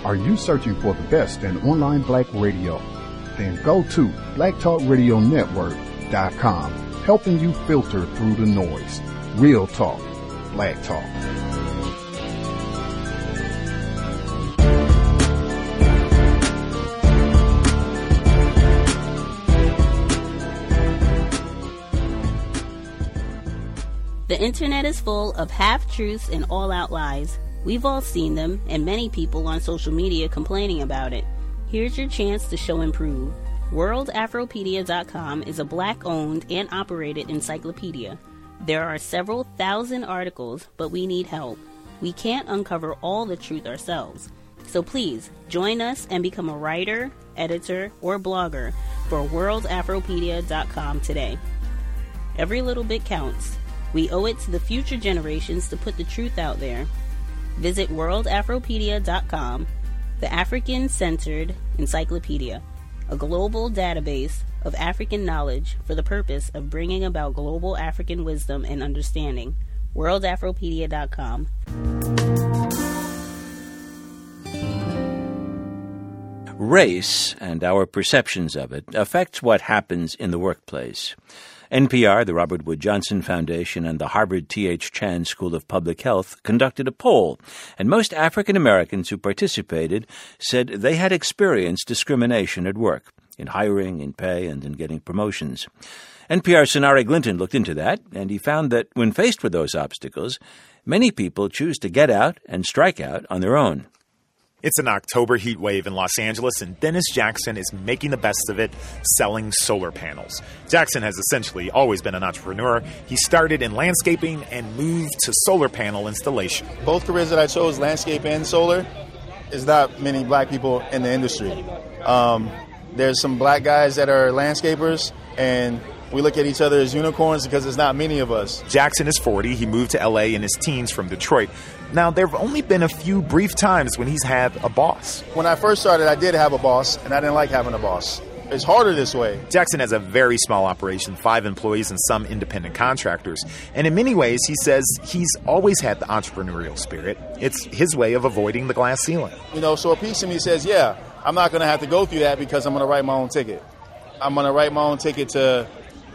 Are you searching for the best in online black radio? Then go to blacktalkradionetwork.com, helping you filter through the noise. Real talk, black talk. The internet is full of half-truths and all-out lies. We've all seen them, and many people on social media complaining about it. Here's your chance to show and prove. WorldAfropedia.com is a black-owned and operated encyclopedia. There are several thousand articles, but we need help. We can't uncover all the truth ourselves. So please, join us and become a writer, editor, or blogger for WorldAfropedia.com today. Every little bit counts. We owe it to the future generations to put the truth out there. Visit WorldAfropedia.com, the African-centered encyclopedia, a global database of African knowledge for the purpose of bringing about global African wisdom and understanding. WorldAfropedia.com. Race and our perceptions of it affects what happens in the workplace. NPR, the Robert Wood Johnson Foundation, and the Harvard T.H. Chan School of Public Health conducted a poll, and most African Americans who participated said they had experienced discrimination at work, in hiring, in pay, and in getting promotions. NPR's Sonari Glinton looked into that, and he found that when faced with those obstacles, many people choose to get out and strike out on their own. It's an October heat wave in Los Angeles, and Dennis Jackson is making the best of it selling solar panels. Jackson has essentially always been an entrepreneur. He started in landscaping and moved to solar panel installation. Both careers that I chose, landscape and solar, is not many black people in the industry. There's some black guys that are landscapers, and we look at each other as unicorns because there's not many of us. Jackson is 40. He moved to L.A. in his teens from Detroit. Now, there have only been a few brief times when he's had a boss. When I first started, I did have a boss, and I didn't like having a boss. It's harder this way. Jackson has a very small operation, 5 employees and some independent contractors. And in many ways, he says he's always had the entrepreneurial spirit. It's his way of avoiding the glass ceiling. So a piece of me says, yeah, I'm not going to have to go through that because I'm going to write my own ticket. I'm going to write my own ticket to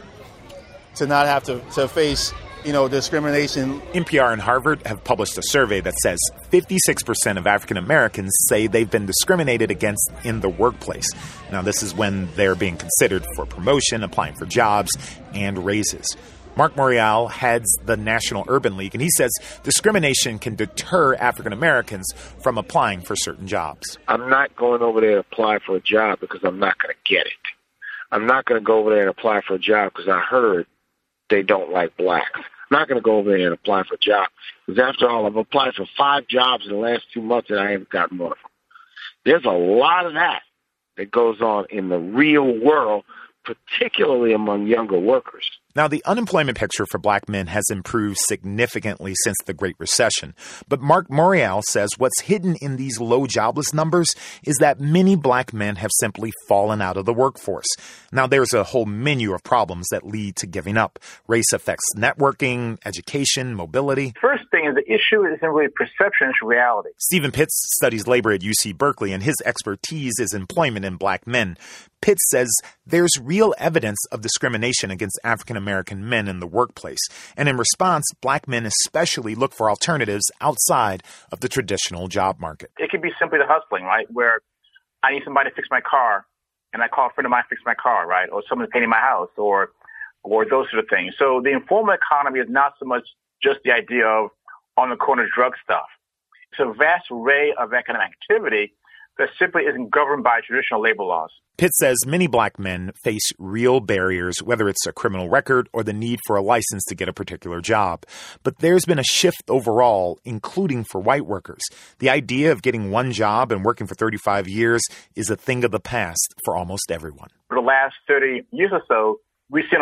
not have to face discrimination. NPR and Harvard have published a survey that says 56% of African Americans say they've been discriminated against in the workplace. Now, this is when they're being considered for promotion, applying for jobs, and raises. Mark Morial heads the National Urban League, and he says discrimination can deter African Americans from applying for certain jobs. I'm not going over there to apply for a job because I'm not going to get it. I'm not going to go over there and apply for a job because I heard they don't like blacks. I'm not going to go over there and apply for a job because, after all, I've applied for 5 jobs in the last 2 months and I haven't gotten one of them. There's a lot of that goes on in the real world, particularly among younger workers. Now, the unemployment picture for black men has improved significantly since the Great Recession. But Mark Morial says what's hidden in these low jobless numbers is that many black men have simply fallen out of the workforce. Now, there's a whole menu of problems that lead to giving up. Race affects networking, education, mobility. First thing is the issue isn't really perception, it's reality. Stephen Pitts studies labor at UC Berkeley, and his expertise is employment in black men. Pitts says there's real evidence of discrimination against African American men in the workplace. And in response, black men especially look for alternatives outside of the traditional job market. It could be simply the hustling, right? Where I need somebody to fix my car, and I call a friend of mine to fix my car, right? Or someone's painting my house, or those sort of things. So the informal economy is not so much just the idea of on the corner drug stuff. It's a vast array of economic activity that simply isn't governed by traditional labor laws. Pitt says many black men face real barriers, whether it's a criminal record or the need for a license to get a particular job. But there's been a shift overall, including for white workers. The idea of getting one job and working for 35 years is a thing of the past for almost everyone. For the last 30 years or so, we've seen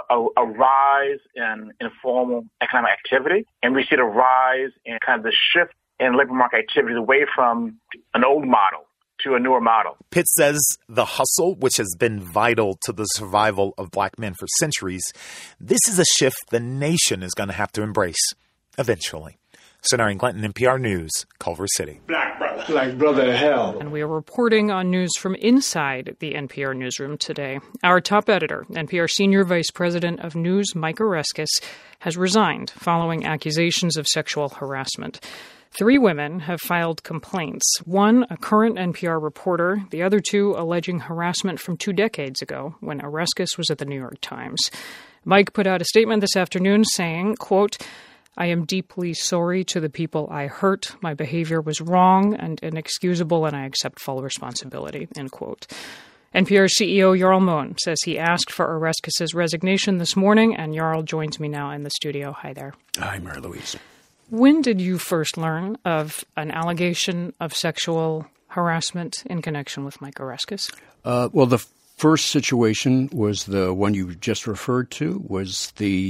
a rise in informal economic activity, and we see a rise in kind of the shift in labor market activities away from an old model to a newer model. Pitt says the hustle, which has been vital to the survival of black men for centuries, this is a shift the nation is going to have to embrace eventually. Sonari Glenton, NPR News, Culver City. Like brother hell. And we are reporting on news from inside the NPR newsroom today. Our top editor, NPR Senior Vice President of News, Mike Oreskes, has resigned following accusations of sexual harassment. 3 women have filed complaints. One, a current NPR reporter. The other 2 alleging harassment from 2 decades ago when Oreskes was at the New York Times. Mike put out a statement this afternoon saying, quote, "I am deeply sorry to the people I hurt. My behavior was wrong and inexcusable, and I accept full responsibility," end quote. NPR CEO Jarl Mohn says he asked for Oreskes' resignation this morning, and Jarl joins me now in the studio. Hi there. Hi, Mary Louise. When did you first learn of an allegation of sexual harassment in connection with Mike Oreskes? Well, the first situation was the one you just referred to, was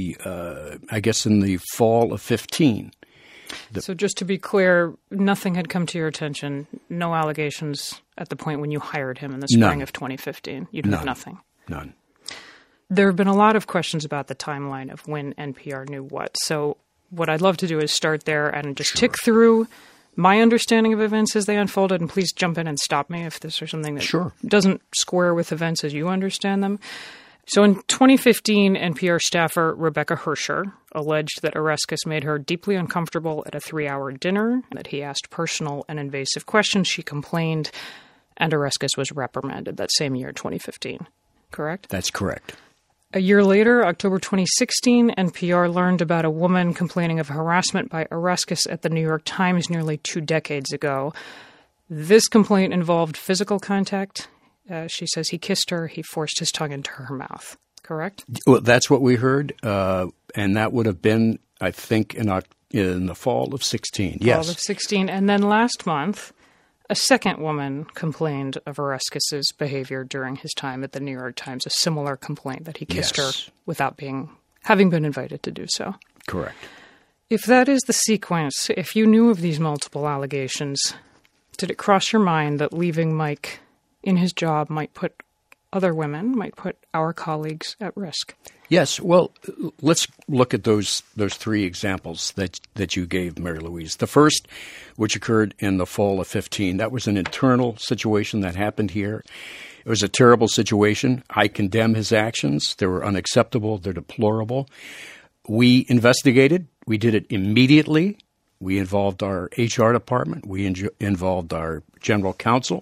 I guess in the fall of 15. So just to be clear, nothing had come to your attention, no allegations at the point when you hired him in the spring of 2015? You'd have nothing? None. There have been a lot of questions about the timeline of when NPR knew what. So what I'd love to do is start there and just tick through my understanding of events as they unfolded, and please jump in and stop me if this is something that doesn't square with events as you understand them. So in 2015, NPR staffer Rebecca Hersher alleged that Oreskes made her deeply uncomfortable at a 3-hour dinner, that he asked personal and invasive questions. She complained, and Oreskes was reprimanded that same year, 2015. Correct? That's correct. A year later, October 2016, NPR learned about a woman complaining of harassment by Oreskes at the New York Times nearly 2 decades ago. This complaint involved physical contact. She says he kissed her, he forced his tongue into her mouth. Correct? Well, that's what we heard, and that would have been, I think, in the fall of 16. Yes. Fall of 16. And then last month, a second woman complained of Oreskes' behavior during his time at the New York Times, a similar complaint that he kissed her without having been invited to do so. Correct. If that is the sequence, if you knew of these multiple allegations, did it cross your mind that leaving Mike in his job might put other women, might put our colleagues at risk? Yes. Well, let's look at those 3 examples that you gave, Mary Louise. The first, which occurred in the fall of 15, that was an internal situation that happened here. It was a terrible situation. I condemn his actions. They were unacceptable. They're deplorable. We investigated. We did it immediately. We involved our HR department. We involved our general counsel.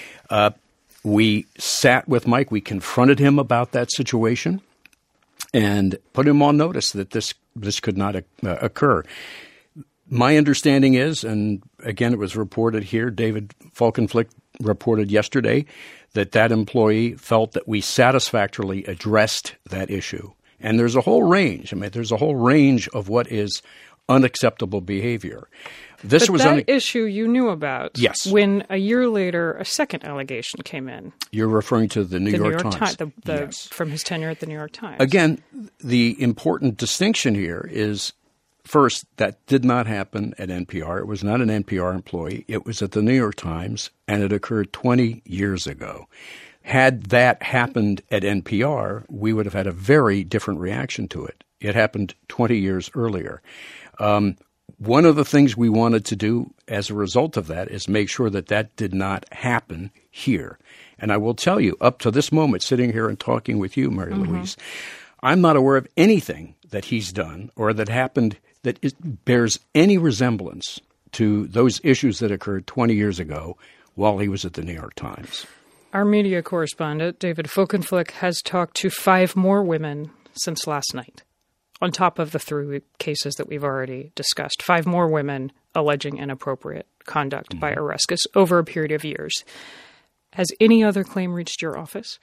We sat with Mike. We confronted him about that situation and put him on notice that this could not occur. My understanding is, and again, it was reported here, David Falkenflik reported yesterday, that employee felt that we satisfactorily addressed that issue. And there's a whole range. There's a whole range of what is unacceptable behavior. But that issue you knew about. Yes. When a year later a second allegation came in. You're referring to the New York Times. Yes. From his tenure at the New York Times. Again, the important distinction here is, first, that did not happen at NPR. It was not an NPR employee. It was at the New York Times, and it occurred 20 years ago. Had that happened at NPR, we would have had a very different reaction to it. It happened 20 years earlier. One of the things we wanted to do as a result of that is make sure that did not happen here. And I will tell you, up to this moment, sitting here and talking with you, Mary Louise, I'm not aware of anything that he's done or that happened that bears any resemblance to those issues that occurred 20 years ago while he was at the New York Times. Our media correspondent, David Falkenflik, has talked to 5 more women since last night, on top of the 3 cases that we've already discussed. 5 more women alleging inappropriate conduct by Oreskes over a period of years. Has any other claim reached your office?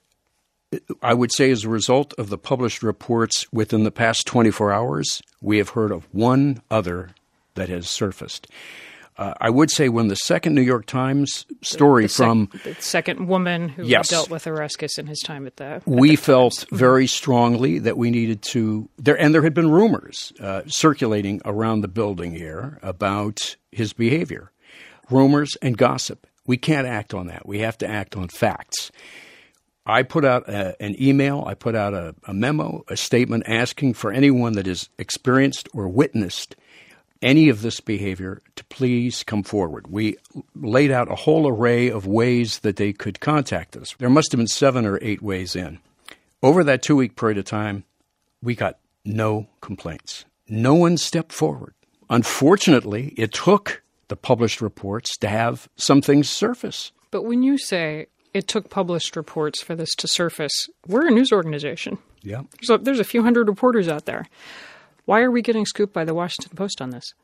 I would say as a result of the published reports within the past 24 hours, we have heard of one other that has surfaced. I would say when the second New York Times story the second woman who dealt with Oreskes in his time at the we felt very strongly that we needed to and there had been rumors circulating around the building here about his behavior, rumors and gossip. We can't act on that. We have to act on facts. I put out an email, I put out a memo, a statement asking for anyone that is experienced or witnessed any of this behavior to please come forward. We laid out a whole array of ways that they could contact us. There must have been 7 or 8 ways in. Over that 2-week period of time, we got no complaints. No one stepped forward. Unfortunately, it took the published reports to have some things surface. But when you say it took published reports for this to surface, we're a news organization. Yeah. So there's a few hundred reporters out there. Why are we getting scooped by the Washington Post on this?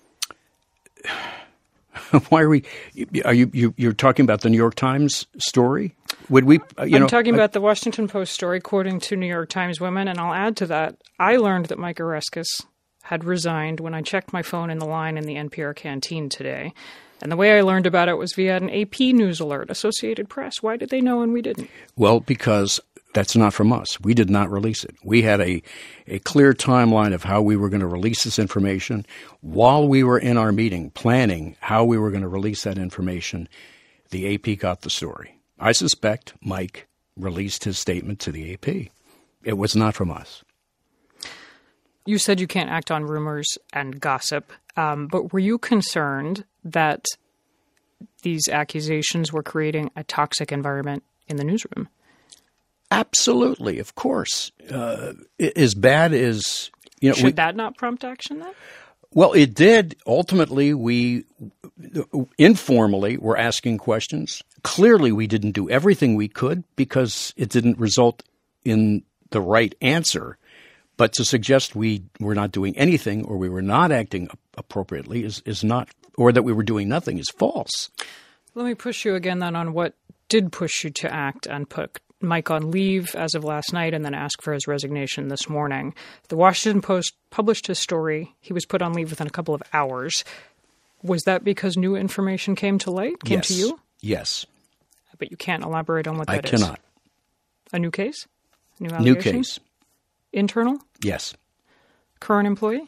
Why are we? You're talking about the New York Times story? Would we? I'm talking about the Washington Post story, quoting 2 New York Times women, and I'll add to that. I learned that Mike Oreskes had resigned when I checked my phone in the line in the NPR canteen today. And the way I learned about it was via an AP news alert, Associated Press. Why did they know and we didn't? Well, because that's not from us. We did not release it. We had a clear timeline of how we were going to release this information. While we were in our meeting planning how we were going to release that information, the AP got the story. I suspect Mike released his statement to the AP. It was not from us. You said you can't act on rumors and gossip, but were you concerned that these accusations were creating a toxic environment in the newsroom? Absolutely, of course. As bad as should that not prompt action then? Well, it did. Ultimately, we informally were asking questions. Clearly, we didn't do everything we could because it didn't result in the right answer. But to suggest we were not doing anything or we were not acting appropriately is not, or that we were doing nothing is false. Let me push you again then on what did push you to act and put Mike on leave as of last night and then ask for his resignation this morning. The Washington Post published his story. He was put on leave within a couple of hours. Was that because new information came to light, came to you? Yes. But you can't elaborate on what that is. I cannot. A new case? New allegation? New case. Internal? Yes. Current employee?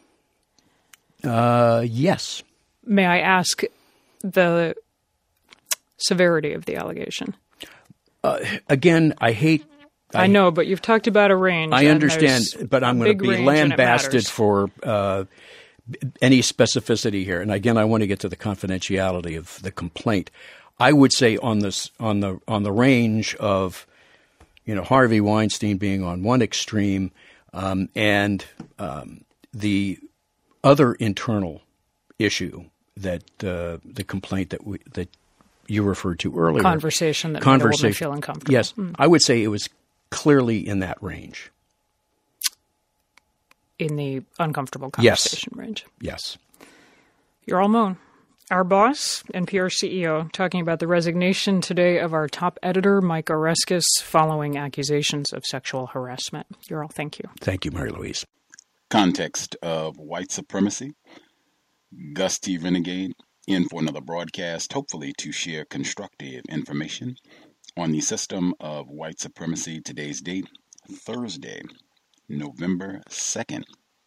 Yes. May I ask the severity of the allegation? Again, I know, but you've talked about a range. I understand, but I'm going to be lambasted for any specificity here. And again, I want to get to the confidentiality of the complaint. I would say on the range of, Harvey Weinstein being on one extreme, and the other internal issue that the complaint that you referred to earlier. Conversation that made a woman feel uncomfortable. Yes. I would say it was clearly in that range. In the uncomfortable conversation range. Yes. You're all moan. Our boss, NPR CEO, talking about the resignation today of our top editor, Mike Oreskes, following accusations of sexual harassment. You're all thank you. Thank you, Mary Louise. Context of white supremacy. Gus T. Renegade in for another broadcast, hopefully to share constructive information on the system of white supremacy. Today's date, Thursday, November 2nd,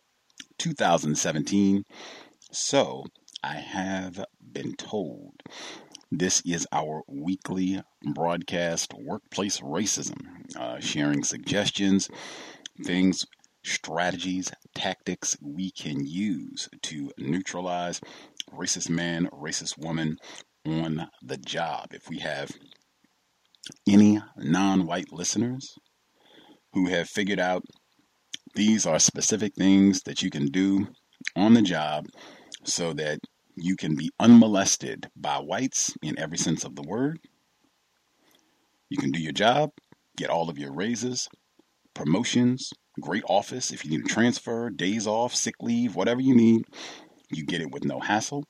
2017. So, I have been told this is our weekly broadcast, Workplace Racism, sharing suggestions, things, strategies, tactics we can use to neutralize racist man, racist woman on the job. If we have any non-white listeners who have figured out these are specific things that you can do on the job so that you can be unmolested by whites in every sense of the word, you can do your job, get all of your raises, promotions, great office. If you need a transfer, days off, sick leave, whatever you need, you get it with no hassle.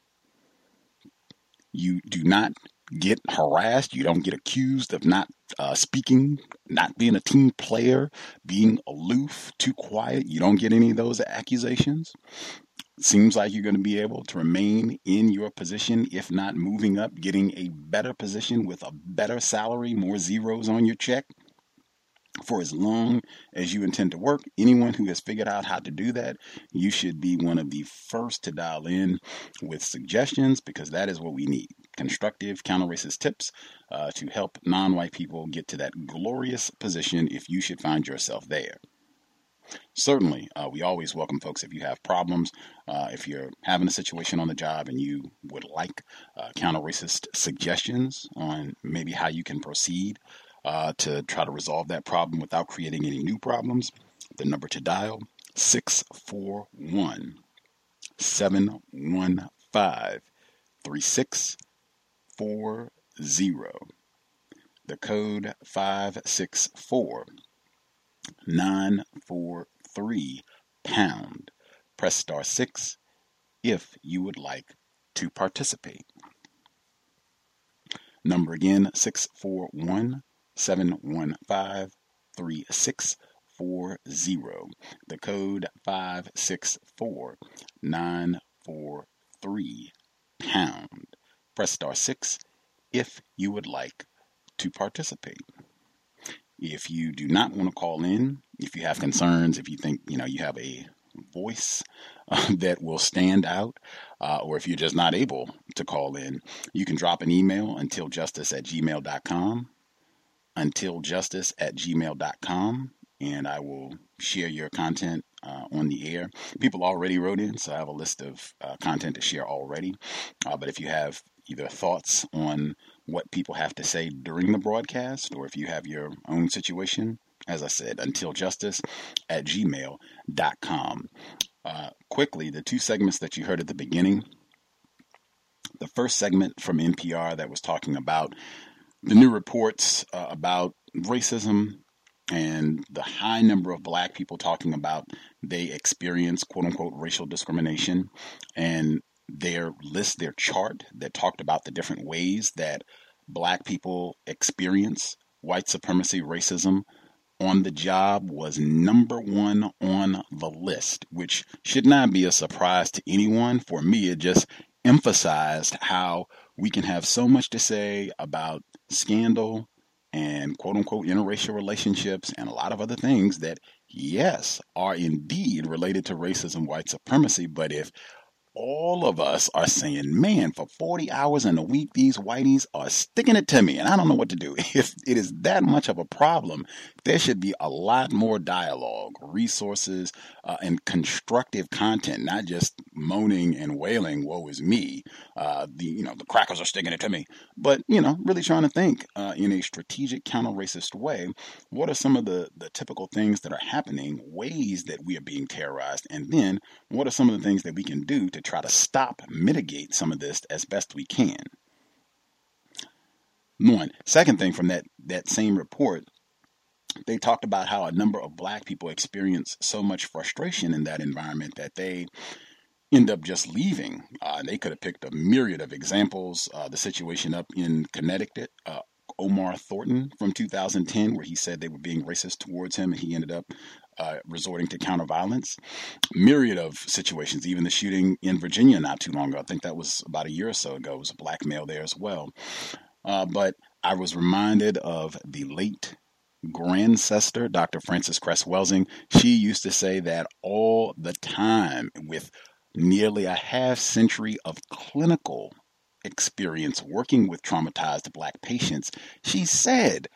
You do not get harassed. You don't get accused of not speaking, not being a team player, being aloof, too quiet. You don't get any of those accusations. Seems like you're going to be able to remain in your position, if not moving up, getting a better position with a better salary, more zeros on your check for as long as you intend to work. Anyone who has figured out how to do that, you should be one of the first to dial in with suggestions, because that is what we need. Constructive counter-racist tips to help non-white people get to that glorious position if you should find yourself there. Certainly, we always welcome folks if you have problems, if you're having a situation on the job and you would like counter-racist suggestions on maybe how you can proceed to try to resolve that problem without creating any new problems. The number to dial, 641-715-3640. The code 564-943#. Press *6 if you would like to participate. Number again, 641-715-3640. The code 564-943#. Press *6 if you would like to participate. If you do not want to call in, if you have concerns, if you think you have a voice that will stand out, or if you're just not able to call in, you can drop an email, untiljustice@gmail.com, untiljustice@gmail.com, and I will share your content on the air. People already wrote in, so I have a list of content to share already. But if you have either thoughts on what people have to say during the broadcast, or if you have your own situation, as I said, untiljustice@gmail.com. Quickly, the two segments that you heard at the beginning. The first segment from NPR that was talking about the new reports about racism and the high number of black people talking about they experience quote-unquote racial discrimination, and their chart that talked about the different ways that black people experience white supremacy, racism on the job was number one on the list, which should not be a surprise to anyone. For me, it just emphasized how we can have so much to say about scandal and quote-unquote interracial relationships and a lot of other things that, yes, are indeed related to racism, white supremacy, but if all of us are saying, man, for 40 hours in a week, these whiteys are sticking it to me and I don't know what to do. If it is that much of a problem, there should be a lot more dialogue, resources, and constructive content, not just moaning and wailing, woe is me. The crackers are sticking it to me. But, really trying to think in a strategic counter-racist way, what are some of the typical things that are happening, ways that we are being terrorized, and then what are some of the things that we can do to try to mitigate some of this as best we can. One. Second thing from that same report, they talked about how a number of black people experience so much frustration in that environment that they end up just leaving. They could have picked a myriad of examples. The situation up in Connecticut, Omar Thornton from 2010, where he said they were being racist towards him, and he ended up resorting to counter violence. Myriad of situations, even the shooting in Virginia not too long ago. I think that was about a year or so ago. It was a black male there as well. But I was reminded of the late grandsister, Dr. Frances Cress Welsing. She used to say that all the time, with nearly a half century of clinical experience working with traumatized black patients. She said,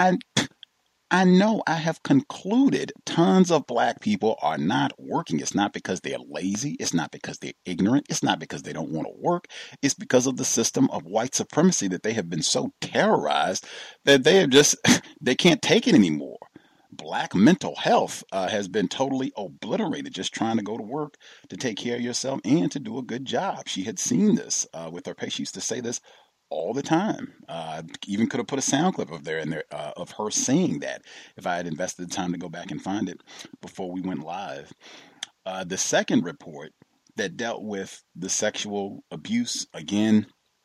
I know I have concluded tons of black people are not working. It's not because they're lazy. It's not because they're ignorant. It's not because they don't want to work. It's because of the system of white supremacy that they have been so terrorized that they can't take it anymore. Black mental health has been totally obliterated just trying to go to work, to take care of yourself, and to do a good job. She had seen this with her patients. She used to say this all the time. Even could have put a sound clip of her saying that if I had invested the time to go back and find it before we went live. The second report that dealt with the sexual abuse, again,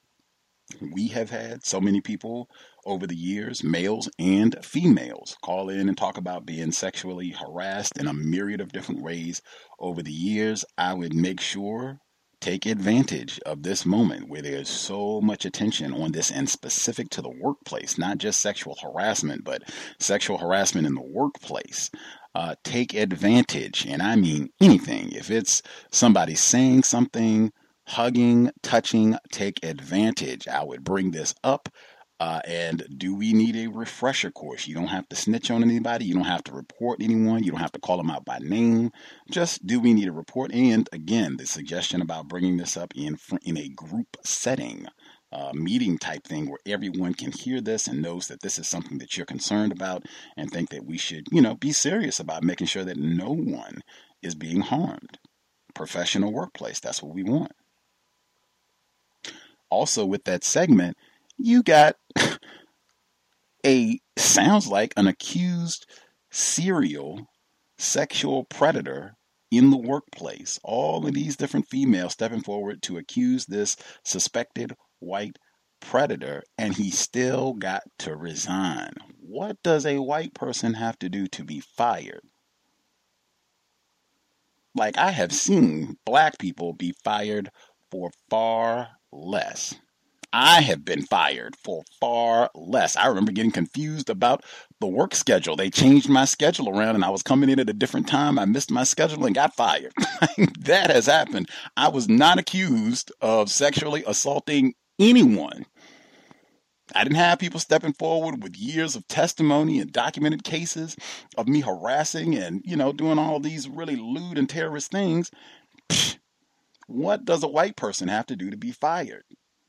we have had so many people over the years, males and females, call in and talk about being sexually harassed in a myriad of different ways over the years. I would make sure take advantage of this moment where there's so much attention on this, and specific to the workplace, not just sexual harassment, but sexual harassment in the workplace. Take advantage, and I mean anything. If it's somebody saying something, hugging, touching, take advantage. I would bring this up And do we need a refresher course? You don't have to snitch on anybody. You don't have to report anyone. You don't have to call them out by name. Just do we need a report? And again, the suggestion about bringing this up in a group setting, meeting type thing where everyone can hear this and knows that this is something that you're concerned about and think that we should, be serious about making sure that no one is being harmed. Professional workplace, that's what we want. Also with that segment, you got sounds like an accused serial sexual predator in the workplace. All of these different females stepping forward to accuse this suspected white predator, and he still got to resign. What does a white person have to do to be fired? Like, I have seen black people be fired for far less. I have been fired for far less. I remember getting confused about the work schedule. They changed my schedule around and I was coming in at a different time. I missed my schedule and got fired. That has happened. I was not accused of sexually assaulting anyone. I didn't have people stepping forward with years of testimony and documented cases of me harassing and, doing all these really lewd and terrorist things. What does a white person have to do to be fired?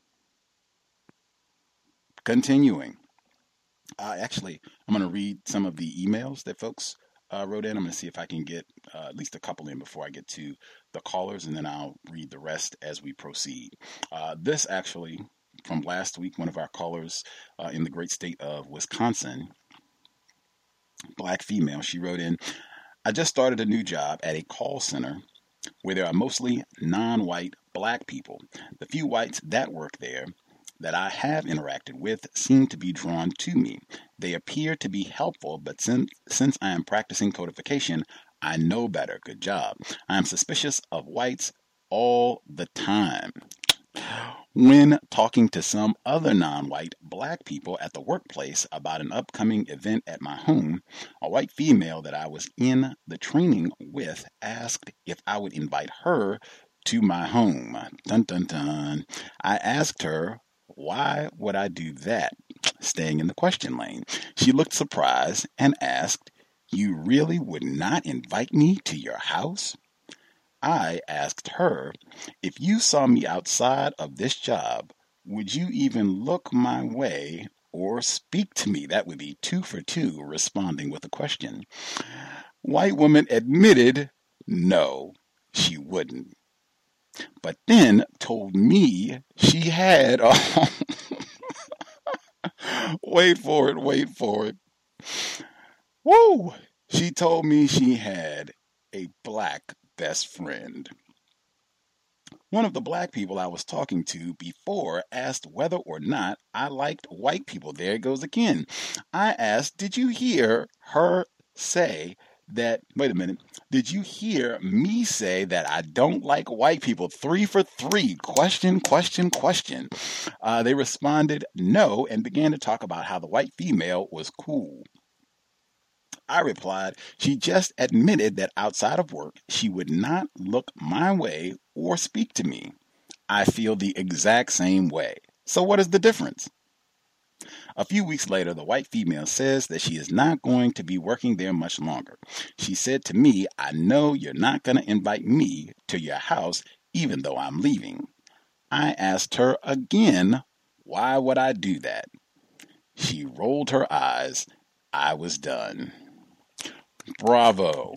Continuing. Actually, I'm going to read some of the emails that folks wrote in. I'm going to see if I can get at least a couple in before I get to the callers, and then I'll read the rest as we proceed. This actually, from last week, one of our callers in the great state of Wisconsin, black female, she wrote in, I just started a new job at a call center where there are mostly non-white black people. The few whites that work there that I have interacted with seem to be drawn to me. They appear to be helpful, but since I am practicing codification, I know better. Good job. I am suspicious of whites all the time. When talking to some other non-white black people at the workplace about an upcoming event at my home, a white female that I was in the training with asked if I would invite her to my home. Dun, dun, dun. I asked her, why would I do that? Staying in the question lane. She looked surprised and asked, you really would not invite me to your house? I asked her, if you saw me outside of this job, would you even look my way or speak to me? That would be 2 for 2, responding with a question. White woman admitted no, she wouldn't. But then told me she had, wait for it. Woo! She told me she had a black best friend. One of the black people I was talking to before asked whether or not I liked white people. There it goes again. I asked, did you hear her say that, wait a minute, did you hear me say that I don't like white people? 3 for 3. Question. They responded no and began to talk about how the white female was cool. I replied, she just admitted that outside of work, she would not look my way or speak to me. I feel the exact same way. So what is the difference? A few weeks later, the white female says that she is not going to be working there much longer. She said to me, I know you're not going to invite me to your house even though I'm leaving. I asked her again, why would I do that? She rolled her eyes. I was done. Bravo.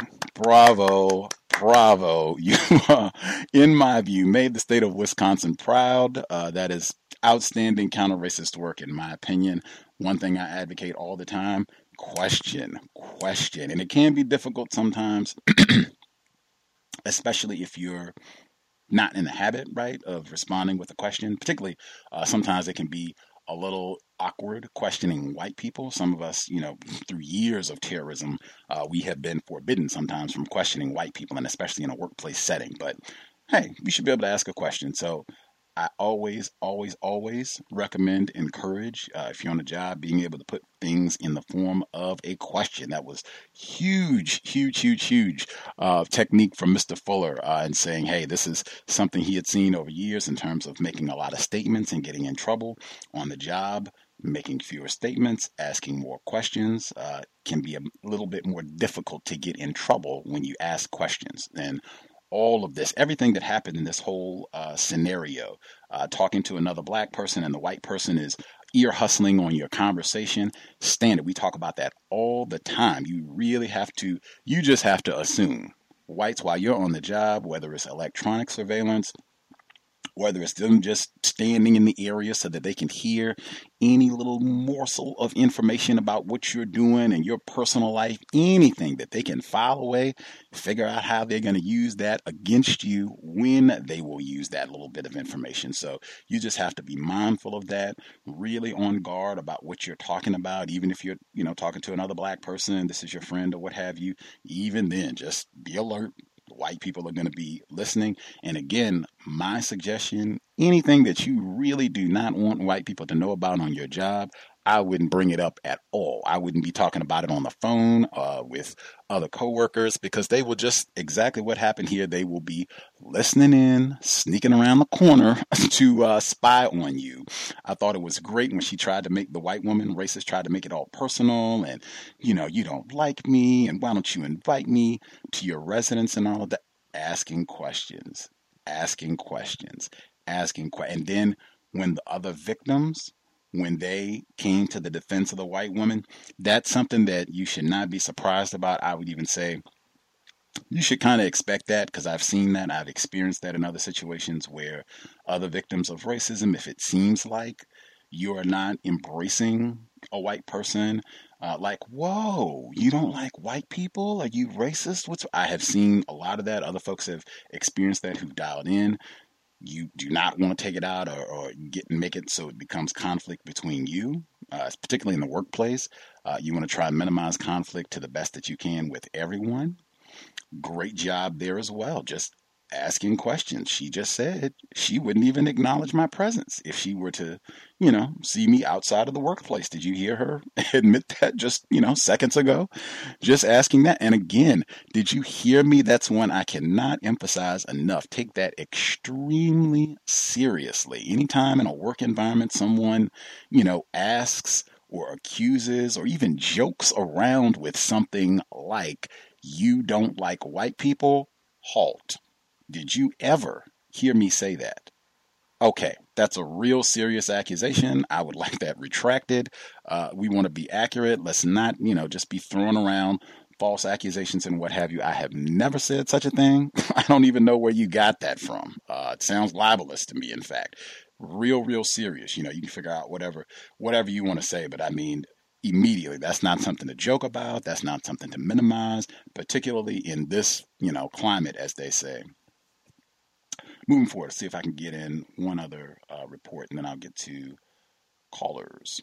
You, in my view, made the state of Wisconsin proud. That is outstanding counter-racist work, in my opinion. One thing I advocate all the time, question. And it can be difficult sometimes, especially if you're not in the habit, right, of responding with a question. Particularly, sometimes it can be a little awkward questioning white people. Some of us, through years of terrorism, we have been forbidden sometimes from questioning white people, and especially in a workplace setting. But hey, we should be able to ask a question. So I always recommend, encourage, if you're on a job, being able to put things in the form of a question. That was huge technique from Mr. Fuller and saying, hey, this is something he had seen over years in terms of making a lot of statements and getting in trouble on the job. making fewer statements, asking more questions can be a little bit more difficult to get in trouble when you ask questions. And all of this, everything that happened in this whole scenario, talking to another black person and the white person is ear hustling on your conversation, standard. We talk about that all the time. You just have to assume whites, while you're on the job, whether it's electronic surveillance, whether it's them just standing in the area so that they can hear any little morsel of information about what you're doing and your personal life, anything that they can file away, figure out how they're going to use that against you when they will use that little bit of information. So you just have to be mindful of that, really on guard about what you're talking about, even if you're, talking to another black person, this is your friend or what have you, even then, just be alert. White people are going to be listening. And again, my suggestion, anything that you really do not want white people to know about on your job, I wouldn't bring it up at all. I wouldn't be talking about it on the phone with other coworkers, because they will just, exactly what happened here, they will be listening in, sneaking around the corner to spy on you. I thought it was great when she tried to make, the white woman, racist, tried to make it all personal and, you don't like me and why don't you invite me to your residence and all of that. Asking questions. And then when the other victims, when they came to the defense of the white woman, that's something that you should not be surprised about. I would even say you should kind of expect that, because I've seen that. I've experienced that in other situations where other victims of racism, if it seems like you are not embracing a white person, like, whoa, you don't like white people? Are you racist? I have seen a lot of that. Other folks have experienced that who've dialed in. You do not want to take it out or make it so it becomes conflict between you, particularly in the workplace. You want to try and minimize conflict to the best that you can with everyone. Great job there as well. Just asking questions. She just said she wouldn't even acknowledge my presence if she were to, see me outside of the workplace. Did you hear her admit that just, seconds ago? Just asking that. And again, did you hear me? That's one I cannot emphasize enough. Take that extremely seriously. Anytime in a work environment, someone, asks or accuses or even jokes around with something like, you don't like white people, halt. Did you ever hear me say that? Okay, that's a real serious accusation. I would like that retracted. We want to be accurate. Let's not, just be throwing around false accusations and what have you. I have never said such a thing. I don't even know where you got that from. It sounds libelous to me, in fact. Real serious. You can figure out whatever you want to say, but I mean, immediately, that's not something to joke about. That's not something to minimize, particularly in this, climate, as they say. Moving forward, see if I can get in one other report, and then I'll get to callers.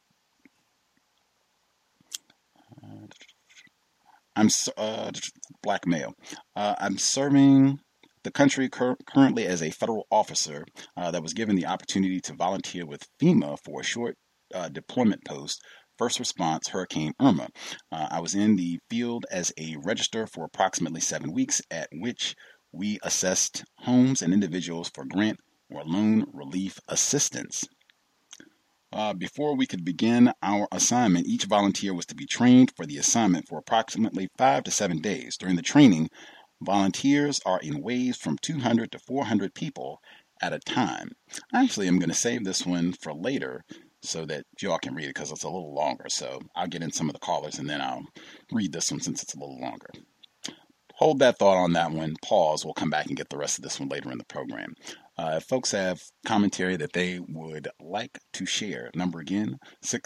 Black male. I'm serving the country currently as a federal officer that was given the opportunity to volunteer with FEMA for a short deployment post. First response, Hurricane Irma. I was in the field as a register for approximately 7 weeks, at which we assessed homes and individuals for grant or loan relief assistance. Before we could begin our assignment, each volunteer was to be trained for the assignment for approximately 5 to 7 days. During the training, volunteers are in waves from 200 to 400 people at a time. Actually, I'm going to save this one for later so that y'all can read it, because it's a little longer. So I'll get in some of the callers and then I'll read this one since it's a little longer. Hold that thought on that one. Pause. We'll come back and get the rest of this one later in the program. If folks have commentary that they would like to share, number again,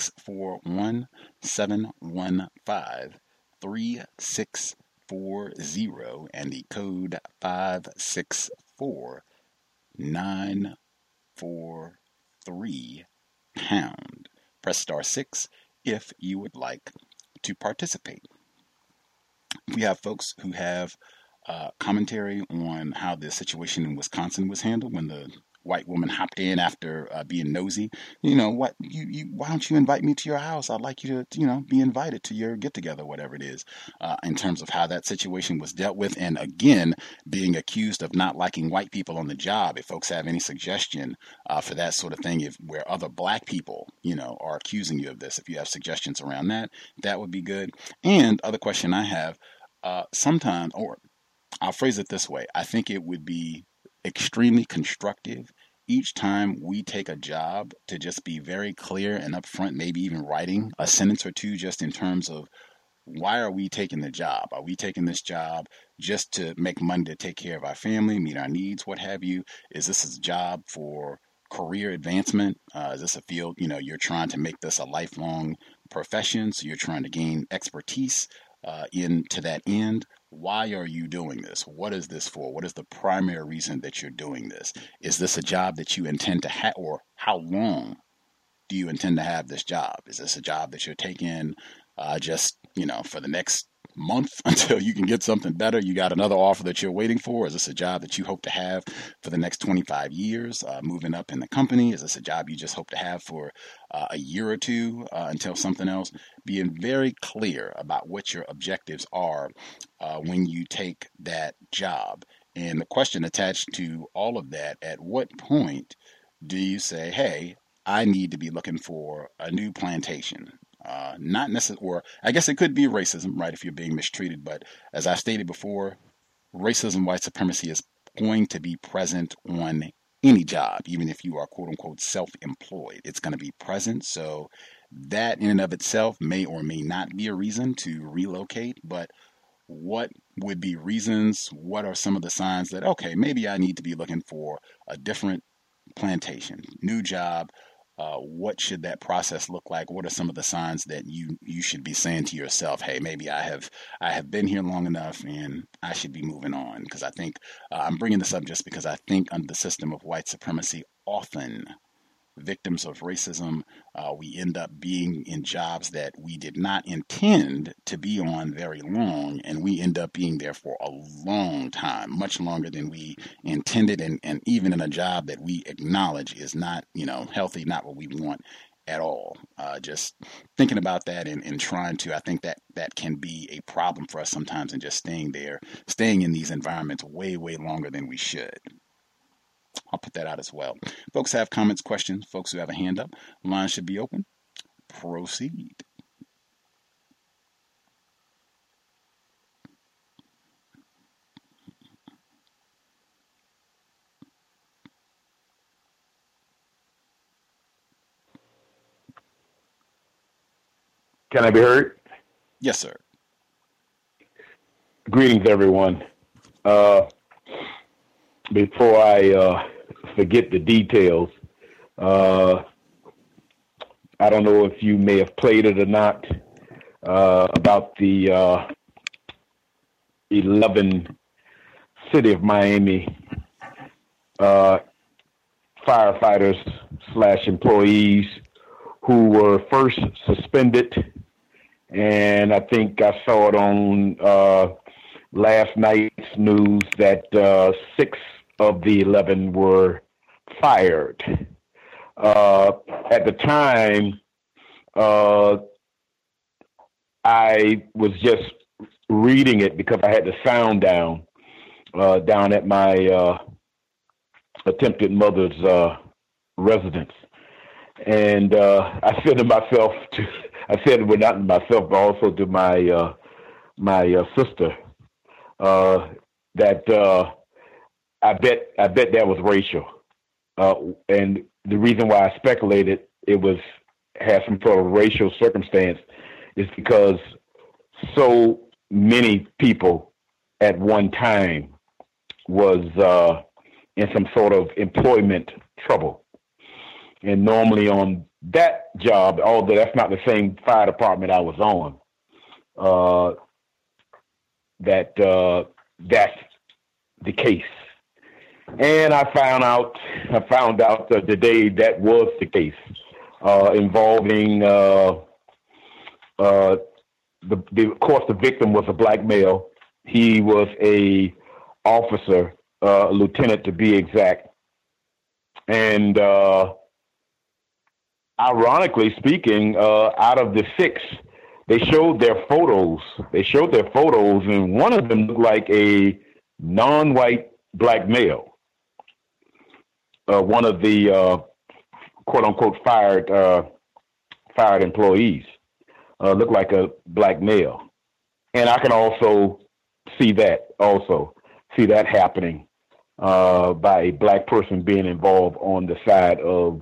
641-715-3640 and the code 564-943#. Press *6 if you would like to participate. We have folks who have commentary on how the situation in Wisconsin was handled when the white woman hopped in after being nosy. Why don't you invite me to your house? I'd like you to, be invited to your get together, whatever it is, in terms of how that situation was dealt with. And again, being accused of not liking white people on the job. If folks have any suggestion for that sort of thing, where other black people, are accusing you of this, if you have suggestions around that, that would be good. And other question I have, sometimes, or I'll phrase it this way, I think it would be extremely constructive each time we take a job to just be very clear and upfront, maybe even writing a sentence or two just in terms of why are we taking the job? Are we taking this job just to make money to take care of our family, meet our needs, what have you? Is this a job for career advancement? Is this a field, you're trying to make this a lifelong profession, so you're trying to gain expertise into that end? Why are you doing this? What is this for? What is the primary reason that you're doing this? Is this a job that you intend to have, or how long do you intend to have this job? Is this a job that you're taking just, for the next month until you can get something better? You got another offer that you're waiting for? Is this a job that you hope to have for the next 25 years, moving up in the company? Is this a job you just hope to have for a year or two until something else? Being very clear about what your objectives are when you take that job. And the question attached to all of that, at what point do you say, hey, I need to be looking for a new plantation? Not necessarily, or I guess it could be racism, right, if you're being mistreated. But as I stated before, racism, white supremacy is going to be present on any job, even if you are quote unquote self-employed. It's going to be present. So that in and of itself may or may not be a reason to relocate. But what would be reasons? What are some of the signs that, okay, maybe I need to be looking for a different plantation, new job? What should that process look like? What are some of the signs that you should be saying to yourself, hey, maybe I have been here long enough and I should be moving on? Because I think I'm bringing this up just because I think under the system of white supremacy, often victims of racism, we end up being in jobs that we did not intend to be on very long, and we end up being there for a long time, much longer than we intended, and even in a job that we acknowledge is not, healthy, not what we want at all. Just thinking about that and trying to, I think that can be a problem for us sometimes, and just staying in these environments way, way longer than we should. I'll put that out as well. Folks have comments, questions, folks who have a hand up, line should be open. Proceed. Can I be heard? Yes, sir. Greetings, everyone. Before I forget the details, I don't know if you may have played it or not, about the 11 City of Miami firefighters / employees who were first suspended. And I think I saw it on last night's news that 6 of the 11 were fired. At the time, I was just reading it because I had the sound down at my attempted mother's residence. And I said to myself, well, not to myself, but also to my sister, that I bet that was racial. And the reason why I speculated it had some sort of racial circumstance is because so many people at one time was in some sort of employment trouble. And normally on that job, although that's not the same fire department I was on, that's the case. And I found out the day that was the case, involving of course, the victim was a black male. He was a officer, a lieutenant to be exact. And ironically speaking, out of the 6, they showed their photos. And one of them looked like a non-white black male. One of the quote unquote fired employees looked like a black male. And I can also see that happening by a black person being involved on the side of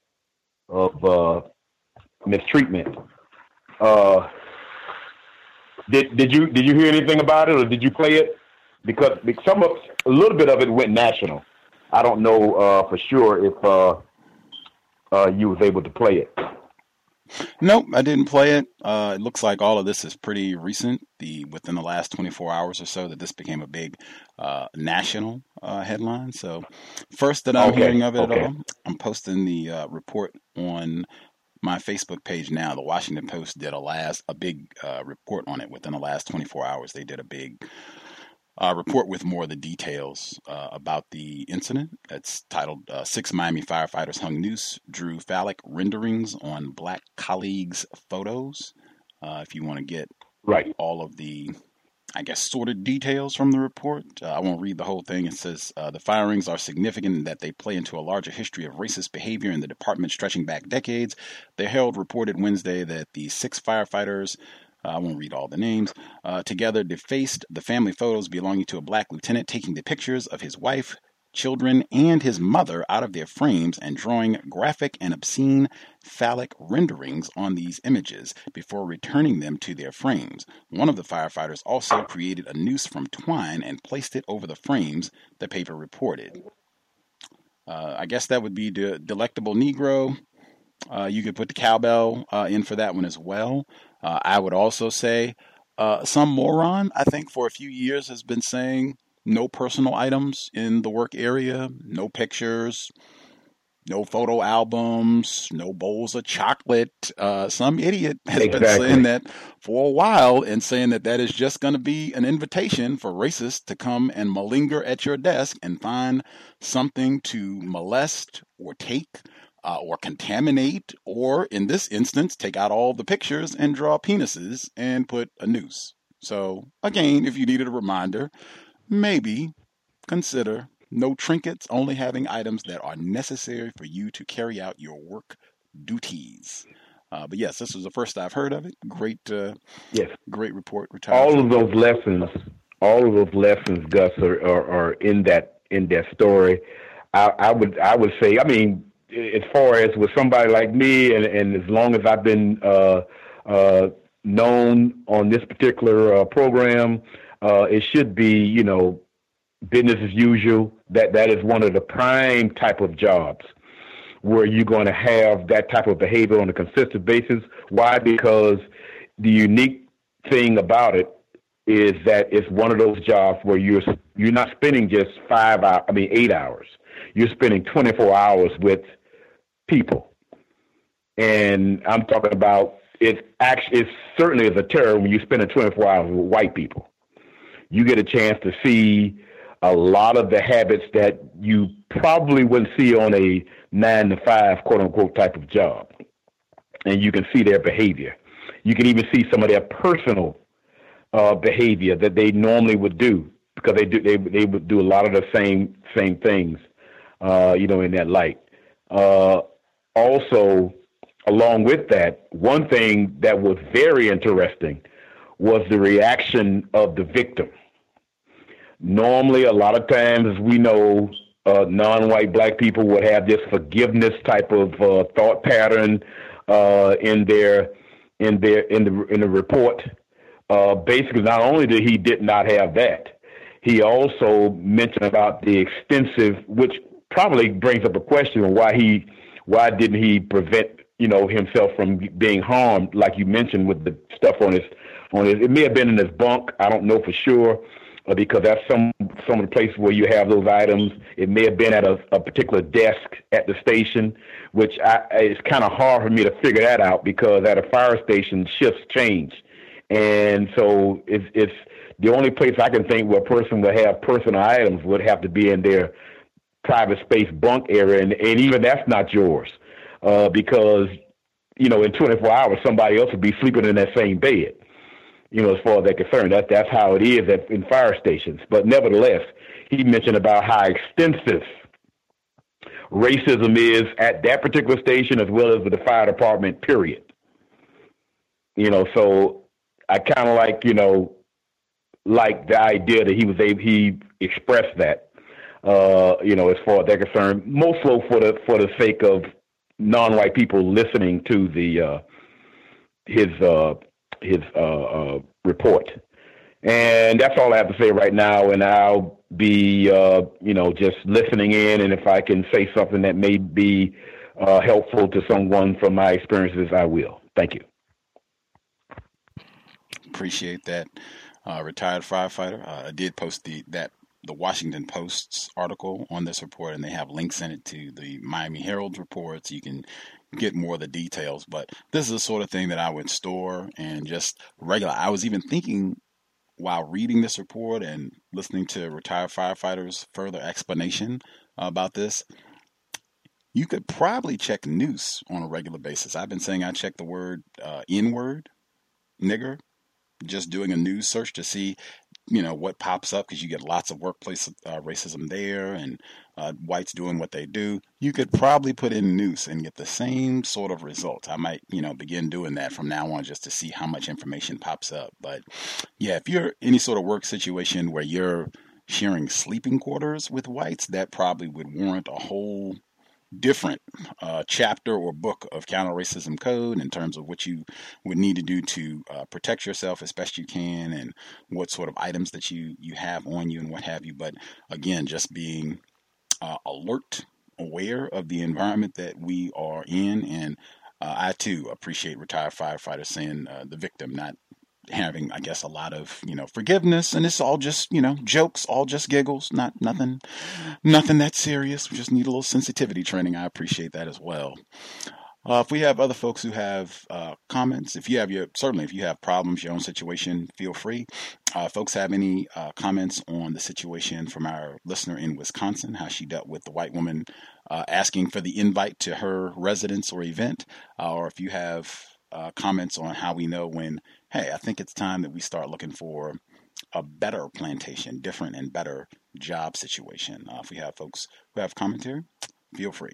mistreatment. Did you hear anything about it, or did you play it? Because a little bit of it went national. I don't know for sure if you was able to play it. Nope, I didn't play it. It looks like all of this is pretty recent. Within the last 24 hours or so, that this became a big national headline. So, first that I'm hearing of it at all. I'm posting the report on my Facebook page now. The Washington Post did a big report on it within the last 24 hours. They did a big report with more of the details about the incident. It's titled 6 Miami Firefighters Hung Noose, Drew Phallic Renderings on Black Colleagues' Photos. If you want to get all of the, sorted details from the report, I won't read the whole thing. It says the firings are significant in that they play into a larger history of racist behavior in the department stretching back decades. The Herald reported Wednesday that the 6 firefighters, I won't read all the names, together defaced the family photos belonging to a black lieutenant, taking the pictures of his wife, children, and his mother out of their frames and drawing graphic and obscene phallic renderings on these images before returning them to their frames. One of the firefighters also created a noose from twine and placed it over the frames, the paper reported. I guess that would be the Delectable Negro. You could put the cowbell in for that one as well. I would also say some moron, I think, for a few years has been saying no personal items in the work area, no pictures, no photo albums, no bowls of chocolate. Some idiot has been saying that for a while and saying that is just going to be an invitation for racists to come and malinger at your desk and find something to molest or take or contaminate, or in this instance, take out all the pictures and draw penises and put a noose. So again, if you needed a reminder, maybe consider no trinkets, only having items that are necessary for you to carry out your work duties. But yes, this was the first I've heard of it. Great report. All of those lessons, Gus, are in that story. I would say, I mean, as far as with somebody like me, and as long as I've been known on this particular program, it should be, business as usual. That is one of the prime type of jobs where you're going to have that type of behavior on a consistent basis. Why? Because the unique thing about it is that it's one of those jobs where you're not spending just 8 hours. You're spending 24 hours with people. And I'm talking about it certainly is a terror when you spend 24 hours with white people. You get a chance to see a lot of the habits that you probably wouldn't see on a 9-to-5 quote unquote type of job. And you can see their behavior. You can even see some of their personal behavior that they normally would do, because they would do a lot of the same things, in that light. Also, along with that, one thing that was very interesting was the reaction of the victim. Normally, a lot of times, we know non-white black people would have this forgiveness type of thought pattern in the report. Basically, not only did he not have that, he also mentioned about the extensive, which probably brings up a question of why didn't he prevent himself from being harmed, like you mentioned with the stuff on his. It may have been in his bunk. I don't know for sure, because that's some of the places where you have those items. It may have been at a particular desk at the station, which it's kind of hard for me to figure that out, because at a fire station shifts change, and so it's the only place I can think where a person would have personal items would have to be in their private space bunk area, and even that's not yours, because, you know, in 24 hours, somebody else would be sleeping in that same bed, you know, as far as they're concerned. That's how it is in fire stations. But nevertheless, he mentioned about how extensive racism is at that particular station as well as with the fire department, period. You know, so I kind of like, you know, like the idea that he expressed that, you know, as far as they're concerned, most so for the sake of non-white people listening to his report. And that's all I have to say right now. And I'll be, you know, just listening in. And if I can say something that may be helpful to someone from my experiences, I will. Thank you. Appreciate that, retired firefighter. I did post the Washington Post's article on this report, and they have links in it to the Miami Herald's report, so you can get more of the details. But this is the sort of thing that I would store and just regular. I was even thinking while reading this report and listening to retired firefighters' further explanation about this, you could probably check Noose on a regular basis. I've been saying I check the word N-word, nigger, just doing a news search to see, you know, what pops up, because you get lots of workplace racism there, and whites doing what they do. You could probably put in Noose and get the same sort of results. I might, you know, begin doing that from now on just to see how much information pops up. But yeah, if you're any sort of work situation where you're sharing sleeping quarters with whites, that probably would warrant a whole different chapter or book of counter-racism code in terms of what you would need to do to protect yourself as best you can, and what sort of items that you have on you and what have you. But again, just being alert, aware of the environment that we are in. And I too appreciate retired firefighters saying the victim not having, I guess, a lot of, you know, forgiveness, and it's all just, you know, jokes, all just giggles, nothing that serious. We just need a little sensitivity training. I appreciate that as well. If we have other folks who have comments, if you have problems, your own situation, feel free. Folks have any comments on the situation from our listener in Wisconsin, how she dealt with the white woman asking for the invite to her residence or event, or if you have comments on how we know when, hey, I think it's time that we start looking for a better plantation, different and better job situation. If we have folks who have commentary, feel free.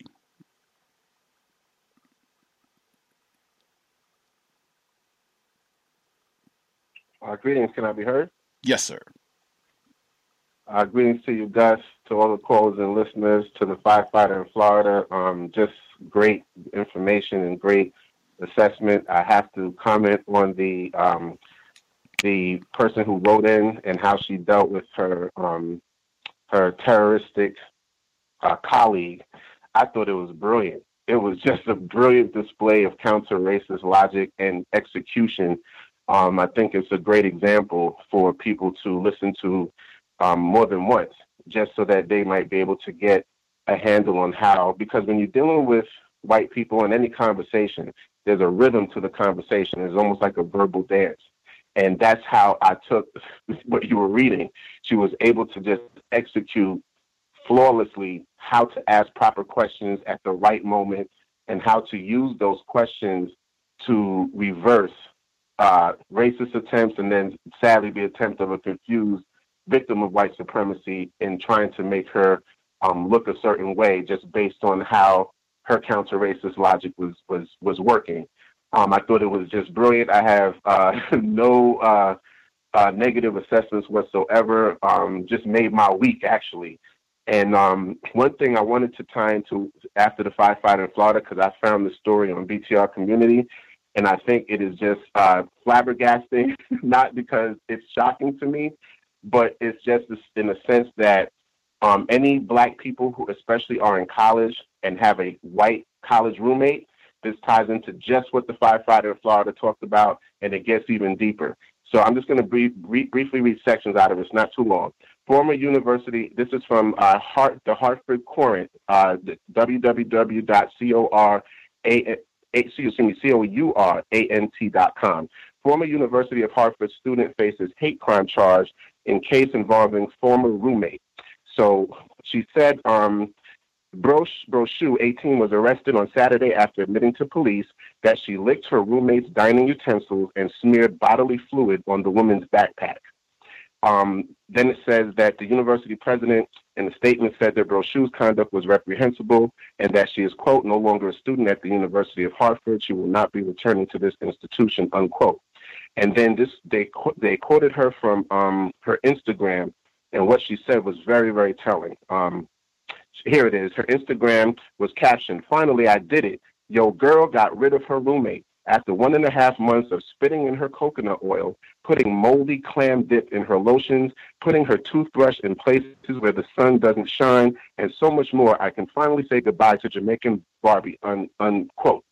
Greetings. Can I be heard? Yes, sir. Greetings to you, Gus, to all the callers and listeners, to the firefighter in Florida. Just great information and great assessment. I have to comment on the person who wrote in and how she dealt with her terroristic colleague. I thought it was brilliant. It was just a brilliant display of counter-racist logic and execution. I think it's a great example for people to listen to more than once, just so that they might be able to get a handle on how, because when you're dealing with white people in any conversation, there's a rhythm to the conversation. It's almost like a verbal dance. And that's how I took what you were reading. She was able to just execute flawlessly how to ask proper questions at the right moment, and how to use those questions to reverse racist attempts, and then sadly the attempt of a confused victim of white supremacy in trying to make her look a certain way just based on how her counter-racist logic was working. I thought it was just brilliant. I have no negative assessments whatsoever. Just made my week, actually. And one thing I wanted to tie into after the firefighter in Florida, because I found the story on BTR Community, and I think it is just flabbergasting, not because it's shocking to me, but it's just in a sense that any black people who especially are in college and have a white college roommate, this ties into just what the firefighter in Florida talked about, and it gets even deeper. So I'm just going to briefly read sections out of it. It's not too long. Former university, this is from the Hartford Courant, www.courant.com. Former University of Hartford student faces hate crime charge in case involving former roommate. So she said Brochu, 18, was arrested on Saturday after admitting to police that she licked her roommate's dining utensils and smeared bodily fluid on the woman's backpack. Then it says that the university president in the statement said that Brochu's conduct was reprehensible and that she is, quote, no longer a student at the University of Hartford. She will not be returning to this institution, unquote. And then they quoted her from her Instagram, and what she said was very, very telling. Here it is. Her Instagram was captioned, "Finally, I did it. Yo, girl got rid of her roommate. After 1.5 months of spitting in her coconut oil, putting moldy clam dip in her lotions, putting her toothbrush in places where the sun doesn't shine, and so much more, I can finally say goodbye to Jamaican Barbie," unquote.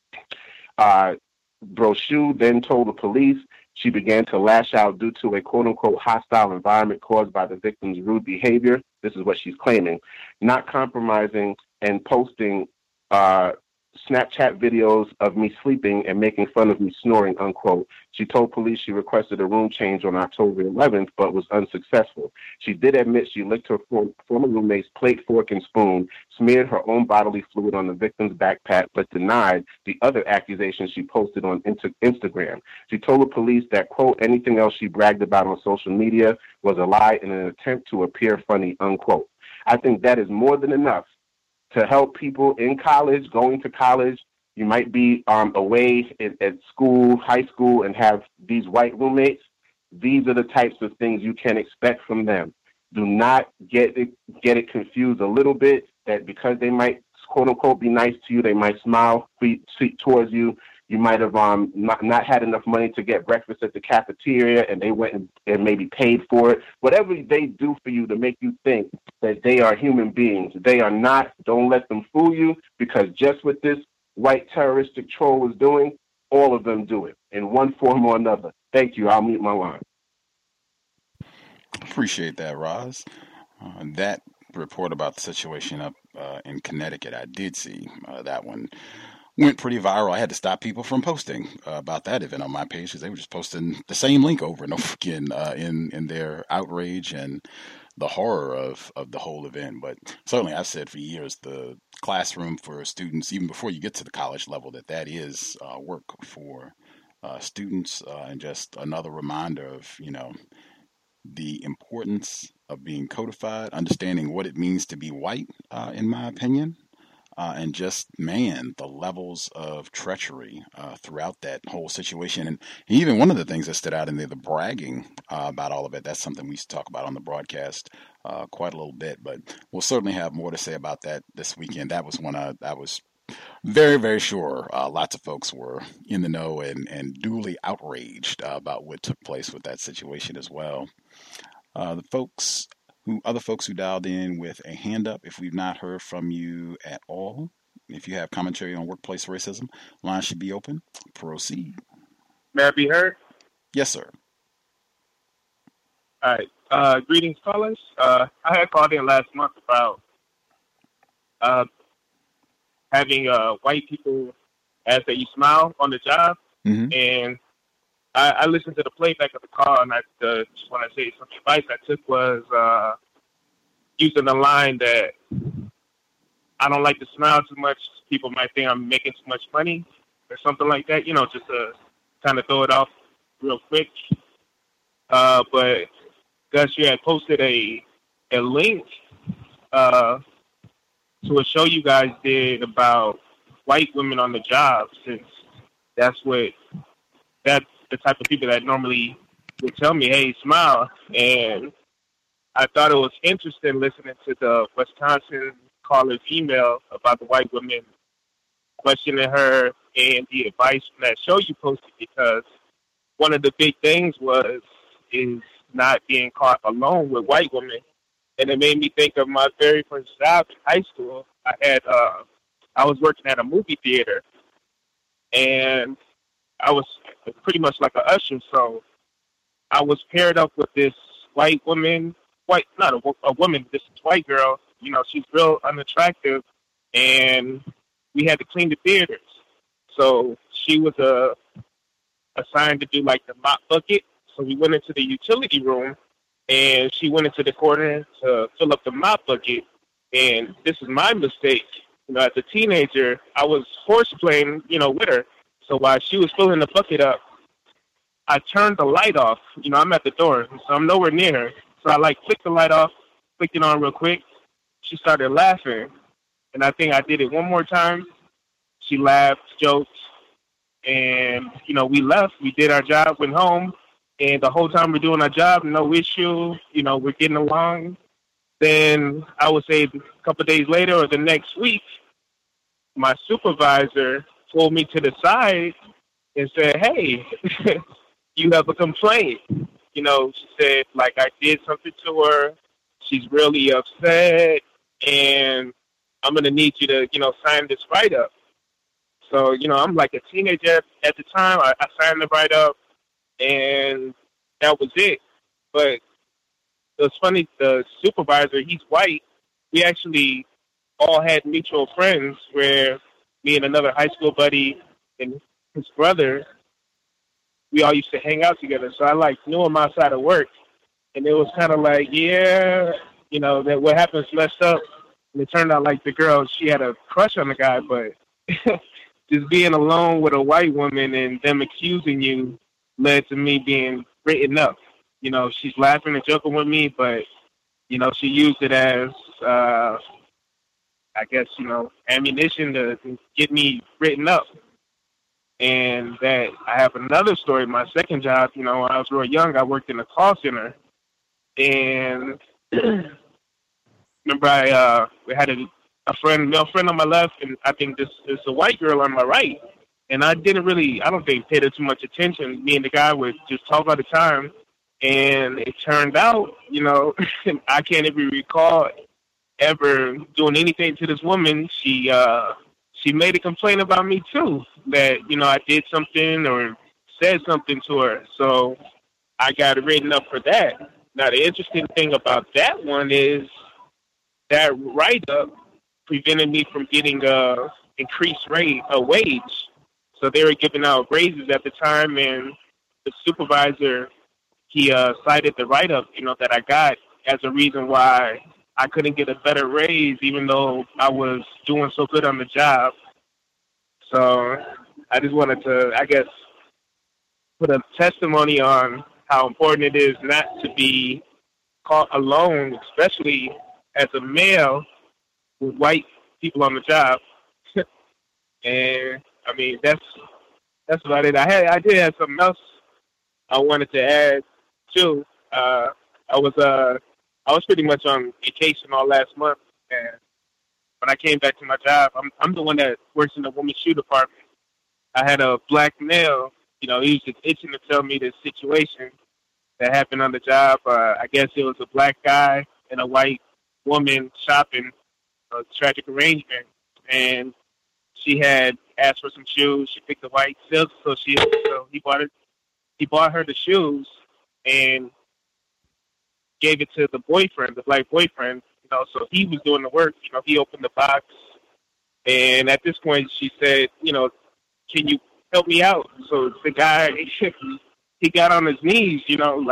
Brochu then told the police she began to lash out due to a quote-unquote hostile environment caused by the victim's rude behavior. This is what she's claiming. Not compromising and posting Snapchat videos of me sleeping and making fun of me snoring, unquote. She told police she requested a room change on October 11th, but was unsuccessful. She did admit she licked her former roommate's plate, fork, and spoon, smeared her own bodily fluid on the victim's backpack, but denied the other accusations she posted on Instagram. She told the police that, quote, anything else she bragged about on social media was a lie in an attempt to appear funny, unquote. I think that is more than enough to help people in college, going to college. You might be away at school, high school, and have these white roommates. These are the types of things you can expect from them. Do not get it confused a little bit that because they might, quote unquote, be nice to you, they might smile towards you. You might have not had enough money to get breakfast at the cafeteria, and they went and maybe paid for it. Whatever they do for you to make you think that they are human beings, they are not. Don't let them fool you, because just what this white terroristic troll was doing, all of them do it in one form or another. Thank you. I'll mute my line. Appreciate that, Roz. That report about the situation up in Connecticut, I did see that one. Went pretty viral. I had to stop people from posting about that event on my page because they were just posting the same link over and over again in their outrage and the horror of the whole event. But certainly I've said for years, the classroom for students, even before you get to the college level, that is work for students, and just another reminder of, the importance of being codified, understanding what it means to be white, in my opinion. And just, man, the levels of treachery throughout that whole situation. And even one of the things that stood out in there, the bragging about all of it, that's something we used to talk about on the broadcast quite a little bit. But we'll certainly have more to say about that this weekend. That was one I was very, very sure lots of folks were in the know and duly outraged about what took place with that situation as well. Other folks who dialed in with a hand up, if we've not heard from you at all, if you have commentary on workplace racism, line should be open. Proceed. May I be heard? Yes, sir. All right. Greetings, callers. I had called in last month about having white people ask that you smile on the job. Mm-hmm. And I listened to the playback of the call, and I just want to say some advice I took was using the line that I don't like to smile too much. People might think I'm making too much money or something like that, just to kind of throw it off real quick. But Gus, you had posted a link to a show you guys did about white women on the job, since that's the type of people that normally would tell me, hey, smile. And I thought it was interesting listening to the Wisconsin caller's email about the white women questioning her and the advice from that show you posted, because one of the big things is not being caught alone with white women. And it made me think of my very first job in high school. I was working at a movie theater, and I was pretty much like an usher. So I was paired up with this white woman, not a woman, this white girl. She's real unattractive, and we had to clean the theaters. So she was assigned to do like the mop bucket. So we went into the utility room, and she went into the corner to fill up the mop bucket. And this is my mistake. As a teenager, I was horseplaying, with her. So while she was filling the bucket up, I turned the light off. I'm at the door, so I'm nowhere near her. So I flicked the light off, flicked it on real quick. She started laughing. And I think I did it one more time. She laughed, joked, and, we left. We did our job, went home. And the whole time we're doing our job, no issue. We're getting along. Then I would say a couple of days later or the next week, my supervisor pulled me to the side and said, hey, you have a complaint. She said, I did something to her. She's really upset, and I'm going to need you to, sign this write-up. So, I'm like a teenager at the time. I signed the write-up, and that was it. But it was funny, the supervisor, he's white. We actually all had mutual friends where me and another high school buddy and his brother, we all used to hang out together. So I knew him outside of work. And it was kind of that what happens messed up. And it turned out the girl, she had a crush on the guy, but just being alone with a white woman and them accusing you led to me being written up. She's laughing and joking with me, but, she used it as, ammunition to get me written up. And that I have another story. My second job, when I was real young, I worked in a call center. And remember, we had a male friend on my left, and I think this is a white girl on my right. And I don't think, paid her too much attention. Me and the guy would just talk all the time. And it turned out, I can't even recall ever doing anything to this woman. She made a complaint about me too, that, I did something or said something to her. So I got written up for that. Now, the interesting thing about that one is that write-up prevented me from getting increased wage. So they were giving out raises at the time, and the supervisor, he cited the write-up, that I got as a reason why I couldn't get a better raise, even though I was doing so good on the job. So I just wanted to, put a testimony on how important it is not to be caught alone, especially as a male with white people on the job. And that's about it. I did have something else I wanted to add too. I was pretty much on vacation all last month, and when I came back to my job, I'm the one that works in the women's shoe department. I had a black male, he was just itching to tell me this situation that happened on the job. I guess it was a black guy and a white woman shopping, a tragic arrangement, and she had asked for some shoes. She picked the white silk, so he bought her the shoes and gave it to the boyfriend, the black boyfriend. So he was doing the work. He opened the box, and at this point, she said, can you help me out? So the guy, he got on his knees,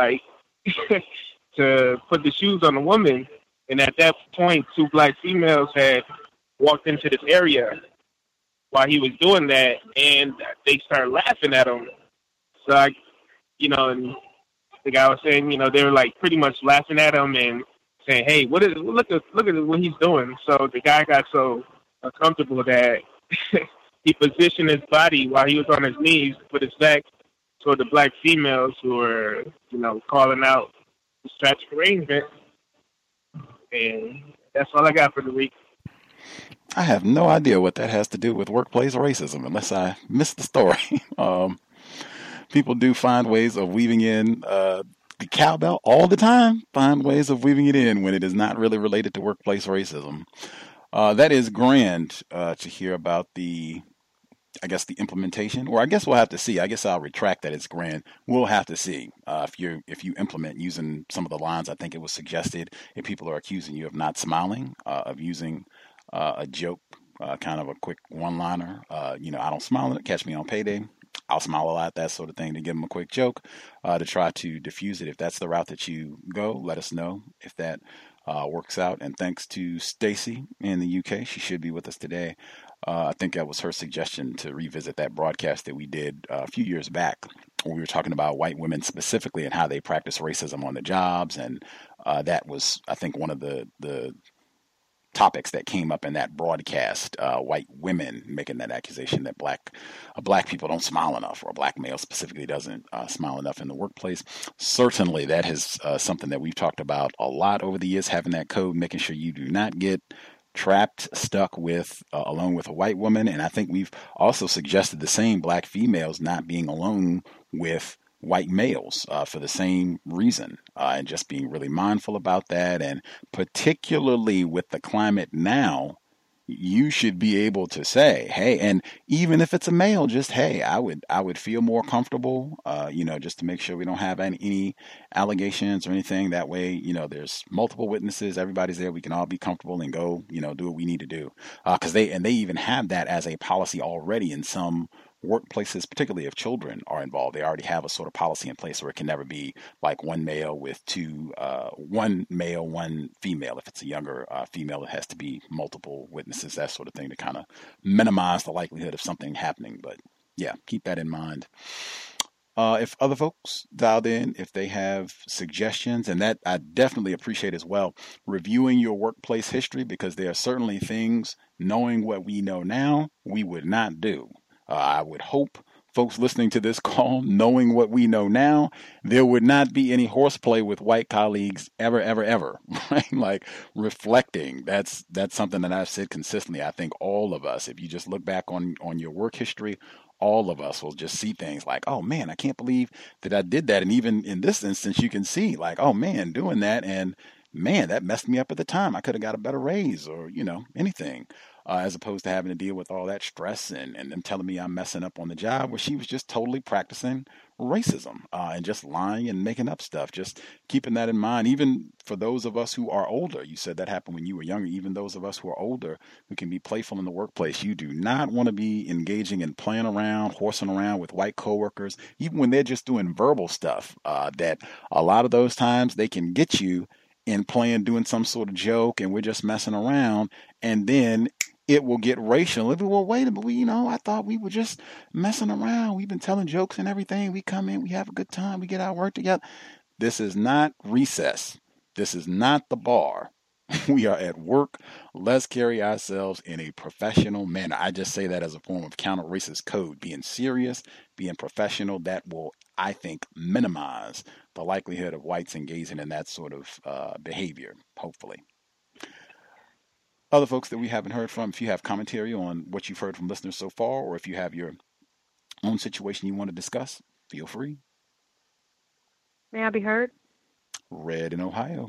to put the shoes on the woman. And at that point, two black females had walked into this area while he was doing that, and they started laughing at him. So and the guy was saying, they were pretty much laughing at him and saying, "Hey, look at what he's doing." So the guy got so uncomfortable that he positioned his body while he was on his knees, put his back toward the black females who were, calling out this tragic arrangement. And that's all I got for the week. I have no idea what that has to do with workplace racism, unless I missed the story. People do find ways of weaving in the cowbell all the time, find ways of weaving it in when it is not really related to workplace racism. That is grand to hear about the implementation, or I guess we'll have to see. I guess I'll retract that. It's grand. We'll have to see if you implement using some of the lines. I think it was suggested if people are accusing you of not smiling, of using a joke, kind of a quick one-liner. I don't smile. Catch me on payday. I'll smile a lot, that sort of thing, to give them a quick joke, to try to diffuse it. If that's the route that you go, let us know if that works out. And thanks to Stacy in the UK, she should be with us today. I think that was her suggestion to revisit that broadcast that we did a few years back, where we were talking about white women specifically and how they practice racism on the jobs. And that was, I think, one of the topics that came up in that broadcast, white women making that accusation that black people don't smile enough, or black male specifically doesn't smile enough in the workplace. Certainly that is something that we've talked about a lot over the years, having that code, making sure you do not get trapped, stuck with alone with a white woman. And I think we've also suggested the same, black females not being alone with white males for the same reason, and just being really mindful about that. And particularly with the climate now, you should be able to say, hey, and even if it's a male, just, hey, I would feel more comfortable, just to make sure we don't have any allegations or anything. That way, there's multiple witnesses, everybody's there, we can all be comfortable and go, do what we need to do. Because they even have that as a policy already in some workplaces, particularly if children are involved. They already have a sort of policy in place where it can never be like one male with one male, one female. If it's a younger female, it has to be multiple witnesses, that sort of thing, to kind of minimize the likelihood of something happening. But yeah, keep that in mind. If other folks dialed in, if they have suggestions, and that I definitely appreciate as well, reviewing your workplace history, because there are certainly things, knowing what we know now, we would not do. I would hope folks listening to this call, knowing what we know now, there would not be any horseplay with white colleagues ever, right? Like reflecting. That's something that I've said consistently. I think all of us, if you just look back on your work history, all of us will just see things like, oh man, I can't believe that I did that. And even in this instance, you can see like, oh man, doing that, and man, that messed me up at the time. I could have got a better raise, or, anything. As opposed to having to deal with all that stress and them telling me I'm messing up on the job, where she was just totally practicing racism and just lying and making up stuff. Just keeping that in mind, even for those of us who are older. You said that happened when you were younger. Even those of us who are older, who can be playful in the workplace, you do not want to be engaging in playing around, horsing around with white coworkers, even when they're just doing verbal stuff, that a lot of those times they can get you in doing some sort of joke, and we're just messing around, and then it will get racial. Well, wait a minute, I thought we were just messing around. We've been telling jokes and everything. We come in, we have a good time, we get our work together. This is not recess. This is not the bar. We are at work. Let's carry ourselves in a professional manner. I just say that as a form of counter-racist code. Being serious, being professional, that will, I think, minimize the likelihood of whites engaging in that sort of behavior, hopefully. Other folks that we haven't heard from, if you have commentary on what you've heard from listeners so far, or if you have your own situation you want to discuss, feel free. May I be heard? Red in Ohio.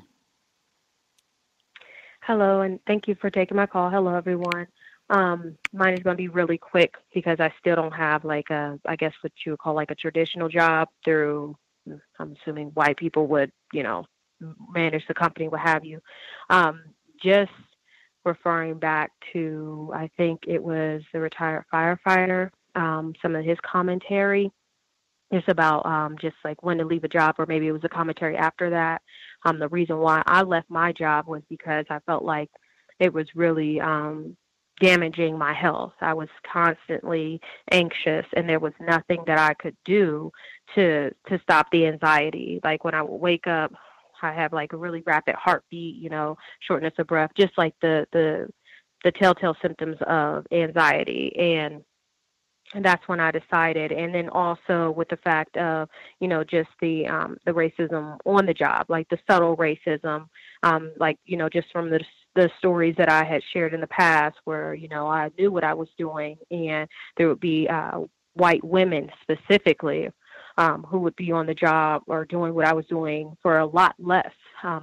Hello, and thank you for taking my call. Hello, everyone. Mine is going to be really quick because I still don't have I guess what you would call like a traditional job through, I'm assuming white people would, manage the company, what have you. Just referring back to, I think it was the retired firefighter, some of his commentary. It's about just like when to leave a job, or maybe it was a commentary after that. The reason why I left my job was because I felt like it was really damaging my health. I was constantly anxious, and there was nothing that I could do to stop the anxiety. Like when I would wake up, I have like a really rapid heartbeat, shortness of breath, just like the telltale symptoms of anxiety. And that's when I decided. And then also with the fact of, just the racism on the job, like the subtle racism, just from the stories that I had shared in the past where, I knew what I was doing, and there would be white women specifically who would be on the job or doing what I was doing for a lot less,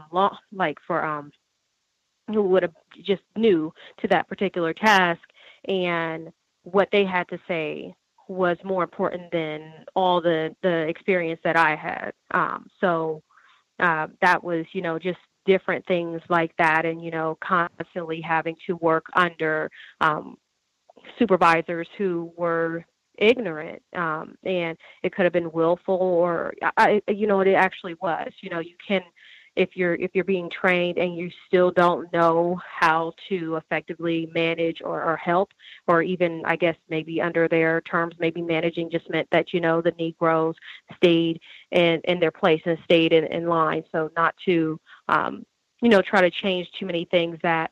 who would have just new to that particular task, and what they had to say was more important than all the experience that I had. So that was, just different things like that, and, constantly having to work under supervisors who were ignorant, and it could have been willful, or it actually was. You can if you're being trained and you still don't know how to effectively manage or help, or even, I guess, maybe under their terms, maybe managing just meant that, the Negroes stayed in their place and stayed in line. So not to, try to change too many things that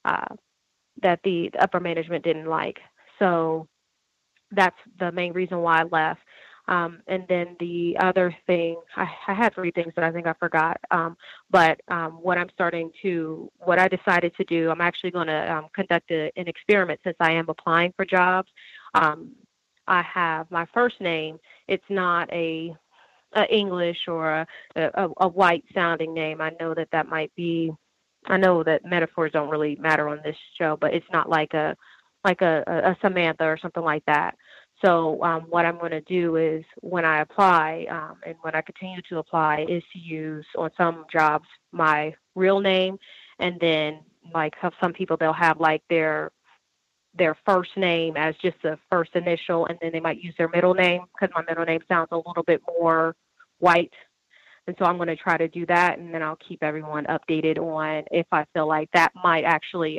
the upper management didn't like. So that's the main reason why I left. And then the other thing, I had three things that I think I forgot. But what I decided to do, I'm actually going to conduct an experiment since I am applying for jobs. I have my first name. It's not a English or a white sounding name. I know that might be. I know that metaphors don't really matter on this show, but it's not like a Samantha or something like that. So what I'm going to do is when I apply and when I continue to apply is to use on some jobs my real name, and then like have some people, they'll have like their first name as just the first initial, and then they might use their middle name because my middle name sounds a little bit more white. And so I'm going to try to do that, and then I'll keep everyone updated on if I feel like that might actually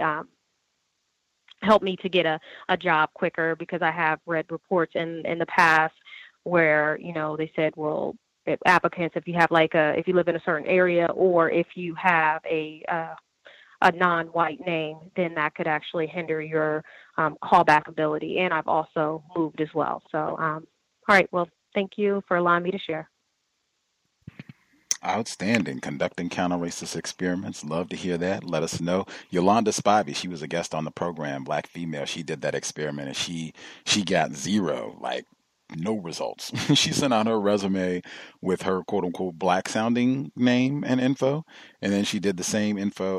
help me to get a job quicker, because I have read reports in the past where, they said, well, applicants, if you have if you live in a certain area, or if you have a non-white name, then that could actually hinder your callback ability. And I've also moved as well. So, all right. Well, thank you for allowing me to share. Outstanding. Conducting counter-racist experiments. Love to hear that. Let us know. Yolanda Spivey, she was a guest on the program, black female. She did that experiment and she got zero, like no results. She sent out her resume with her quote-unquote black-sounding name and info, and then she did the same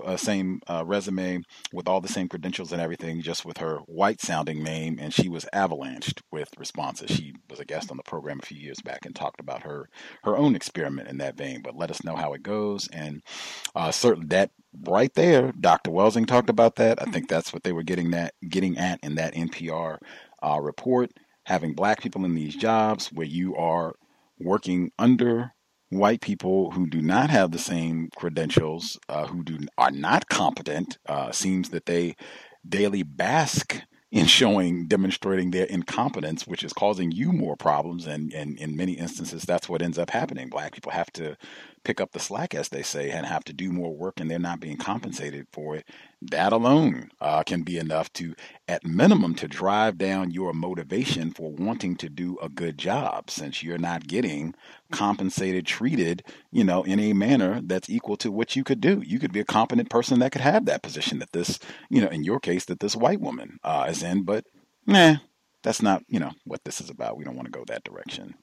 resume with all the same credentials and everything, just with her white-sounding name, and she was avalanched with responses. She was a guest on the program a few years back and talked about her own experiment in that vein. But let us know how it goes, and certainly that right there, Dr. Welsing talked about that. I think that's what they were getting at in that NPR report. Having black people in these jobs where you are working under white people who do not have the same credentials, who are not competent, seems that they daily bask in demonstrating their incompetence, which is causing you more problems. And in many instances, that's what ends up happening. Black people have to pick up the slack, as they say, and have to do more work, and they're not being compensated for it. That alone can be enough to, at minimum, to drive down your motivation for wanting to do a good job, since you're not getting compensated, treated, in a manner that's equal to what you could do. You could be a competent person that could have that position that this, in your case, that this white woman is in, but that's not, what this is about. We don't want to go that direction.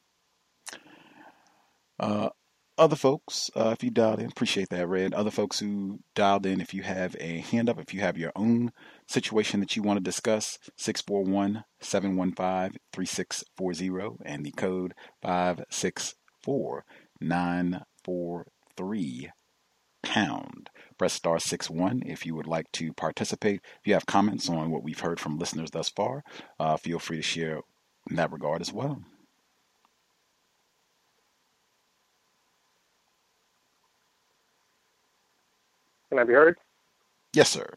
Other folks, if you dialed in, appreciate that, Red. Other folks who dialed in, if you have a hand up, if you have your own situation that you want to discuss, 641-715-3640 and the code 564-943#. Press star 61 if you would like to participate. If you have comments on what we've heard from listeners thus far, feel free to share in that regard as well. Can I be heard? Yes, sir.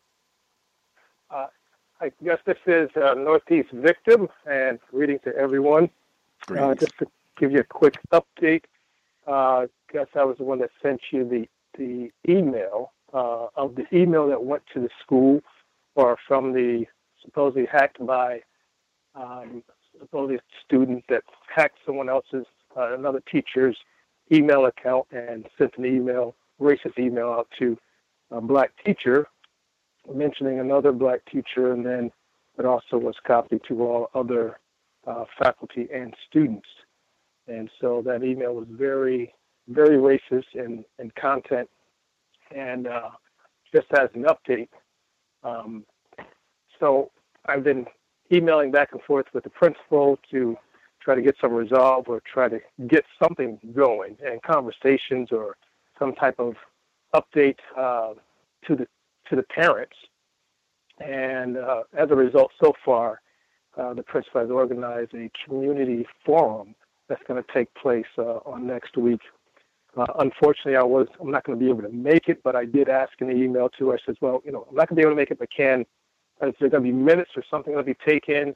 I guess this is Northeast Victim, and greeting to everyone. Just to give you a quick update, I guess I was the one that sent you the email of the email that went to the school, or from the supposedly hacked by supposedly student that hacked someone else's, another teacher's email account and sent an racist email out to a black teacher mentioning another black teacher, and then it also was copied to all other faculty and students. And so that email was very, very racist in content. And just as an update, so I've been emailing back and forth with the principal to try to get some resolve or try to get something going, and conversations or some type of update to the parents. And as a result, so far, the principal has organized a community forum that's going to take place on next week Unfortunately, I'm not going to be able to make it, but I did ask in the email to her. I said, well, I'm not going to be able to make it, but is there going to be minutes or something going to be taken?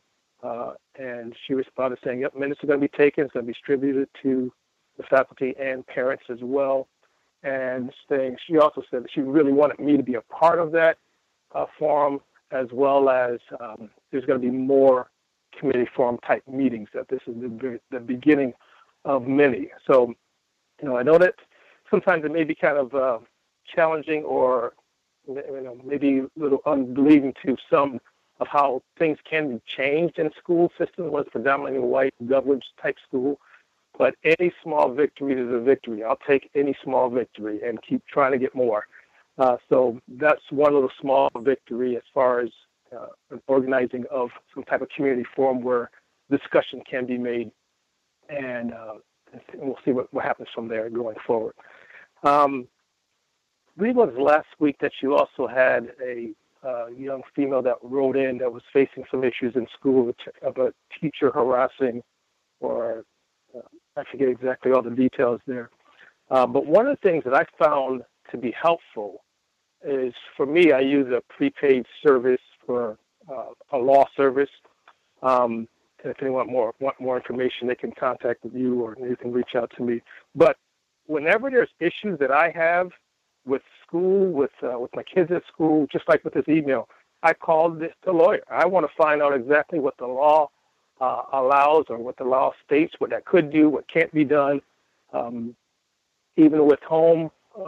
And she responded saying, yep, minutes are going to be taken. It's going to be distributed to the faculty and parents as well. And she also said that she really wanted me to be a part of that forum, as well as there's going to be more committee forum type meetings, that this is the beginning of many. So, I know that sometimes it may be kind of challenging or maybe a little unbelieving to some of how things can be changed in school systems, whether it's predominantly white government type school. But any small victory is a victory. I'll take any small victory and keep trying to get more. So that's one little small victory as far as an organizing of some type of community forum where discussion can be made, and we'll see what happens from there going forward. I believe it was last week that you also had a young female that wrote in that was facing some issues in school of a teacher harassing, or I forget exactly all the details there. But one of the things that I found to be helpful is, for me, I use a prepaid service for a law service. And if anyone want more information, they can contact you or you can reach out to me. But whenever there's issues that I have with school, with my kids at school, just like with this email, I called the lawyer. I want to find out exactly what the law allows, or what the law states, what that could do, what can't be done. Even with home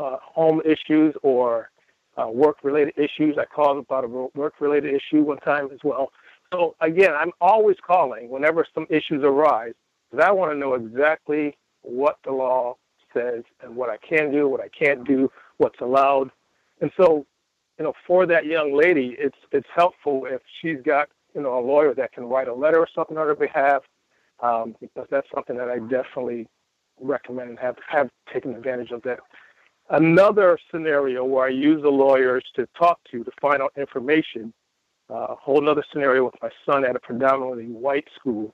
issues or work-related issues. I called about a work-related issue one time as well. So, again, I'm always calling whenever some issues arise, because I want to know exactly what the law says and what I can do, what I can't do, what's allowed. And so, for that young lady, it's helpful if she's got, a lawyer that can write a letter or something on her behalf, because that's something that I definitely recommend and have taken advantage of that. Another scenario where I use the lawyers to talk to find out information, a whole other scenario with my son at a predominantly white school.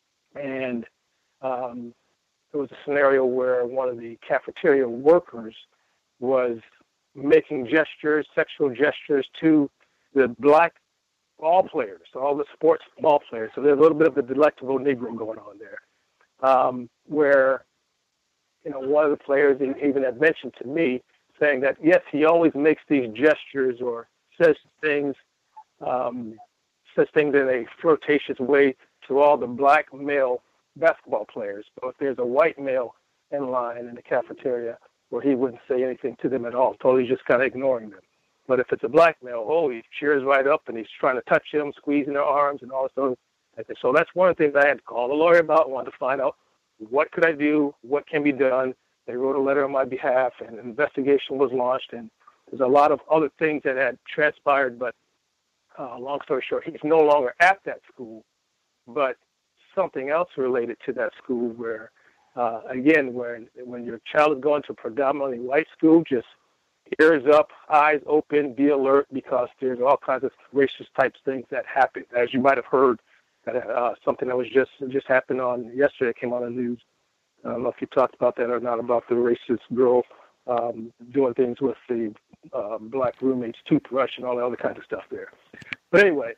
And there was a scenario where one of the cafeteria workers was making gestures, sexual gestures, to the black ball players, all the sports ball players. So there's a little bit of the delectable Negro going on there, where one of the players even had mentioned to me, saying that, yes, he always makes these gestures or says things in a flirtatious way to all the black male basketball players. But if there's a white male in line in the cafeteria, where he wouldn't say anything to them at all, totally just kind of ignoring them. But if it's a black male, he cheers right up and he's trying to touch them, squeezing their arms and all this other thing. So that's one of the things I had to call the lawyer about. I wanted to find out, what could I do? What can be done? They wrote a letter on my behalf, and an investigation was launched. And there's a lot of other things that had transpired, but long story short, he's no longer at that school. But something else related to that school where, again, when your child is going to a predominantly white school, just ears up, eyes open, be alert, because there's all kinds of racist types things that happen. As you might have heard, that something that was just happened on yesterday, came on the news. I don't know if you talked about that or not, about the racist girl doing things with the black roommate's toothbrush and all the other kinds of stuff there. But anyway,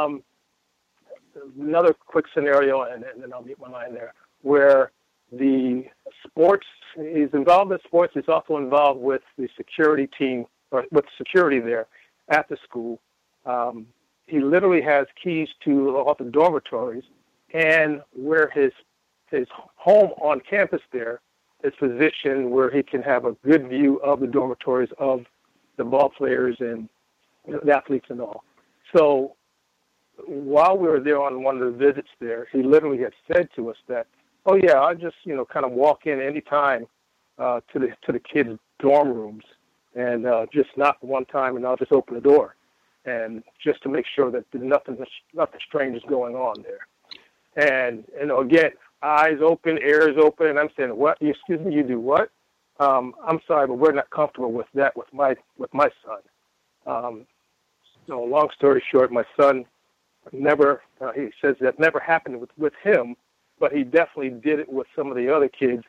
another quick scenario, and then I'll mute my line there, where the sports, he's involved in sports, he's also involved with the security team, or with security there at the school. He literally has keys to all the dormitories, and where his home on campus there is positioned where he can have a good view of the dormitories of the ball players and the athletes and all. So while we were there on one of the visits there, he literally had said to us that, oh yeah, I'll just, kind of walk in any time to the kids' dorm rooms and just knock one time, and I'll just open the door, and just to make sure that nothing strange is going on there. And again, eyes open, ears open, and I'm saying, what? Excuse me, you do what? I'm sorry, but we're not comfortable with that with my son. So long story short, my son never. He says that never happened with him. But he definitely did it with some of the other kids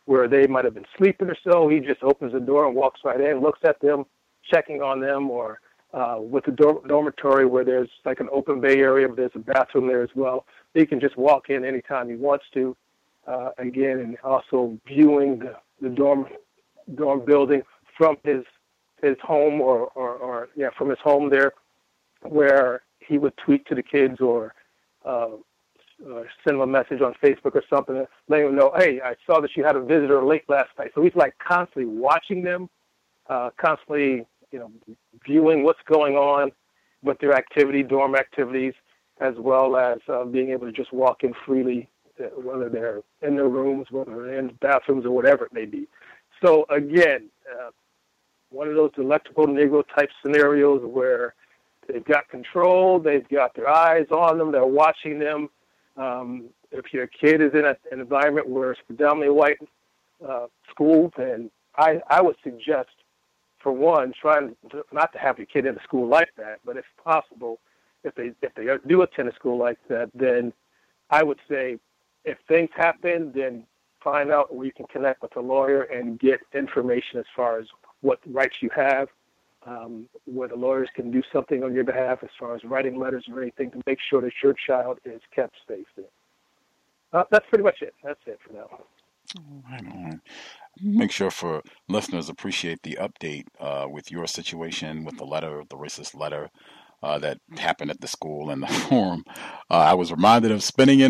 where they might have been sleeping or so. He just opens the door and walks right in, looks at them, checking on them, or with the dormitory where there's like an open bay area, but there's a bathroom there as well. He can just walk in anytime he wants to. Again, and also viewing the dorm building from his home or from his home there, where he would tweet to the kids or send them a message on Facebook or something, letting them know, hey, I saw that you had a visitor late last night. So he's like constantly watching them, constantly, viewing what's going on with their dorm activities, as well as being able to just walk in freely, whether they're in their rooms, whether they're in bathrooms or whatever it may be. So again, one of those electrical Negro type scenarios where they've got control, they've got their eyes on them, they're watching them. If your kid is in an environment where it's predominantly white school, then I would suggest, for one, trying not to have your kid in a school like that, but if possible, if they do attend a school like that, then I would say if things happen, then find out where you can connect with a lawyer and get information as far as what rights you have, where the lawyers can do something on your behalf as far as writing letters or anything to make sure that your child is kept safe there. That's pretty much it. That's it for now. Right on. Make sure for listeners appreciate the update with your situation with the racist letter that happened at the school and the forum. I was reminded of Spinning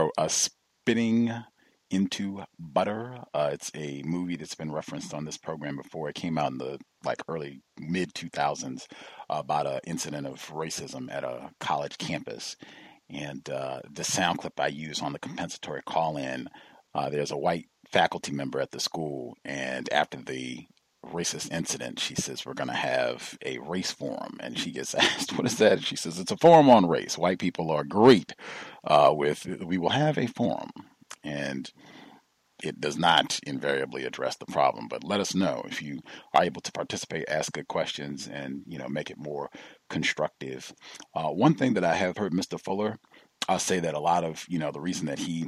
Into Butter. It's a movie that's been referenced on this program before. It came out in the early mid 2000s about an incident of racism at a college campus. And the sound clip I use on the compensatory call-in, there's a white faculty member at the school, and after the racist incident, she says, we're going to have a race forum. And she gets asked, what is that? And she says, it's a forum on race. White people are great we will have a forum. And it does not invariably address the problem, but let us know if you are able to participate, ask good questions, and make it more constructive. One thing that I have heard Mr. Fuller say that a lot of the reason that he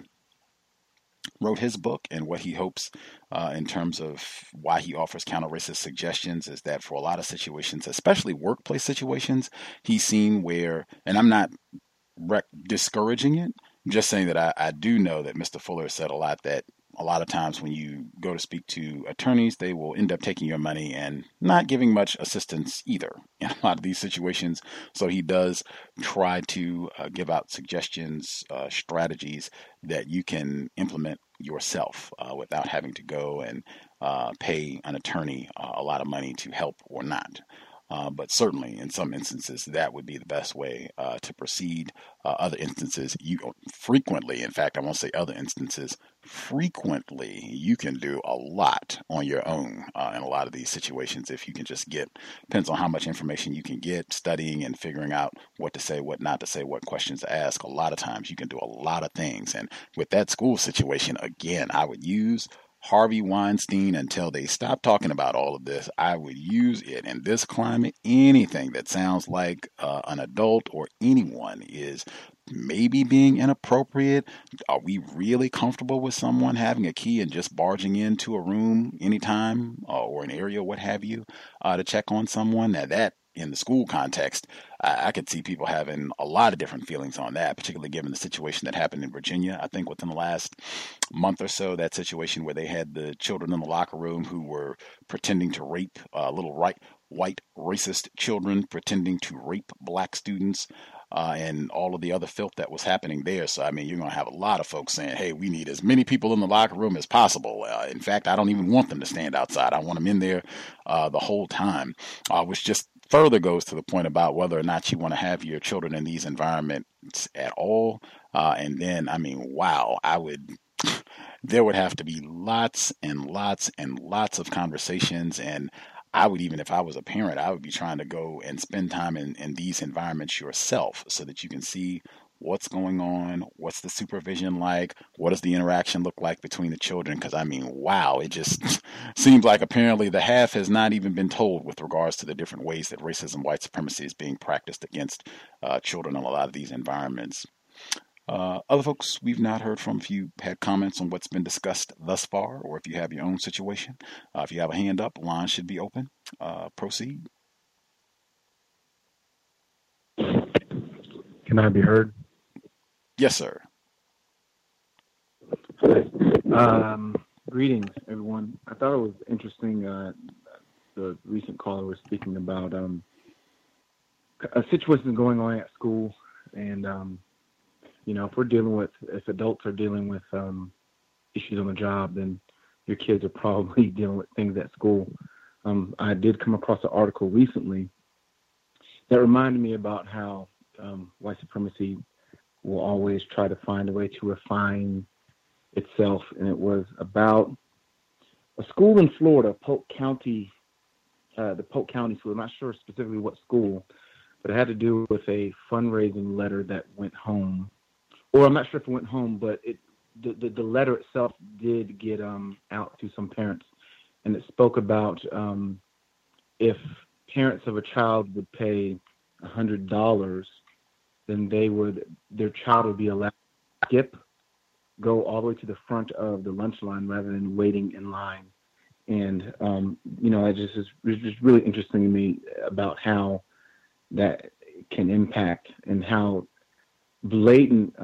wrote his book and what he hopes in terms of why he offers counter-racist suggestions is that for a lot of situations, especially workplace situations, he's seen where, and I'm not discouraging it, I'm just saying that I do know that Mr. Fuller said a lot that a lot of times when you go to speak to attorneys, they will end up taking your money and not giving much assistance either in a lot of these situations. So he does try to give out suggestions, strategies that you can implement yourself without having to go and pay an attorney a lot of money to help or not. But certainly, in some instances, that would be the best way to proceed. Other instances, frequently, in fact, I won't say other instances, frequently, you can do a lot on your own in a lot of these situations if you can just depends on how much information you can get, studying and figuring out what to say, what not to say, what questions to ask. A lot of times, you can do a lot of things. And with that school situation, again, I would use Harvey Weinstein until they stop talking about all of this. I would use it in this climate. Anything that sounds like an adult or anyone is maybe being inappropriate. Are we really comfortable with someone having a key and just barging into a room anytime or an area, what have you, to check on someone? Now that in the school context, I could see people having a lot of different feelings on that, particularly given the situation that happened in Virginia. I think within the last month or so, that situation where they had the children in the locker room who were pretending to rape little white racist children, pretending to rape black students, and all of the other filth that was happening there. So, I mean, you're going to have a lot of folks saying, hey, we need as many people in the locker room as possible. In fact, I don't even want them to stand outside. I want them in there the whole time, which just further goes to the point about whether or not you want to have your children in these environments at all. And then, I mean, wow, there would have to be lots and lots and lots of conversations. And I would, even if I was a parent, I would be trying to go and spend time in these environments yourself so that you can see what's going on, what's the supervision like, what does the interaction look like between the children? Because, I mean, wow, it just seems like apparently the half has not even been told with regards to the different ways that racism, white supremacy is being practiced against children in a lot of these environments. Other folks we've not heard from, if you had comments on what's been discussed thus far, or if you have your own situation, if you have a hand up, line should be open. Proceed. Can I be heard? Yes, sir. Greetings, everyone. I thought it was interesting. The recent caller was speaking about a situation going on at school, and if adults are dealing with issues on the job, then your kids are probably dealing with things at school. I did come across an article recently that reminded me about how white supremacy will always try to find a way to refine itself, and it was about a school in Florida, Polk County, the Polk County school. I'm not sure specifically what school, but it had to do with a fundraising letter that went home. Or I'm not sure if it went home, but the letter itself did get out to some parents, and it spoke about if parents of a child would pay $100, then their child would be allowed to go all the way to the front of the lunch line rather than waiting in line. And it was just really interesting to me about how that can impact and how blatant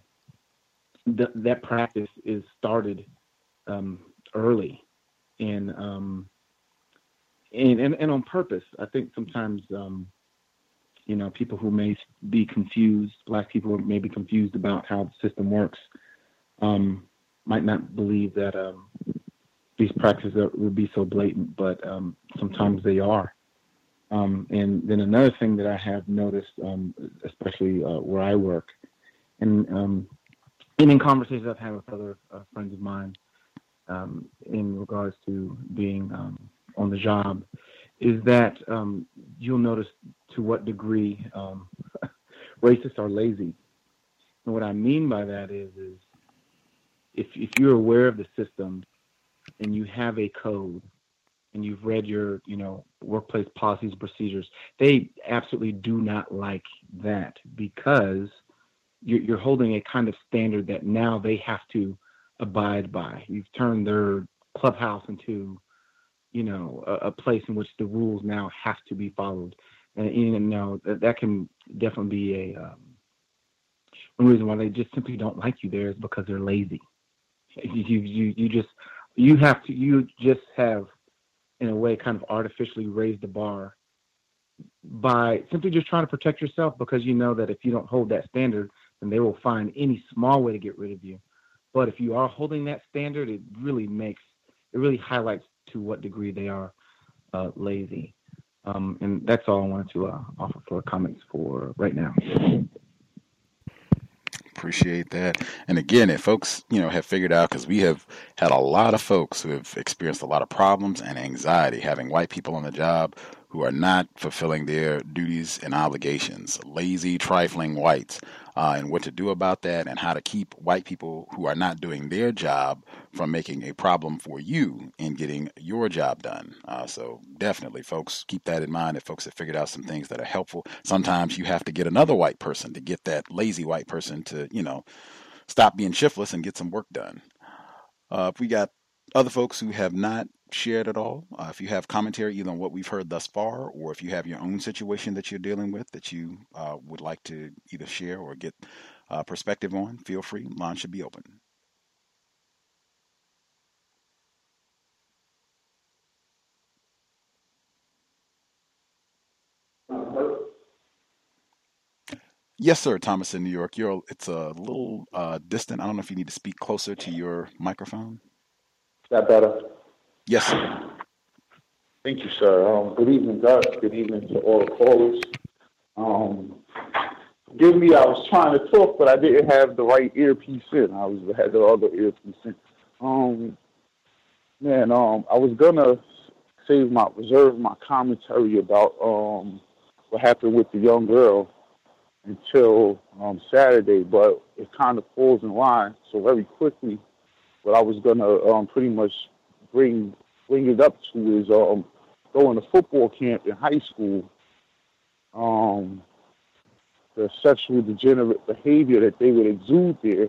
that practice is started early and on purpose. I think sometimes people who may be confused, Black people may be confused about how the system works, might not believe that these practices would be so blatant, but sometimes they are. And then another thing that I have noticed, especially where I work, and in conversations I've had with other friends of mine in regards to being on the job, is that you'll notice to what degree racists are lazy. And what I mean by that is if you're aware of the system and you have a code and you've read your, workplace policies and procedures, they absolutely do not like that, because you're holding a kind of standard that now they have to abide by. You've turned their clubhouse into, a place in which the rules now have to be followed. And that can definitely be one reason why they just simply don't like you there is because they're lazy. You just have in a way kind of artificially raised the bar by simply just trying to protect yourself, because you know that if you don't hold that standard, then they will find any small way to get rid of you. But if you are holding that standard, it really highlights to what degree they are lazy. And that's all I wanted to offer for comments for right now. Appreciate that. And again, if folks, have figured out, because we have had a lot of folks who have experienced a lot of problems and anxiety having white people on the job who are not fulfilling their duties and obligations, lazy, trifling whites, and what to do about that, and how to keep white people who are not doing their job from making a problem for you in getting your job done. So definitely, folks, keep that in mind. If folks have figured out some things that are helpful, sometimes you have to get another white person to get that lazy white person to, stop being shiftless and get some work done. If we got other folks who have not shared at all, if you have commentary either on what we've heard thus far, or if you have your own situation that you're dealing with that you would like to either share or get perspective on, feel free. Line should be open. Yes, sir, Thomas in New York. It's a little distant. I don't know if you need to speak closer to your microphone. Is that better? Yes, sir. Thank you, sir. Good evening, Gus. Good evening to all the callers. Forgive me, I was trying to talk, but I didn't have the right earpiece in. I had the other earpiece in. I was gonna reserve my commentary about what happened with the young girl until Saturday, but it kind of falls in line. So very quickly, what I was gonna pretty much bring it up to is going to football camp in high school. the sexual degenerate behavior that they would exude there,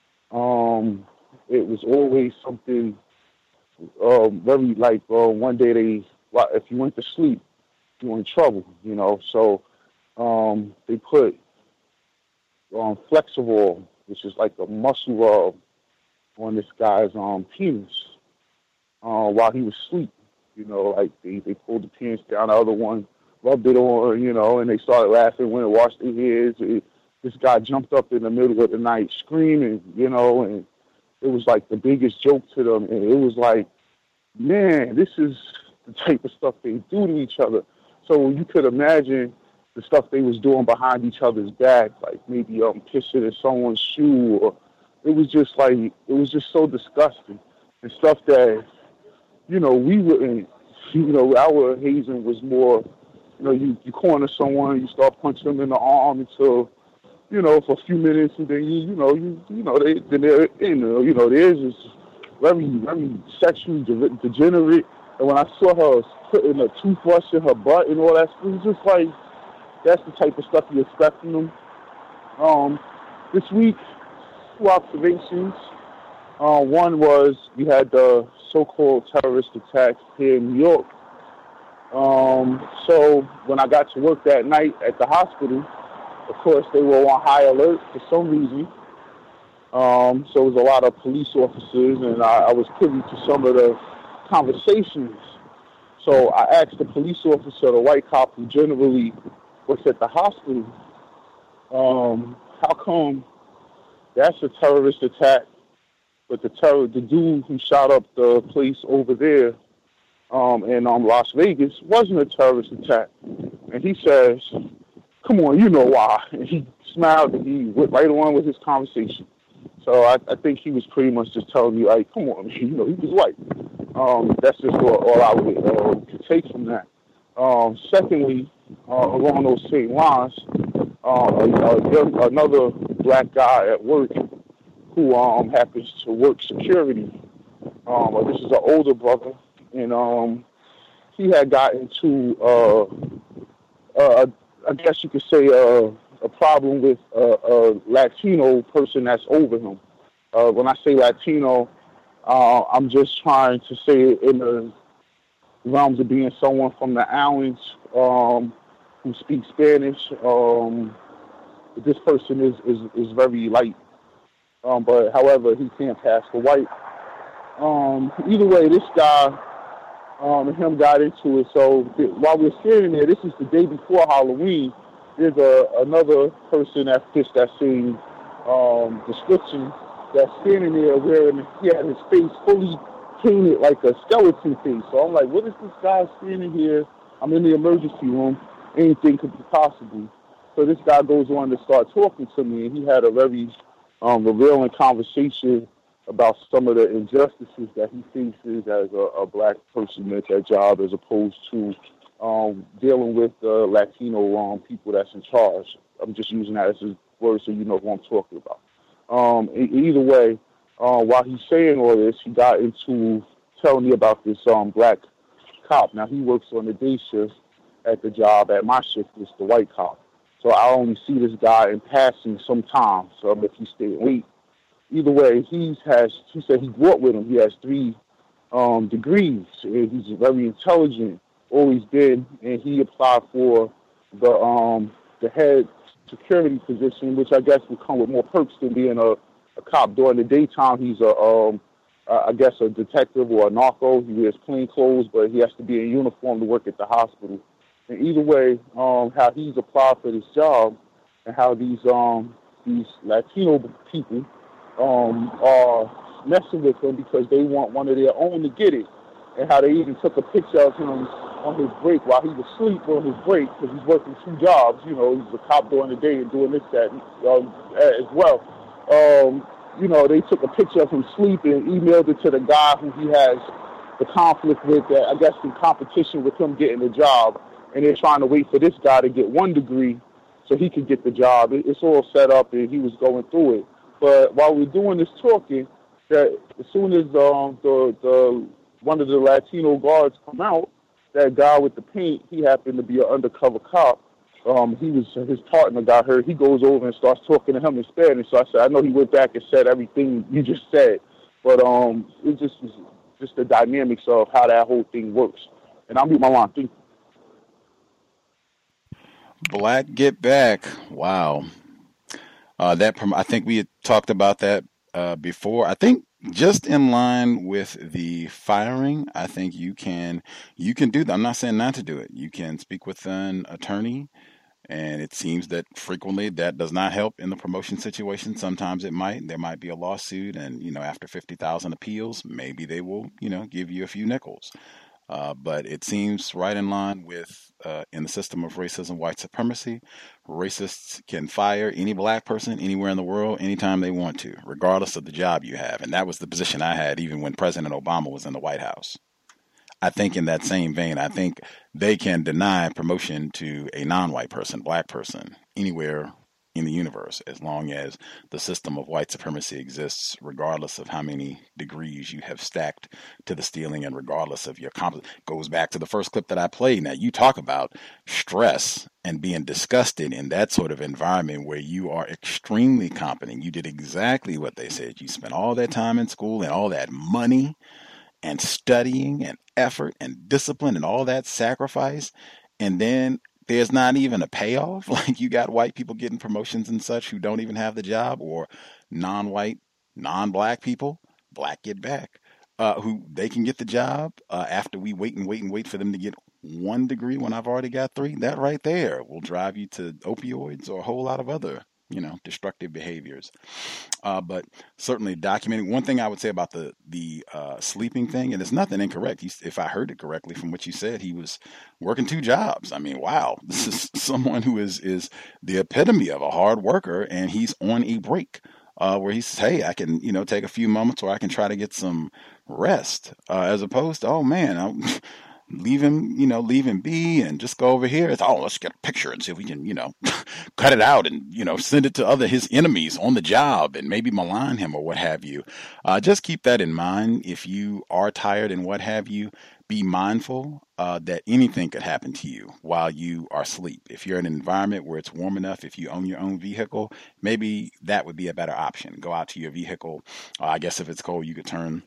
it was always something very like one day if you went to sleep, you were in trouble, you know. So they put Flexerol, which is like a muscle rub, on this guy's penis while he was asleep. You know, like they pulled the penis down, the other one rubbed it on, you know, and they started laughing when it washed their heads. This guy jumped up in the middle of the night screaming, you know, and it was like the biggest joke to them. And it was like, man, this is the type of stuff they do to each other. So you could imagine the stuff they was doing behind each other's back, like maybe pissing in someone's shoe, or it was just so disgusting and stuff that, you know, we wouldn't, you know, our hazing was more, you know, you corner someone, you start punching them in the arm until, you know, for a few minutes, and then they're theirs is very, very sexually degenerate. And when I saw her putting a toothbrush in her butt and all that, it was just like, that's the type of stuff you expect from them. This week, 2 observations. One was we had the so-called terrorist attacks here in New York. So when I got to work that night at the hospital, of course, they were on high alert for some reason. So it was a lot of police officers, and I was privy to some of the conversations. So I asked the police officer, the white cop who generally works at the hospital, how come that's a terrorist attack, but the dude who shot up the place over there in Las Vegas wasn't a terrorist attack? And he says, come on, you know why. And he smiled and he went right on with his conversation. So I think he was pretty much just telling me, like, come on, you know, he was white. That's just all I would take from that. Secondly, along those same lines, another black guy at work who happens to work security. This is an older brother, and he had gotten into, I guess you could say, a problem with a Latino person that's over him. When I say Latino, I'm just trying to say it in the realms of being someone from the islands who speaks Spanish. This person is very light, but however, he can't pass for white. Either way, this guy and him got into it. So while we're standing there, this is the day before Halloween. There's another person that fits that same description that's standing there wearing, he had his face fully painted like a skeleton face. So I'm like, what is this guy standing here? I'm in the emergency room. Anything could be possible. So this guy goes on to start talking to me, and he had a very revealing conversation about some of the injustices that he faces as a black person at that job, as opposed to dealing with Latino people that's in charge. I'm just using that as a word so you know who I'm talking about. Either way, while he's saying all this, he got into telling me about this black cop. Now, he works on the day shift at the job. At my shift, it's the white cop. So I only see this guy in passing sometimes, if he stay late. Either way, he said he brought with him, he has 3 degrees. He's very intelligent, always been, and he applied for the head security position, which I guess would come with more perks than being a cop. During the daytime, he's I guess a detective or a narco. He wears plain clothes, but he has to be in uniform to work at the hospital. And either way, how he's applied for this job and how these Latino people are messing with him because they want one of their own to get it, and how they even took a picture of him on his break while he was asleep on his break because he's working 2 jobs. You know, he's a cop during the day and doing this, that, as well. You know, they took a picture of him sleeping and emailed it to the guy who he has the conflict with, I guess in competition with him getting the job. And they're trying to wait for this guy to get 1 degree so he could get the job. It's all set up, and he was going through it. But while we're doing this talking, that as soon as one of the Latino guards come out, that guy with the paint, he happened to be an undercover cop, his partner got hurt. He goes over and starts talking to him in Spanish. So I said, I know he went back and said everything you just said, but it's just the dynamics of how that whole thing works. And I'll mute my line. Thank you. Black Get Back. Wow. I think we had talked about that before. I think just in line with the firing, I think you can do that. I'm not saying not to do it. You can speak with an attorney, and it seems that frequently that does not help in the promotion situation. Sometimes it might. There might be a lawsuit, and after 50,000 appeals, maybe they will give you a few nickels. But it seems right in line with in the system of racism, white supremacy. Racists can fire any black person anywhere in the world anytime they want to, regardless of the job you have. And that was the position I had even when President Obama was in the White House. I think in that same vein, I think they can deny promotion to a non-white person, black person, anywhere in the universe, as long as the system of white supremacy exists, regardless of how many degrees you have stacked to the ceiling and regardless of your competence. Goes back to the first clip that I played. Now, you talk about stress and being disgusted in that sort of environment where you are extremely competent. You did exactly what they said. You spent all that time in school and all that money and studying and effort and discipline and all that sacrifice, and then there's not even a payoff. Like, you got white people getting promotions and such who don't even have the job, or non-white, non-black people, Black Get Back, who they can get the job after we wait for them to get 1 degree when I've already got 3. That right there will drive you to opioids or a whole lot of other destructive behaviors. But certainly documenting. One thing I would say about the sleeping thing, and it's nothing incorrect. If I heard it correctly from what you said, he was working 2 jobs. I mean, wow, this is someone who is the epitome of a hard worker, and he's on a break where he says, hey, I can, take a few moments, or I can try to get some rest, as opposed to, oh man, leave him be and just go over here. It's, let's get a picture and see if we can, cut it out and, send it to his enemies on the job and maybe malign him or what have you. Just keep that in mind. If you are tired and what have you, be mindful that anything could happen to you while you are asleep. If you're in an environment where it's warm enough, if you own your own vehicle, maybe that would be a better option. Go out to your vehicle. I guess if it's cold, you could turn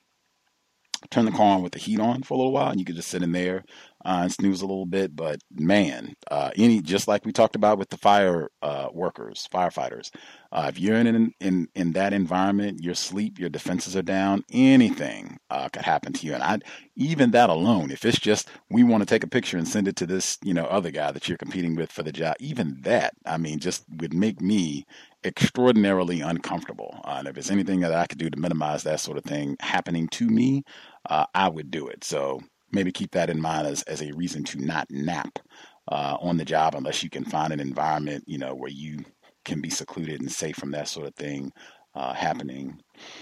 the car on with the heat on for a little while, and you could just sit in there and snooze a little bit. But man, just like we talked about with the firefighters, if you're in that environment, your sleep, your defenses are down, anything could happen to you. And even that alone, if it's just we want to take a picture and send it to this other guy that you're competing with for the job, even that, just would make me extraordinarily uncomfortable. And if there's anything that I could do to minimize that sort of thing happening to me, I would do it. So maybe keep that in mind as a reason to not nap on the job, unless you can find an environment, where you can be secluded and safe from that sort of thing happening.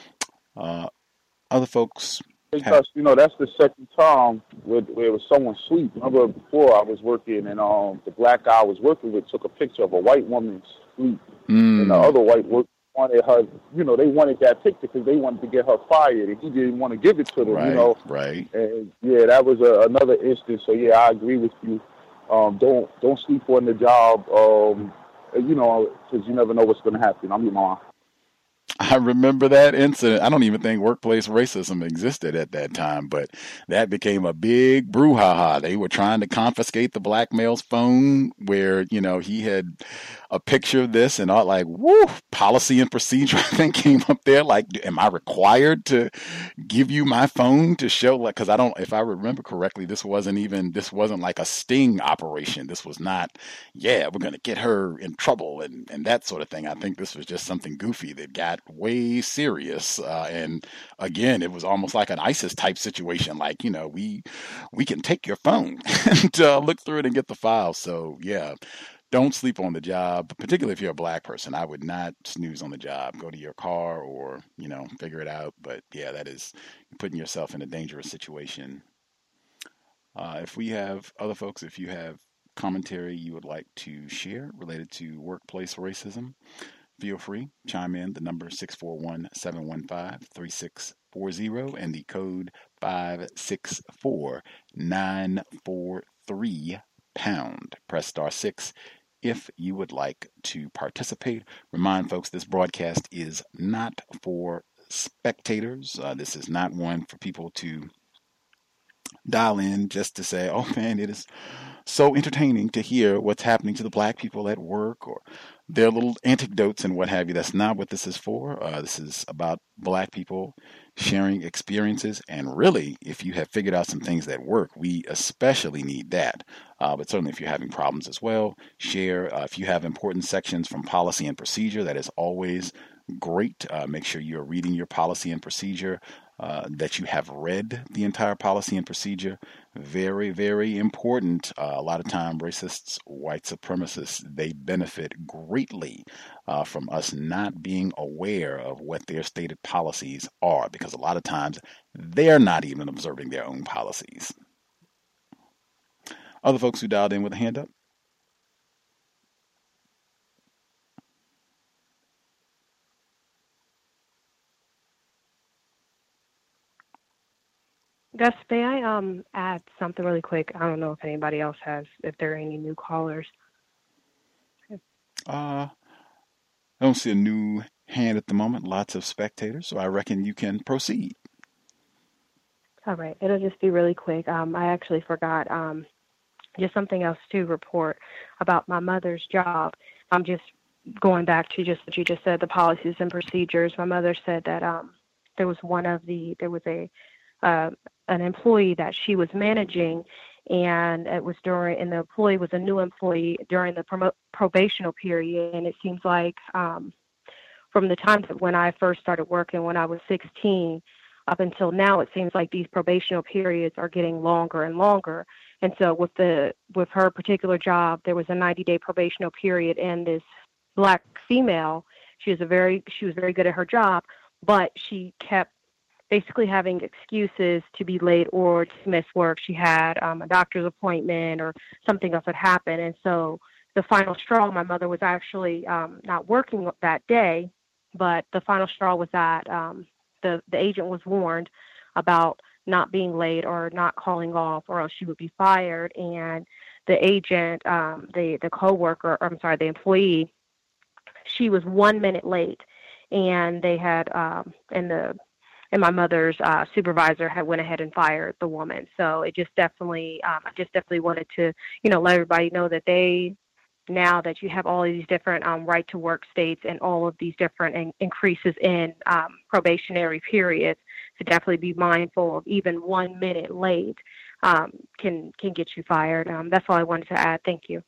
Other folks. Because, that's the second time where it was someone sleep. Remember before I was working, and the black guy I was working with took a picture of a white woman's sleep. And the other white worker wanted her, they wanted that picture because they wanted to get her fired, and he didn't want to give it to them, Right. And yeah, that was another instance. So yeah, I agree with you. Don't sleep on the job, because you never know what's going to happen. I'm your mom. I remember that incident. I don't even think workplace racism existed at that time, but that became a big brouhaha. They were trying to confiscate the black male's phone where, he had a picture of this, and all, like, woo, policy and procedure, I think, came up there. Like, am I required to give you my phone to show, like, because if I remember correctly, this wasn't like a sting operation. This was not, we're going to get her in trouble and that sort of thing. I think this was just something goofy that got way serious. And again, it was almost like an ISIS type situation. Like, we can take your phone and look through it and get the file. So yeah, don't sleep on the job, particularly if you're a black person. I would not snooze on the job. Go to your car or, figure it out. But yeah, that is putting yourself in a dangerous situation. If we have other folks, if you have commentary you would like to share related to workplace racism, feel free, chime in. The number 641-715-3640 and the code 564-943#. Press *6 if you would like to participate. Remind folks this broadcast is not for spectators. This is not one for people to dial in just to say, oh man, it is so entertaining to hear what's happening to the black people at work or their little anecdotes and what have you. That's not what this is for. This is about black people sharing experiences. And really, if you have figured out some things that work, we especially need that. But certainly if you're having problems as well, share. If you have important sections from policy and procedure, that is always great. Make sure you're reading your policy and procedure, that you have read the entire policy and procedure. Very, very important. A lot of time, racists, white supremacists, they benefit greatly from us not being aware of what their stated policies are, because a lot of times they're not even observing their own policies. Other folks who dialed in with a hand up? Gus, may I add something really quick? I don't know if anybody else has, if there are any new callers. I don't see a new hand at the moment. Lots of spectators, so I reckon you can proceed. All right. It'll just be really quick. I actually forgot just something else to report about my mother's job. I'm just going back to just what you just said, the policies and procedures. My mother said that there was an employee that she was managing, and the employee was a new employee during the probational period. And it seems like from the time that when I first started working when I was 16 up until now, it seems like these probational periods are getting longer and longer. And so with her particular job, there was a 90-day probational period, and this black female, she was very good at her job, but she kept basically having excuses to be late or to miss work. She had a doctor's appointment or something else had happened. And so the final straw, my mother was actually not working that day, but the final straw was that the agent was warned about not being late or not calling off, or else she would be fired. And the agent, the employee, she was 1 minute late, and they had and my mother's supervisor had went ahead and fired the woman. So it just definitely, I just definitely wanted to, let everybody know that now that you have all of these different right to work states and all of these different increases in probationary periods, to definitely be mindful of even 1 minute late can get you fired. That's all I wanted to add. Thank you.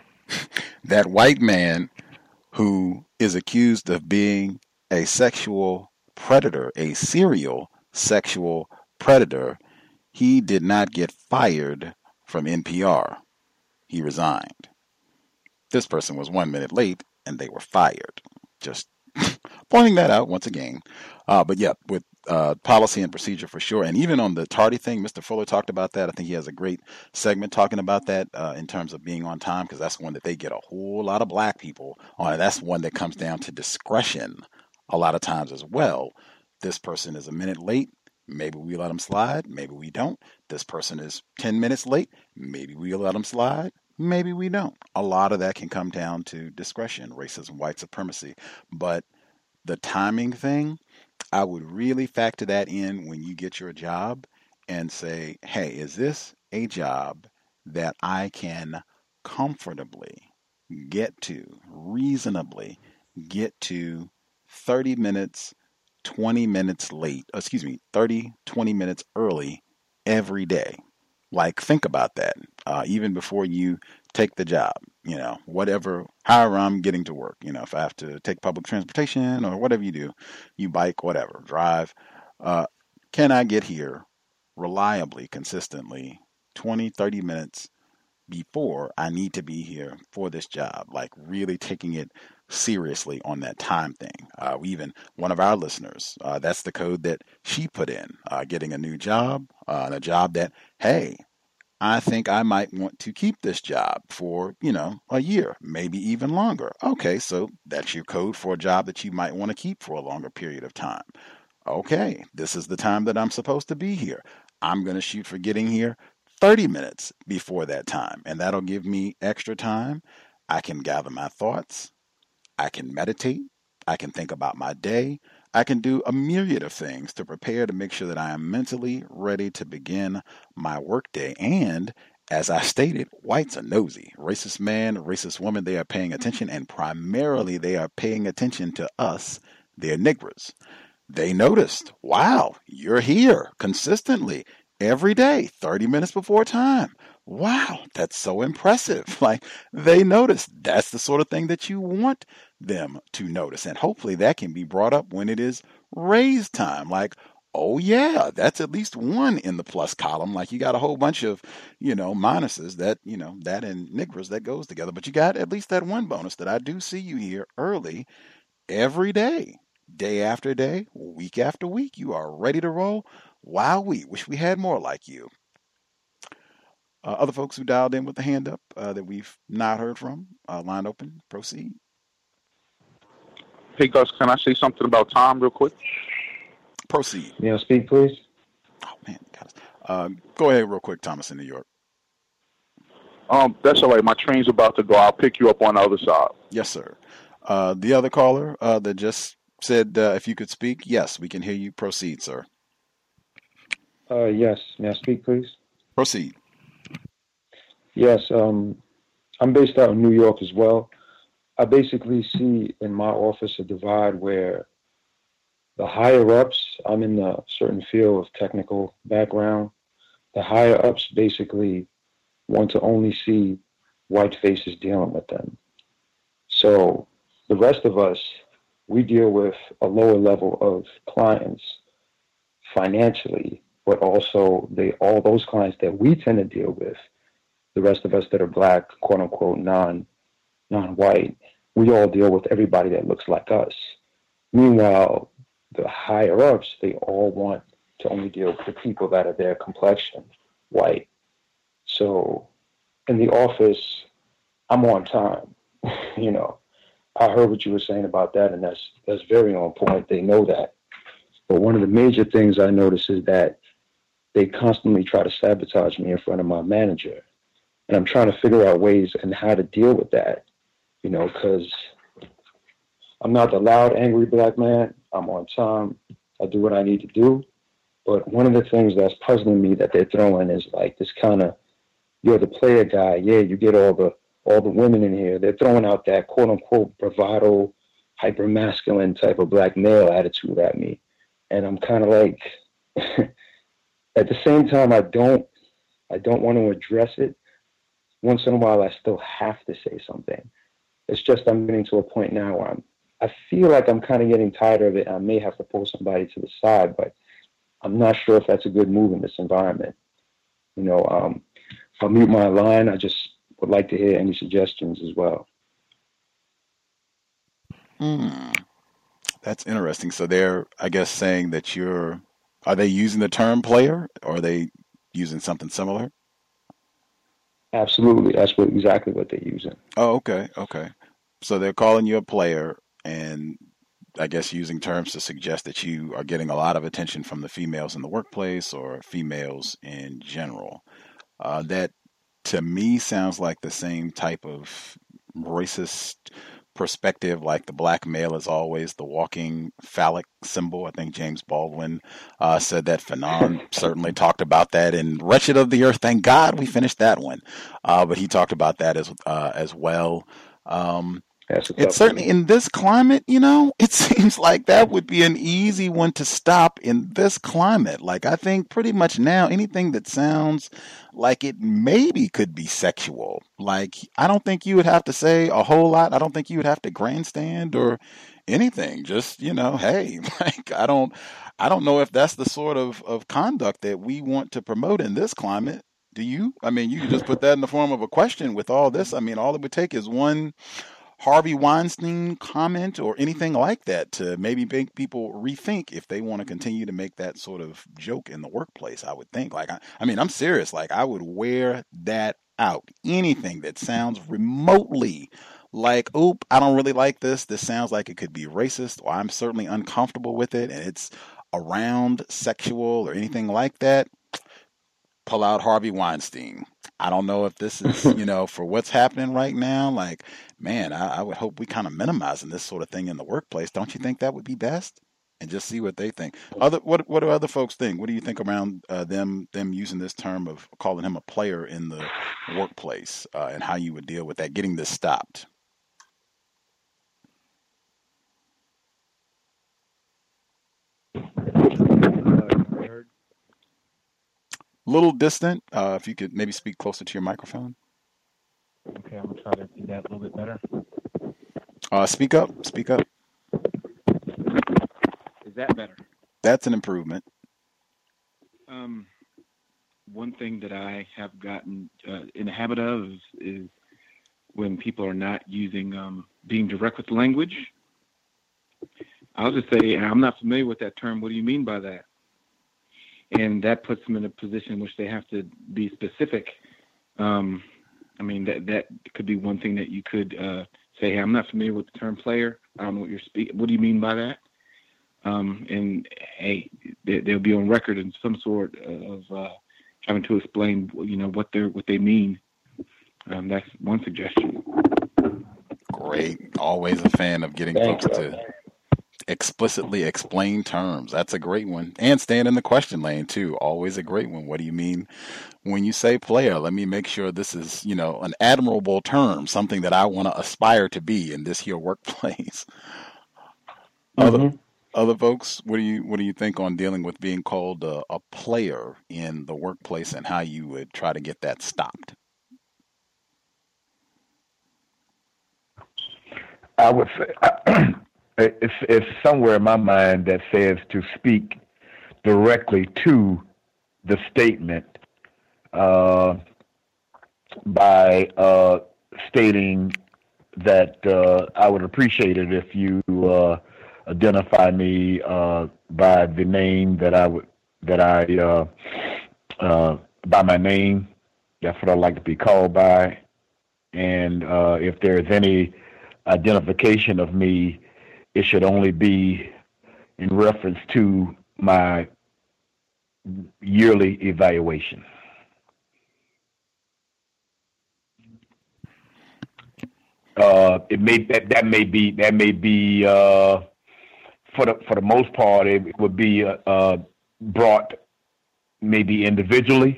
That white man who is accused of being a sexual predator, a serial sexual predator, he did not get fired from NPR. He resigned. This person was 1 minute late and they were fired. Just pointing that out once again. But yeah, with policy and procedure for sure. And even on the tardy thing, Mr. Fuller talked about that. I think he has a great segment talking about that in terms of being on time, because that's one that they get a whole lot of black people on. That's one that comes down to discretion a lot of times as well. This person is a minute late. Maybe we let them slide. Maybe we don't. This person is 10 minutes late. Maybe we let them slide. Maybe we don't. A lot of that can come down to discretion, racism, white supremacy. But the timing thing, I would really factor that in when you get your job and say, hey, is this a job that I can comfortably get to, reasonably get to 30 minutes, 20 minutes late, 30, 20 minutes early every day? Like, think about that. Even before you take the job, however I'm getting to work, if I have to take public transportation or whatever you do, you bike, whatever, drive, can I get here reliably, consistently, 20, 30 minutes before I need to be here for this job? Like, really taking it seriously on that time thing. One of our listeners, that's the code that she put in, getting a new job, a job that, hey, I think I might want to keep this job for, a year, maybe even longer. Okay, so that's your code for a job that you might want to keep for a longer period of time. Okay, this is the time that I'm supposed to be here. I'm going to shoot for getting here 30 minutes before that time, and that'll give me extra time. I can gather my thoughts. I can meditate. I can think about my day. I can do a myriad of things to prepare to make sure that I am mentally ready to begin my workday. And as I stated, whites are nosy. Racist man, racist woman, they are paying attention, and primarily they are paying attention to us, their niggers. They noticed, wow, you're here consistently every day, 30 minutes before time. Wow, that's so impressive. Like, they noticed. That's the sort of thing that you want them to notice. And hopefully that can be brought up when it is raise time. Like, oh yeah, that's at least one in the plus column. Like, you got a whole bunch of, minuses that, that and niggers that goes together. But you got at least that one bonus that I do see you here early every day, day after day, week after week. You are ready to roll. Wow, we wish we had more like you. Other folks who dialed in with the hand up that we've not heard from, line open, proceed. Hey, Gus, can I say something about Tom real quick? Proceed. May I speak, please? Oh, man. Go ahead real quick, Thomas in New York. That's all right. My train's about to go. I'll pick you up on the other side. Yes, sir. The other caller that just said if you could speak, yes, we can hear you. Proceed, sir. Yes. May I speak, please? Proceed. Yes. I'm based out in New York as well. I basically see in my office a divide where the higher ups, I'm in a certain field of technical background, the higher ups basically want to only see white faces dealing with them. So the rest of us, we deal with a lower level of clients financially, but also all those clients that we tend to deal with, the rest of us that are black, quote unquote, non-white, we all deal with everybody that looks like us. Meanwhile, the higher ups, they all want to only deal with the people that are their complexion, white. So in the office, I'm on time. I heard what you were saying about that, and that's very on point. They know that. But one of the major things I notice is that they constantly try to sabotage me in front of my manager. And I'm trying to figure out ways and how to deal with that, because I'm not the loud, angry black man. I'm on time. I do what I need to do. But one of the things that's puzzling me that they're throwing is like this kind of, you're the player guy. Yeah, you get all the women in here. They're throwing out that quote unquote bravado, hyper masculine type of black male attitude at me. And I'm kind of like, at the same time, I don't want to address it. Once in a while, I still have to say something. It's just I'm getting to a point now where I feel like I'm kind of getting tired of it. I may have to pull somebody to the side, but I'm not sure if that's a good move in this environment. I'll mute my line. I just would like to hear any suggestions as well. That's interesting. So they're, I guess, saying that are they using the term player, or are they using something similar? Absolutely. That's exactly what they're using. Oh, okay. So they're calling you a player, and I guess using terms to suggest that you are getting a lot of attention from the females in the workplace or females in general. That, to me, sounds like the same type of racist perspective, like the black male is always the walking phallic symbol. I think James Baldwin said that. Fanon certainly talked about that in Wretched of the Earth. Thank God we finished that one. But he talked about that as well. It's certainly in this climate, it seems like that would be an easy one to stop in this climate. Like, I think pretty much now anything that sounds like it maybe could be sexual, like, I don't think you would have to say a whole lot. I don't think you would have to grandstand or anything. Just, hey, like, I don't know if that's the sort of conduct that we want to promote in this climate. Do you? I mean, you can just put that in the form of a question with all this. I mean, all it would take is one Harvey Weinstein comment or anything like that to maybe make people rethink if they want to continue to make that sort of joke in the workplace. I would think, like, I mean, I'm serious. Like, I would wear that out. Anything that sounds remotely like, oop, I don't really like this. This sounds like it could be racist, or I'm certainly uncomfortable with it, and it's around sexual or anything like that. pull out Harvey Weinstein. I don't know if this is, for what's happening right now. Like, man, I would hope we kind of minimizing this sort of thing in the workplace. Don't you think that would be best? And just see what they think. What do other folks think? What do you think around them using this term of calling him a player in the workplace, and how you would deal with that, getting this stopped? Little distant. If you could maybe speak closer to your microphone. Okay, I'm gonna try to do that a little bit better. Speak up. Speak up. Is that better? That's an improvement. One thing that I have gotten in the habit of is when people are not using being direct with language. I'll just say, I'm not familiar with that term. What do you mean by that? And that puts them in a position in which they have to be specific. That could be one thing that you could say, hey, I'm not familiar with the term player. I don't know what you're speaking. What do you mean by that? And hey, they'll be on record in some sort of having to explain, what they mean. That's one suggestion. Great. Always a fan of getting folks to explicitly explain terms. That's a great one. And staying in the question lane too. Always a great one. What do you mean when you say player? Let me make sure this is, an admirable term, something that I want to aspire to be in this here workplace. Other folks, what do you think on dealing with being called a player in the workplace and how you would try to get that stopped? I would say it's somewhere in my mind that says to speak directly to the statement by stating that I would appreciate it if you identify me by the name by my name. That's what I like to be called by. And if there's any identification of me, it should only be in reference to my yearly evaluation. That may be for the most part, it would be brought maybe individually,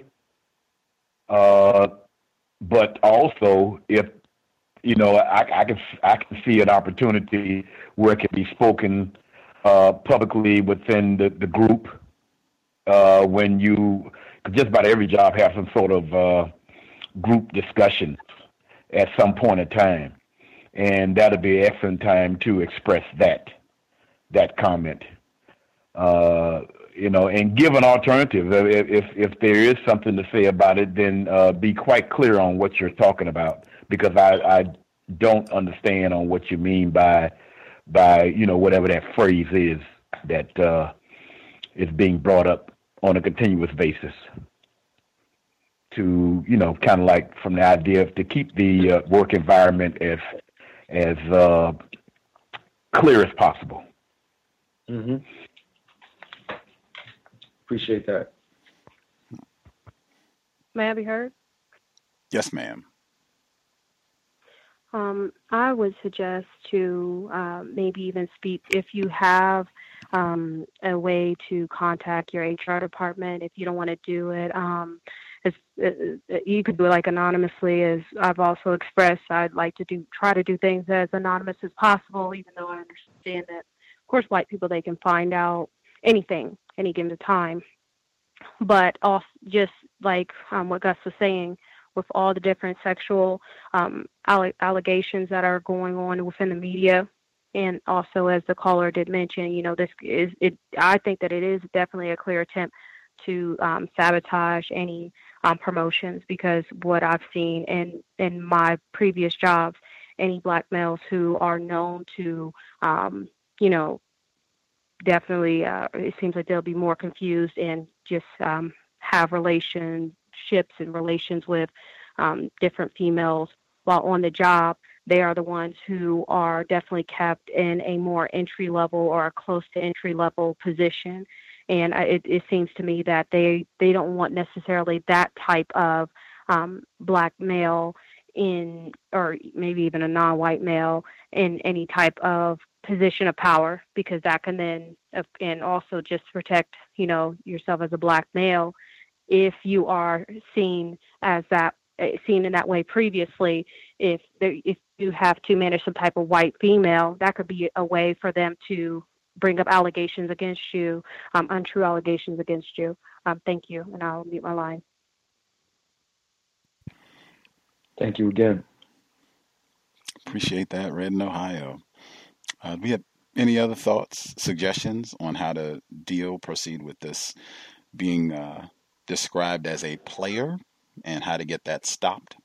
but also if I can see an opportunity where it can be spoken publicly within the group. When just about every job has some sort of group discussion at some point in time, and that'll be an excellent time to express that comment. And give an alternative. If there is something to say about it, then be quite clear on what you're talking about, because I don't understand on what you mean by whatever that phrase is that is being brought up on a continuous basis. To kind of like from the idea of to keep the work environment as clear as possible. Mm-hmm. Appreciate that. May I be heard? Yes, ma'am. I would suggest to maybe even speak, if you have a way to contact your HR department, if you don't want to do it, you could do it like anonymously. As I've also expressed, I'd like to try to do things as anonymous as possible, even though I understand that, of course, white people, they can find out anything any given time. But also, just like what Gus was saying, with all the different sexual allegations that are going on within the media, and also as the caller did mention, this is it. I think that it is definitely a clear attempt to sabotage any promotions, because what I've seen in my previous jobs, any black males who are known to, definitely it seems like they'll be more confused and just have relationships and relations with different females while on the job. They are the ones who are definitely kept in a more entry level or a close to entry level position. And it seems to me that they don't want necessarily that type of black male in, or maybe even a non-white male in any type of position of power, because that can then, and also just protect, yourself as a black male. If you are seen in that way previously, if you have to manage some type of white female, that could be a way for them to bring up allegations against you, untrue allegations against you. Thank you, and I'll mute my line. Thank you again. Appreciate that, Red in Ohio. Do we have any other thoughts, suggestions on how to proceed with this being described as a player and how to get that stopped?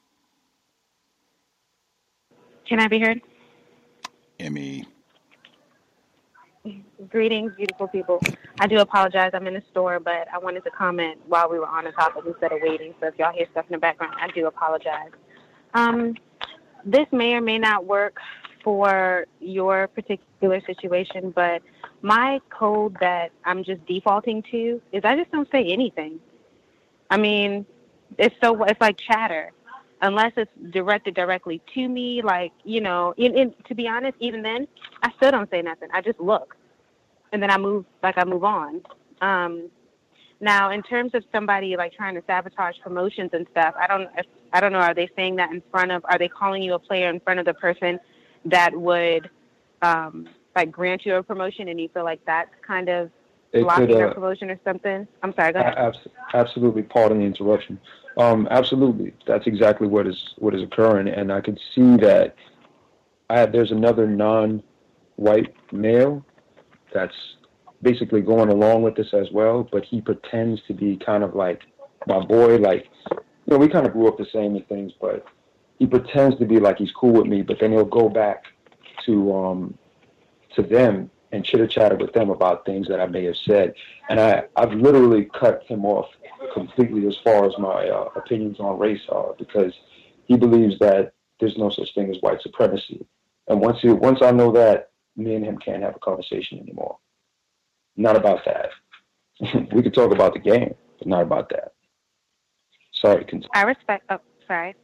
Can I be heard? Emmy. Greetings, beautiful people. I do apologize. I'm in the store, but I wanted to comment while we were on the topic instead of waiting. So if y'all hear stuff in the background, I do apologize. This may or may not work for your particular situation, but my code that I'm just defaulting to is I just don't say anything. I mean, it's like chatter. Unless it's directed directly to me, like, to be honest, even then, I still don't say nothing. I just look, and then I move on. Now, in terms of somebody like trying to sabotage promotions and stuff, I don't know. Are they saying that are they calling you a player in front of the person that would grant you a promotion, and you feel like that's kind of blocking your promotion or something? I'm sorry, go ahead. Absolutely. Pardon the interruption. Absolutely. That's exactly what is occurring. And I could see that there's another non-white male that's basically going along with this as well, but he pretends to be kind of like my boy. Like, we kind of grew up the same and things, but he pretends to be like he's cool with me, but then he'll go back to them and chitter-chatter with them about things that I may have said. And I've literally cut him off completely as far as my opinions on race are, because he believes that there's no such thing as white supremacy. And once I know that, me and him can't have a conversation anymore. Not about that. We could talk about the game, but not about that. Sorry. Continue. I respect. Oh, sorry.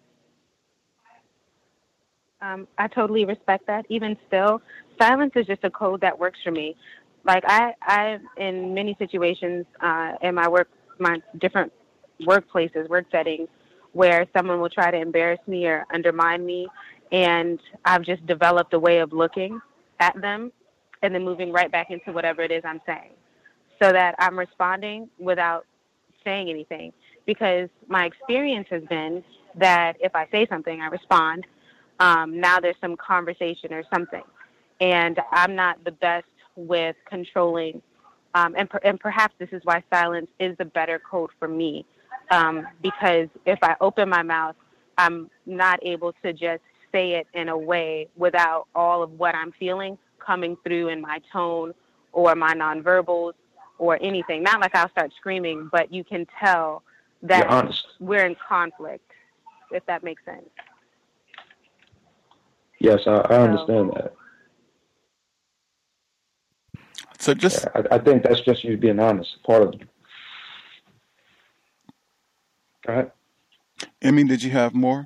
I totally respect that. Even still, silence is just a code that works for me. Like I in many situations in my different workplaces, work settings, where someone will try to embarrass me or undermine me, and I've just developed a way of looking at them and then moving right back into whatever it is I'm saying, so that I'm responding without saying anything. Because my experience has been that if I say something, I respond. Now there's some conversation or something, and I'm not the best with controlling. And perhaps this is why silence is the better code for me, because if I open my mouth, I'm not able to just say it in a way without all of what I'm feeling coming through in my tone or my nonverbals or anything. Not like I'll start screaming, but you can tell that we're in conflict, if that makes sense. Yes, I understand that. So just, I think that's just you being honest. Part of it. Go ahead. Emmy, did you have more?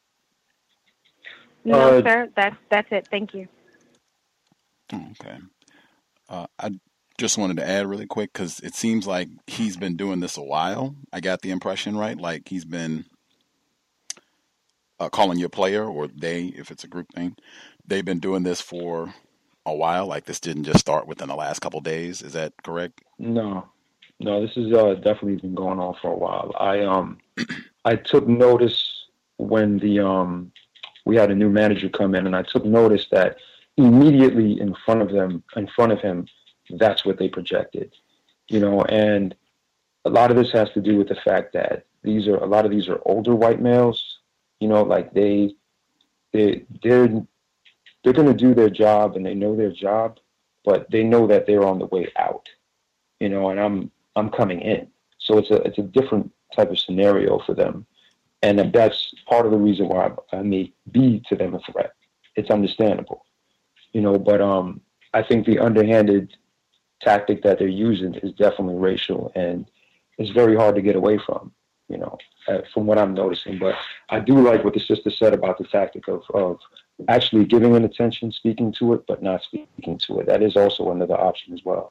No, sir. That's it. Thank you. Okay. I just wanted to add really quick, because it seems like he's been doing this a while. I got the impression, right? Like he's been calling you a player, or they, if it's a group thing, they've been doing this for a while. Like this didn't just start within the last couple of days. Is that correct? No, this has definitely been going on for a while. I took notice when we had a new manager come in, and I took notice that immediately in front of him, that's what they projected, and a lot of this has to do with the fact that a lot of these are older white males, like they're going to do their job, and they know their job, but they know that they're on the way out, and I'm coming in. So it's a different type of scenario for them. And that's part of the reason why I may be to them a threat. It's understandable, but I think the underhanded tactic that they're using is definitely racial, and it's very hard to get away from, from what I'm noticing. But I do like what the sister said about the tactic of actually giving it attention, speaking to it, but not speaking to it. That is also another option as well.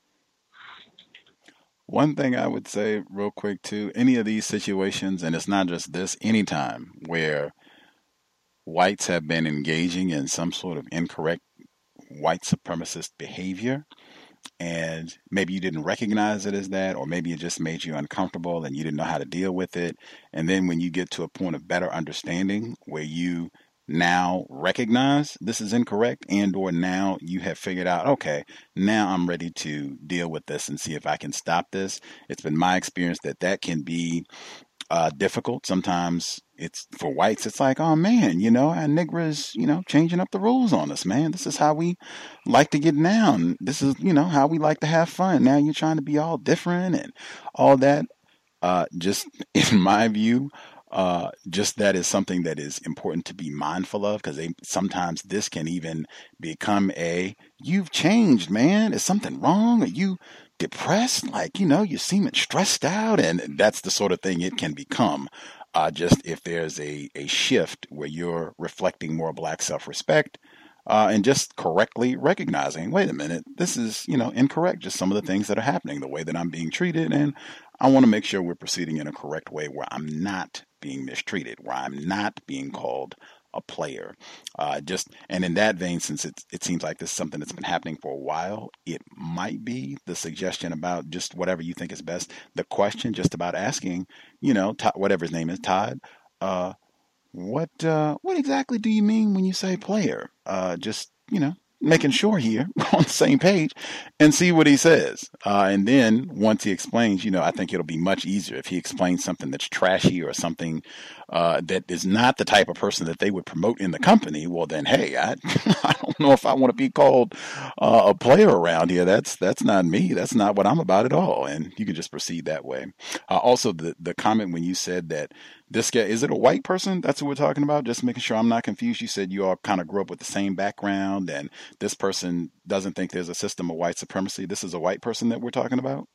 One thing I would say real quick too, any of these situations, and it's not just this, anytime where whites have been engaging in some sort of incorrect white supremacist behavior, and maybe you didn't recognize it as that, or maybe it just made you uncomfortable and you didn't know how to deal with it. And then when you get to a point of better understanding where you now recognize this is incorrect, and or now you have figured out, okay, now I'm ready to deal with this and see if I can stop this. It's been my experience that can be difficult. Sometimes it's for whites, it's like, oh man, our niggers, changing up the rules on us, man. This is how we like to get down. This is, how we like to have fun. Now you're trying to be all different and all that. Just in my view, just that is something that is important to be mindful of, because sometimes this can even become you've changed, man. Is something wrong? Are you depressed? Like, you seem stressed out. And that's the sort of thing it can become. Just if there's a shift where you're reflecting more Black self-respect, and just correctly recognizing, wait a minute, this is, incorrect. Just some of the things that are happening, the way that I'm being treated. And I want to make sure we're proceeding in a correct way where I'm not being mistreated, where I'm not being called a player. And in that vein, since it seems like this is something that's been happening for a while, it might be the suggestion about just whatever you think is best. The question just about asking, whatever his name is, Todd, what exactly do you mean when you say player? Just, making sure here we're on the same page, and see what he says. And then once he explains, I think it'll be much easier if he explains something that's trashy or something that is not the type of person that they would promote in the company. Well, then, hey, I don't know if I want to be called a player around here. That's not me. That's not what I'm about at all. And you can just proceed that way. Also, the comment when you said that this guy, is it a white person? That's what we're talking about? Just making sure I'm not confused. You said you all kind of grew up with the same background, and this person doesn't think there's a system of white supremacy. This is a white person that we're talking about?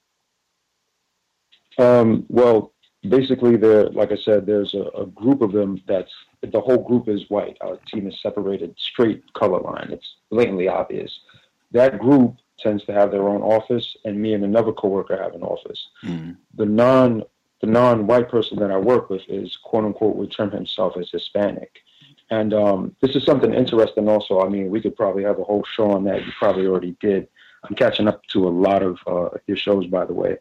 Well, basically, like I said, there's a group of them the whole group is white. Our team is separated straight color line. It's blatantly obvious. That group tends to have their own office, and me and another coworker have an office. Mm. The non-white person that I work with is, quote unquote, would term himself as Hispanic. And this is something interesting also. I mean, we could probably have a whole show on that. You probably already did. I'm catching up to a lot of your shows, by the way.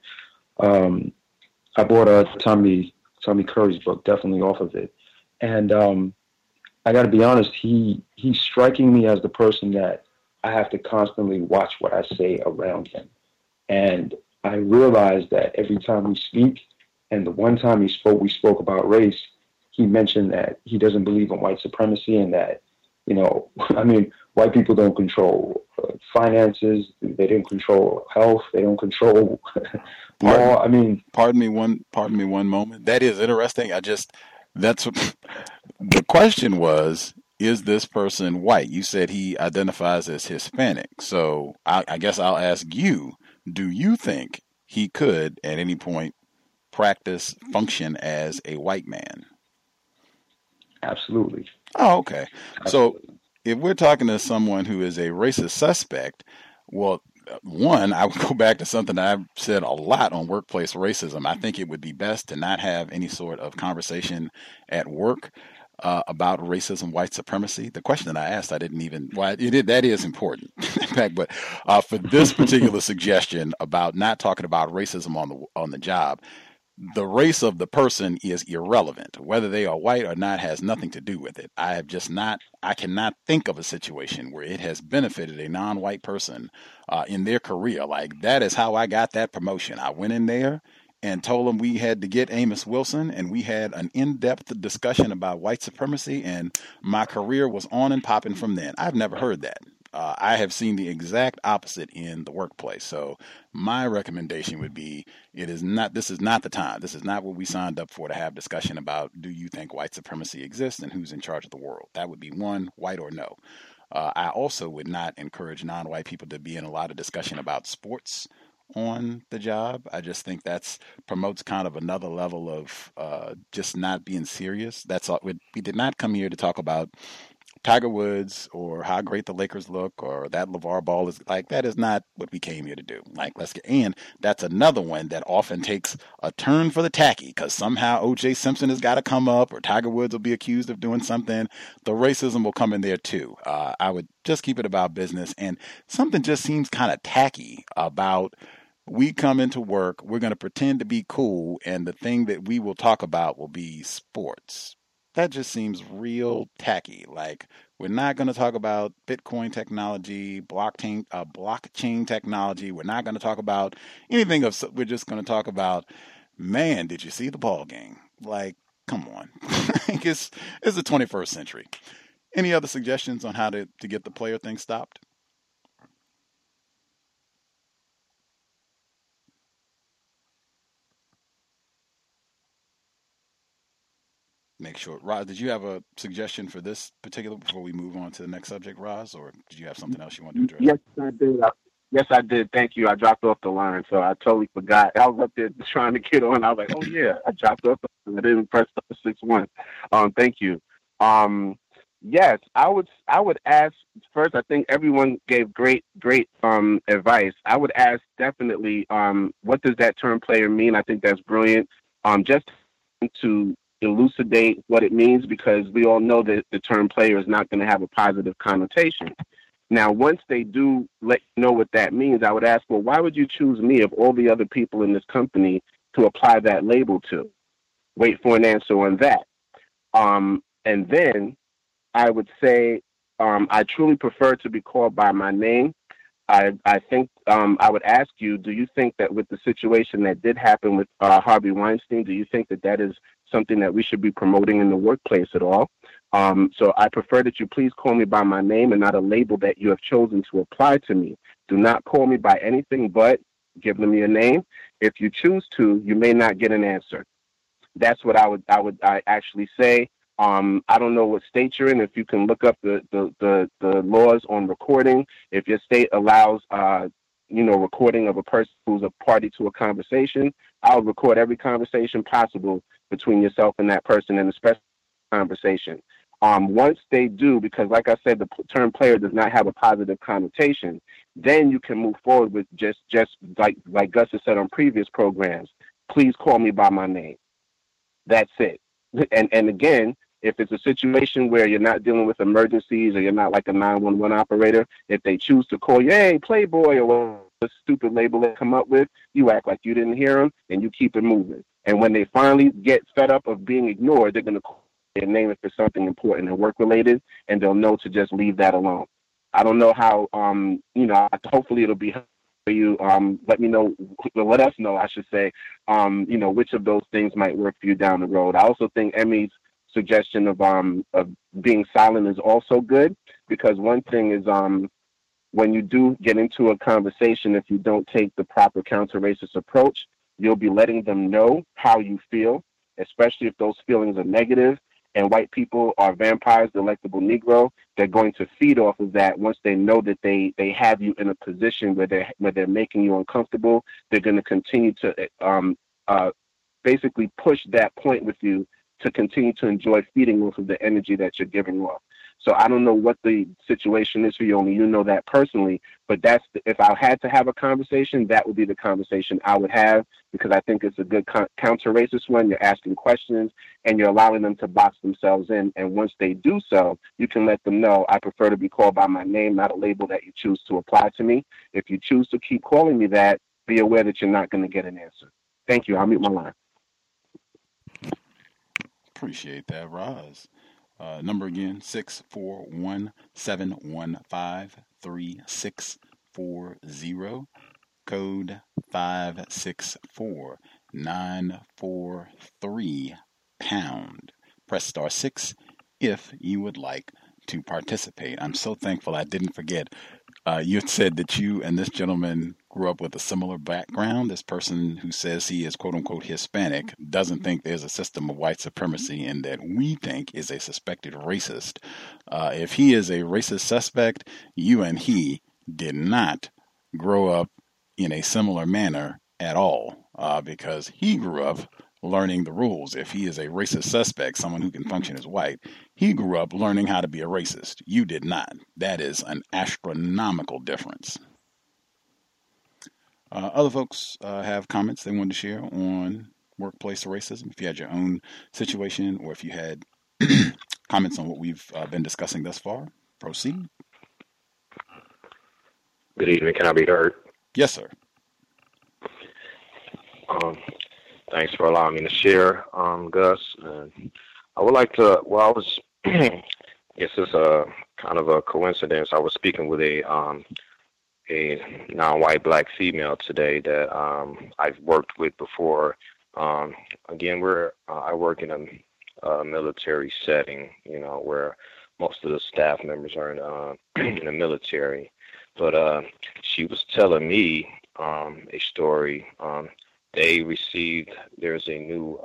I bought Tommy Curry's book, definitely off of it. And I got to be honest, he's striking me as the person that I have to constantly watch what I say around him. And I realized that every time we speak, and the one time we spoke about race, he mentioned that he doesn't believe in white supremacy, and that, white people don't control finances, they don't control health, they don't control law. Pardon me one moment. That is interesting. That's what the question was. Is this person white? You said he identifies as Hispanic. So I guess I'll ask you, do you think he could at any point function as a white man? Absolutely. Oh, okay. Absolutely. So if we're talking to someone who is a racist suspect, well, one, I would go back to something I've said a lot on workplace racism. I think it would be best to not have any sort of conversation at work about racism, white supremacy. The question that I asked, I didn't even, that is important. In fact, but for this particular suggestion about not talking about racism on the job, the race of the person is irrelevant. Whether they are white or not has nothing to do with it. I cannot think of a situation where it has benefited a non-white person in their career. Like, that is how I got that promotion. I went in there and told them we had to get Amos Wilson, and we had an in-depth discussion about white supremacy, and my career was on and popping from then. I've never heard that. I have seen the exact opposite in the workplace. So my recommendation would be, this is not the time. This is not what we signed up for, to have discussion about, do you think white supremacy exists and who's in charge of the world? That would be one, white or no. I also would not encourage non-white people to be in a lot of discussion about sports on the job. I just think that's promotes kind of another level of just not being serious. That's all. We did not come here to talk about Tiger Woods or how great the Lakers look or that LeVar Ball is. Like, that is not what we came here to do. Like, and that's another one that often takes a turn for the tacky because somehow O.J. Simpson has got to come up or Tiger Woods will be accused of doing something. The racism will come in there too. I would just keep it about business, and something just seems kind of tacky about we come into work, we're going to pretend to be cool, and the thing that we will talk about will be sports. That just seems real tacky. Like, we're not going to talk about Bitcoin technology, blockchain technology. We're not going to talk about anything of. We're just going to talk about, man, did you see the ball game? Like, come on. it's the 21st century. Any other suggestions on how to get the player thing stopped? Make sure. Roz, did you have a suggestion for this particular before we move on to the next subject, Roz, or did you have something else you want to address? Yes, I did. Yes, I did. Thank you. I dropped off the line, so I totally forgot. I was up there trying to get on. I was like, oh, yeah, I dropped off. I didn't press the 6-1. Thank you. Yes, I would ask first. I think everyone gave great advice. I would ask definitely, what does that term player mean? I think that's brilliant. Just to elucidate what it means, because we all know that the term player is not going to have a positive connotation. Now, once they do let you know what that means, I would ask, well, why would you choose me of all the other people in this company to apply that label to? Wait for an answer on that. And then I would say, I truly prefer to be called by my name. I think I would ask you, do you think that with the situation that did happen with Harvey Weinstein, do you think that that is something that we should be promoting in the workplace at all? So I prefer that you please call me by my name and not a label that you have chosen to apply to me. Do not call me by anything but give them your name. If you choose to, you may not get an answer. That's what I would actually say. I don't know what state you're in. If you can look up the laws on recording, if your state allows, recording of a person who's a party to a conversation, I'll record every conversation possible between yourself and that person, and especially conversation. Once they do, because like I said, the term player does not have a positive connotation, then you can move forward with just like Gus has said on previous programs, please call me by my name. That's it. And again, if it's a situation where you're not dealing with emergencies or you're not like a 911 operator, if they choose to call you, hey, Playboy, or whatever stupid label they come up with, you act like you didn't hear them and you keep it moving. And when they finally get fed up of being ignored, they're going to call their name if it's something important and work-related, and they'll know to just leave that alone. I don't know how, hopefully it'll be for you. Let us know, I should say, which of those things might work for you down the road. I also think Emmy's suggestion of being silent is also good, because one thing is when you do get into a conversation, if you don't take the proper counter-racist approach, you'll be letting them know how you feel, especially if those feelings are negative. And white people are vampires, delectable Negro. They're going to feed off of that. Once they know that they have you in a position where they're making you uncomfortable, they're going to continue to basically push that point with you to continue to enjoy feeding off of the energy that you're giving off. So I don't know what the situation is for you, only you know that personally, but if I had to have a conversation, that would be the conversation I would have, because I think it's a good counter-racist one. You're asking questions and you're allowing them to box themselves in. And once they do so, you can let them know, I prefer to be called by my name, not a label that you choose to apply to me. If you choose to keep calling me that, be aware that you're not going to get an answer. Thank you. I'll mute my line. Appreciate that, Roz. Number again, 641-715-3640. Code 564-943#. Press star 6 if you would like to participate. I'm so thankful I didn't forget You had said that you and this gentleman grew up with a similar background. This person who says he is quote unquote Hispanic doesn't think there's a system of white supremacy and that we think is a suspected racist. If he is a racist suspect, you and he did not grow up in a similar manner at all, because he grew up learning the rules. If he is a racist suspect, someone who can function as white, he grew up learning how to be a racist. You did not. That is an astronomical difference. Other folks have comments they wanted to share on workplace racism. If you had your own situation or if you had comments on what we've been discussing thus far, proceed. Good evening. Can I be heard? Yes, sir. Thanks for allowing me to share, Gus. I would like to, I was, I guess it's a kind of a coincidence. I was speaking with a non-white black female today that I've worked with before. Again, I work in a military setting, where most of the staff members are in the military. But she was telling me a story. There's a new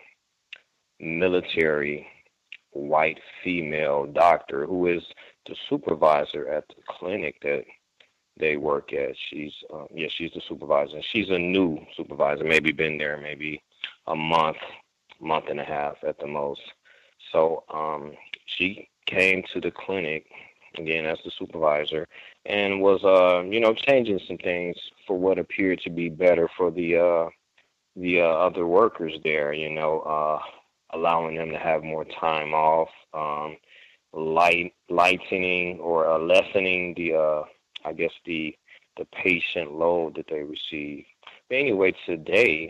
military white female doctor who is the supervisor at the clinic that they work at. She's the supervisor. She's a new supervisor, maybe been there maybe a month and a half at the most. So she came to the clinic again as the supervisor and was changing some things for what appeared to be better for the other workers there, allowing them to have more time off, lightening or lessening the patient load that they receive. But anyway, today,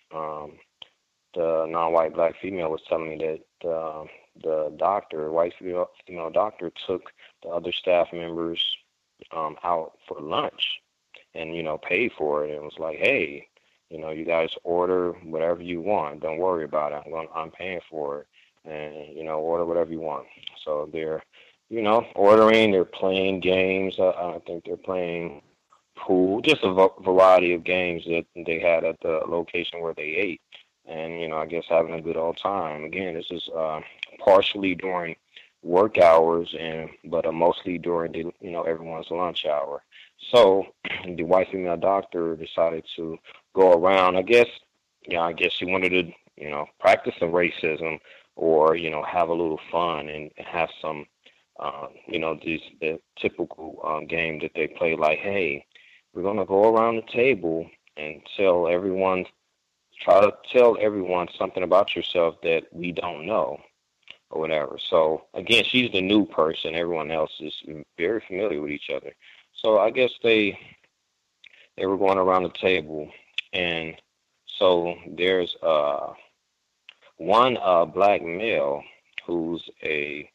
the non-white black female was telling me that the doctor, white female doctor, took the other staff members out for lunch and, paid for it. And was like, hey, you guys order whatever you want. Don't worry about it. I'm paying for it. And, order whatever you want. So they're, ordering, they're playing games. I think they're playing pool, just a variety of games that they had at the location where they ate. And, I guess having a good old time. Again, this is partially during work hours, but mostly during the, everyone's lunch hour. So the white female doctor decided to go around. I guess she wanted to, practice some racism or, have a little fun and have some, the typical game that they play. Like, hey, we're going to go around the table and try to tell everyone something about yourself that we don't know or whatever. So again, she's the new person. Everyone else is very familiar with each other. So I guess they were going around the table, and so there's one black male who's he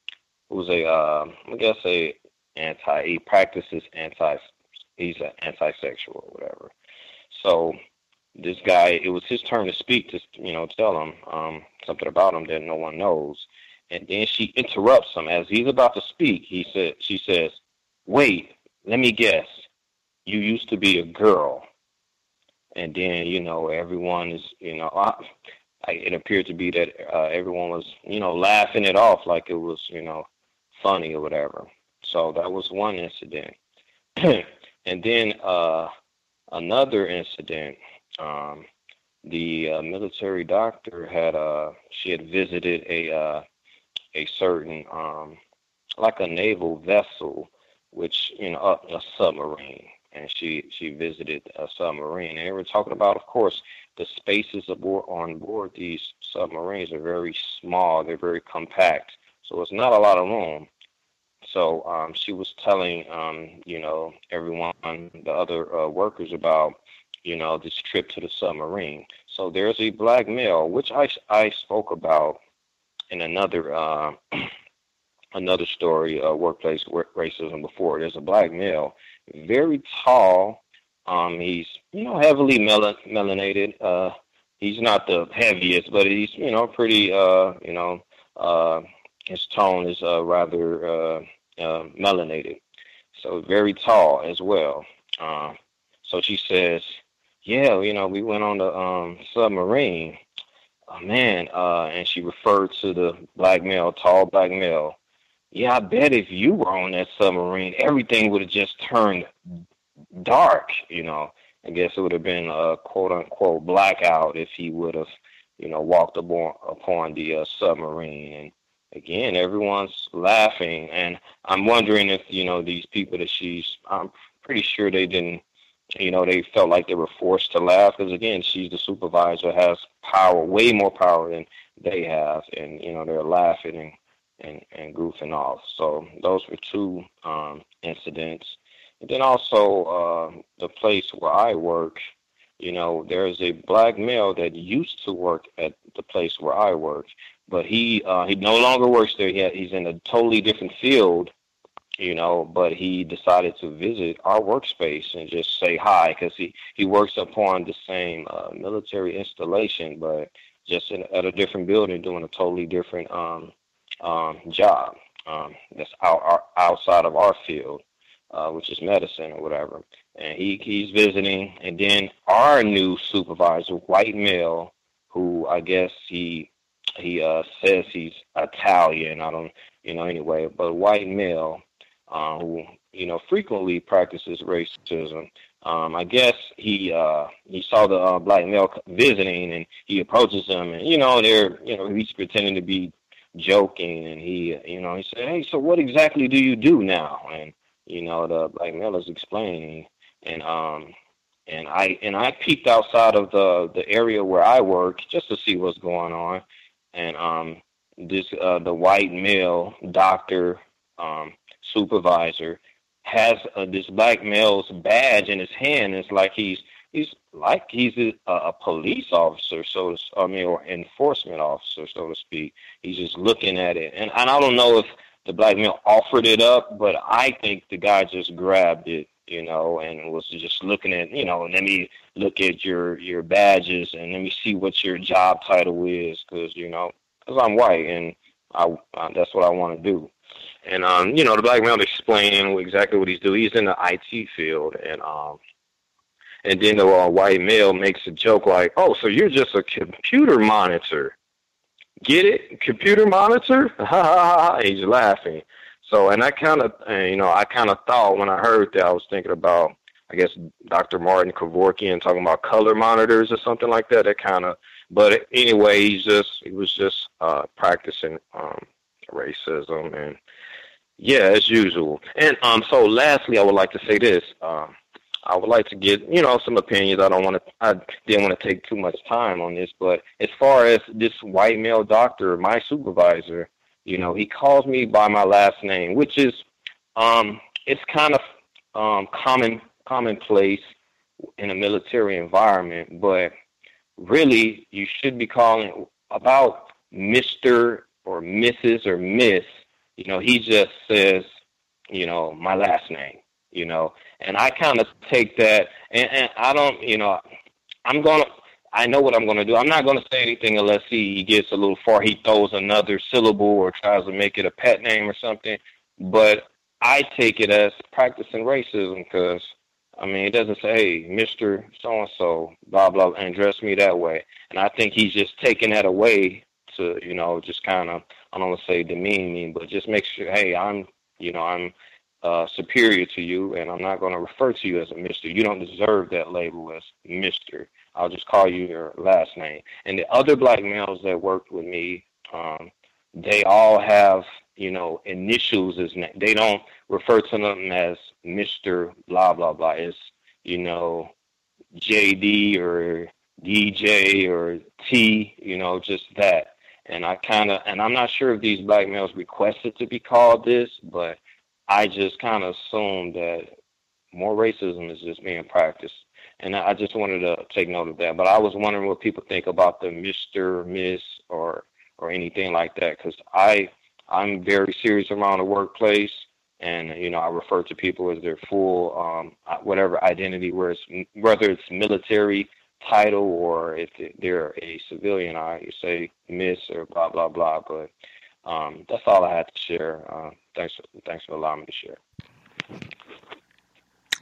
practices he's an anti-sexual or whatever. So this guy, it was his turn to speak, to tell him something about him that no one knows. And then she interrupts him as he's about to speak. She says, "Wait, let me guess. You used to be a girl." And then, everyone is, it appeared to be that everyone was, laughing it off like it was, funny or whatever. So that was one incident. And then another incident, the military doctor had visited a certain, like a naval vessel, which, a submarine. And she visited a submarine. And they were talking about, of course, the spaces on board these submarines are very small. They're very compact. So it's not a lot of room. So she was telling, everyone, the other workers about, this trip to the submarine. So there's a black male, which I spoke about in another story, workplace racism before. There's a black male, very tall. He's, heavily melanated. He's not the heaviest, but he's, pretty, his tone is rather melanated. so very tall as well. So she says, yeah, we went on the submarine. Oh, man, and she referred to the black male, tall black male. Yeah, I bet if you were on that submarine, everything would have just turned dark, I guess it would have been a quote-unquote blackout if he would have, walked upon the submarine. And again, everyone's laughing. And I'm wondering if, these people that I'm pretty sure they didn't, they felt like they were forced to laugh because, again, she's the supervisor, has power, way more power than they have. And, they're laughing and goofing off. So those were two incidents. And then also the place where I work, there's a black male that used to work at the place where I work, but he no longer works there. He's in a totally different field, but he decided to visit our workspace and just say hi because he works upon the same military installation, but just at a different building doing a totally different job that's outside of our field, which is medicine or whatever. And he's visiting, and then our new supervisor, white male, who I guess he says he's Italian. I don't, anyway, but white male who frequently practices racism. I guess he saw the black male visiting, and he approaches him, and he's pretending to be joking, and he said, "Hey, so what exactly do you do now?" And the black male is explaining, and I peeked outside of the area where I work just to see what's going on, and the white male doctor supervisor has this black male's badge in his hand. It's like he's a police officer, or enforcement officer, so to speak. He's just looking at it, and I don't know if the black male offered it up, but I think the guy just grabbed it, and was just looking at, let me look at your badges and let me see what your job title is, because I'm white and that's what I want to do. And the black male explaining exactly what he's doing. He's in the IT field, and then the white male makes a joke like, "Oh, so you're just a computer monitor. Get it? Computer monitor?" Ha ha ha. He's laughing. So, and I kind of thought when I heard that, I was thinking about, I guess, Dr. Martin Kevorkian talking about color monitors or something like that. But anyway, he was just practicing racism, and yeah, as usual. And so lastly, I would like to say this. I would like to get, some opinions. I didn't want to take too much time on this, but as far as this white male doctor, my supervisor, he calls me by my last name, which is, it's kind of commonplace in a military environment, but really you should be calling about Mr. or Mrs. or Miss. He just says, my last name, and I kind of take that, and I don't, I know what I'm going to do. I'm not going to say anything unless he gets a little far. He throws another syllable or tries to make it a pet name or something. But I take it as practicing racism because, it doesn't say, hey, Mr. So-and-so, blah, blah, and address me that way. And I think he's just taking that away to, just kind of, I don't want to say demean me, but just make sure, hey, I'm superior to you, and I'm not going to refer to you as a Mr. You don't deserve that label as Mr. I'll just call you your last name. And the other black males that worked with me, they all have, initials as name. They don't refer to them as Mr. blah, blah, blah. It's, JD or DJ or T, just that. And I'm not sure if these black males requested to be called this, but I just kind of assumed that more racism is just being practiced. And I just wanted to take note of that. But I was wondering what people think about the Mr., Miss, or anything like that, because I'm very serious around the workplace, and I refer to people as their full whatever identity, whether it's military title or if they're a civilian. I say Miss or blah blah blah. But that's all I had to share. Thanks for allowing me to share.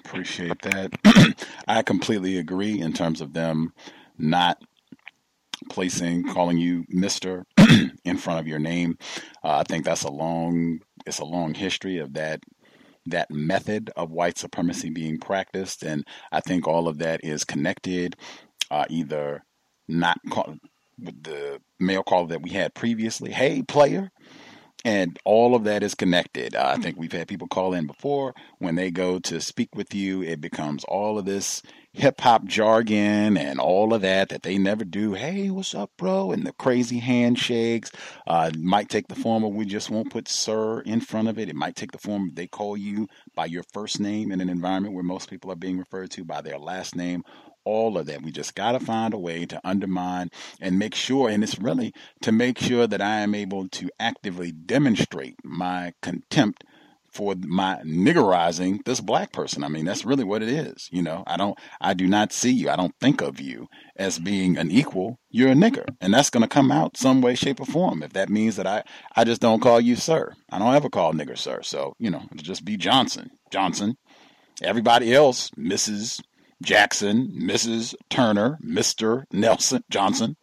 Appreciate that. I completely agree in terms of them not calling you Mr. in front of your name. I think it's a long history of that method of white supremacy being practiced, and I think all of that is connected. Either not with the male caller that we had previously, hey player. And all of that is connected. I think we've had people call in before. When they go to speak with you, it becomes all of this hip-hop jargon and all of that they never do. Hey, what's up, bro? And the crazy handshakes. It might take the form of we just won't put sir in front of it. It might take the form of they call you by your first name in an environment where most people are being referred to by their last name. All of that. We just got to find a way to undermine and make sure, and it's really to make sure that I am able to actively demonstrate my contempt for my niggerizing this black person. I mean, that's really what it is. You know, I do not see you. I don't think of you as being an equal. You're a nigger. And that's going to come out some way, shape, or form. If that means that I just don't call you sir. I don't ever call nigger sir. So, it'll just be Johnson. Everybody else, Mrs. Jackson, Mrs. Turner, Mr. Nelson, Johnson,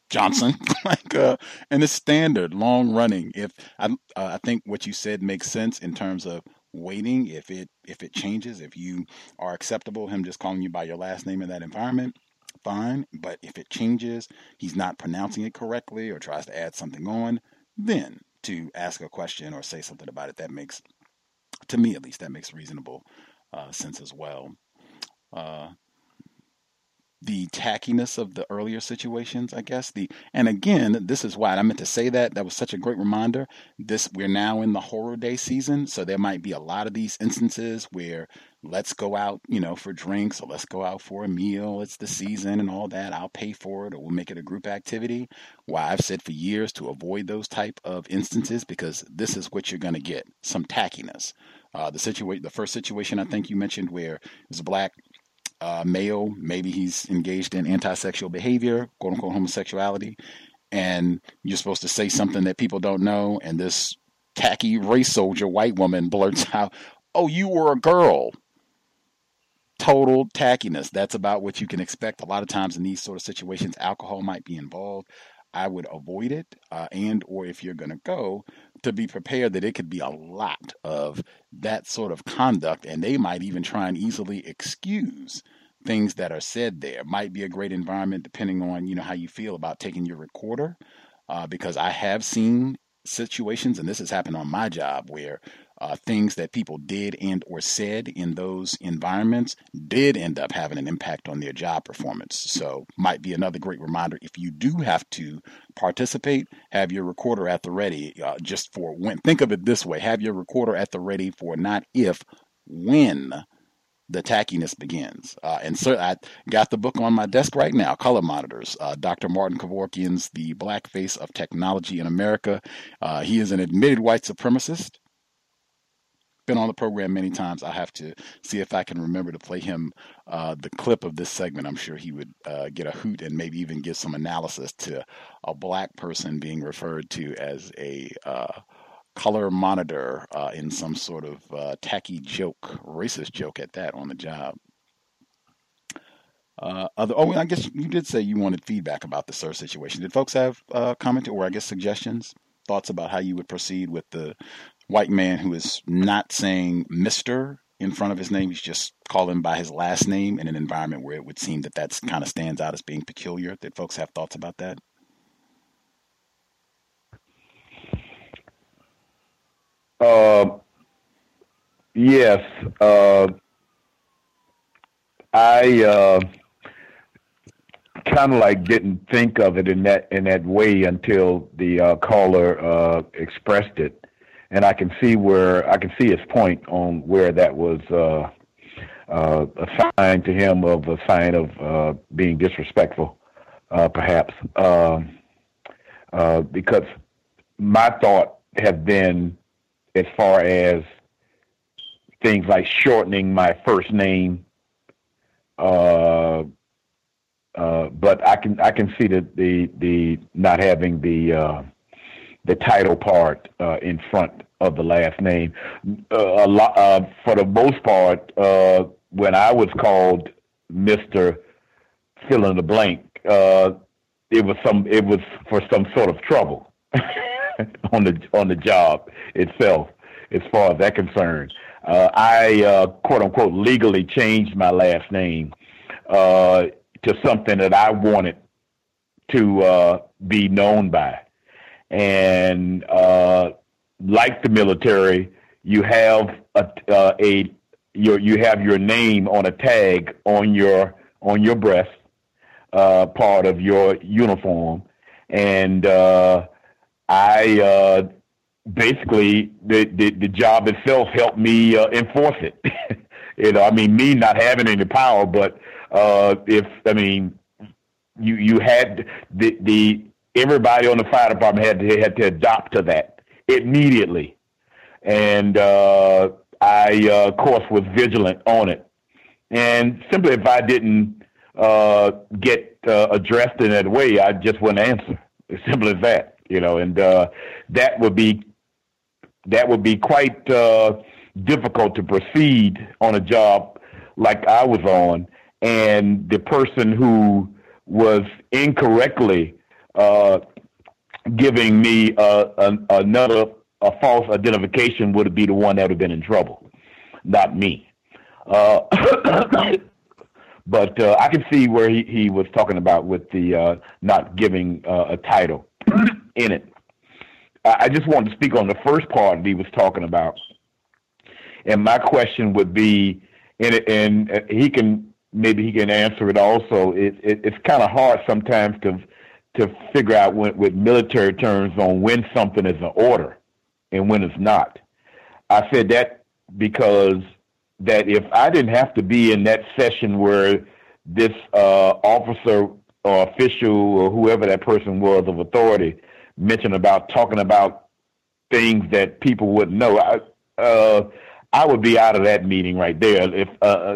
and it's standard, long running. If I think what you said makes sense in terms of waiting. If it changes, if you are acceptable, him just calling you by your last name in that environment, fine. But if it changes, he's not pronouncing it correctly or tries to add something on, then to ask a question or say something about it, that makes, to me at least, that makes reasonable sense as well. The tackiness of the earlier situations, I guess. And again, this is why I meant to say that. That was such a great reminder. We're now in the horror day season, so there might be a lot of these instances where let's go out, for drinks, or let's go out for a meal. It's the season and all that. I'll pay for it, or we'll make it a group activity. Why I've said for years to avoid those type of instances, because this is what you're going to get: some tackiness. The first situation I think you mentioned where it's a black male, maybe he's engaged in anti-sexual behavior, quote unquote homosexuality, and you're supposed to say something that people don't know, and this tacky race soldier white woman blurts out, "Oh, you were a girl." Total tackiness. That's about what you can expect. A lot of times in these sort of situations, alcohol might be involved. I would avoid it, or if you're going to go, to be prepared that it could be a lot of that sort of conduct, and they might even try and easily excuse things that are said there. Might be a great environment depending on how you feel about taking your recorder, because I have seen situations, and this has happened on my job, where things that people did and or said in those environments did end up having an impact on their job performance. So might be another great reminder. If you do have to participate, have your recorder at the ready, just for when. Think of it this way: have your recorder at the ready for not if, when the tackiness begins. And so I got the book on my desk right now, Color Monitors, Dr. Martin Kevorkian's The Blackface of Technology in America. He is an admitted white supremacist. Been on the program many times. I have to see if I can remember to play him the clip of this segment. I'm sure he would get a hoot and maybe even give some analysis to a black person being referred to as a color monitor in some sort of tacky joke, racist joke at that, on the job. I guess you did say you wanted feedback about the SIR situation. Did folks have comment or I guess suggestions, thoughts about how you would proceed with the white man who is not saying Mr. in front of his name? He's just calling by his last name in an environment where it would seem that that's kind of stands out as being peculiar. Did folks have thoughts about that? Yes. I kind of like didn't think of it in that way until the caller expressed it, and I can see his point on where that was a sign to him of a sign of being disrespectful, perhaps, because my thought have been as far as things like shortening my first name. But I can see the not having the title part in front of the last name. A lot for the most part, when I was called Mr. Fill in the blank, it was for some sort of trouble on the job itself. As far as that concerned, I quote unquote legally changed my last name to something that I wanted to be known by, and like the military, you have you have your name on a tag on your breast, part of your uniform, and I basically the job itself helped me enforce it. I mean, me not having any power, but you had the everybody on the fire department had to adopt to that immediately, and I of course was vigilant on it, and simply if I didn't get addressed in that way, I just wouldn't answer. As simple as that, and that would be quite difficult to proceed on a job like I was on, and the person who was incorrectly giving me a false identification would be the one that would have been in trouble, not me. But I can see where he was talking about with the not giving a title in it. I just wanted to speak on the first part that he was talking about, and my question would be, and he can answer it also. It's kind of hard sometimes to figure out with military terms on when something is an order and when it's not. I said that because that if I didn't have to be in that session where this officer or official or whoever that person was of authority mentioned about talking about things that people wouldn't know, I would be out of that meeting right there if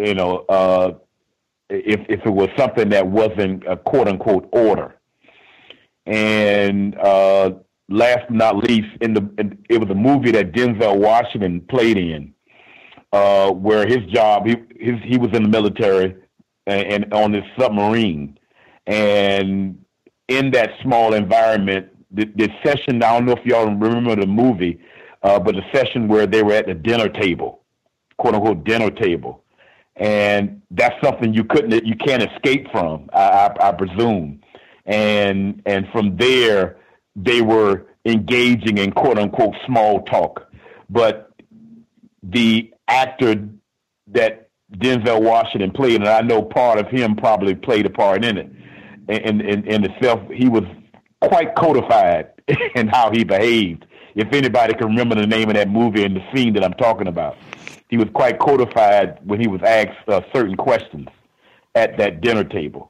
it was something that wasn't a quote unquote order. And last but not least, it was a movie that Denzel Washington played in, where his job, he was in the military and on this submarine, and in that small environment, the session, I don't know if y'all remember the movie, but the session where they were at the dinner table, quote unquote dinner table, and that's something you can't escape from, I presume, and from there they were engaging in quote unquote small talk, but the actor that Denzel Washington played, and I know part of him probably played a part in it, in itself, he was quite codified in how he behaved. If anybody can remember the name of that movie and the scene that I'm talking about, he was quite codified when he was asked certain questions at that dinner table.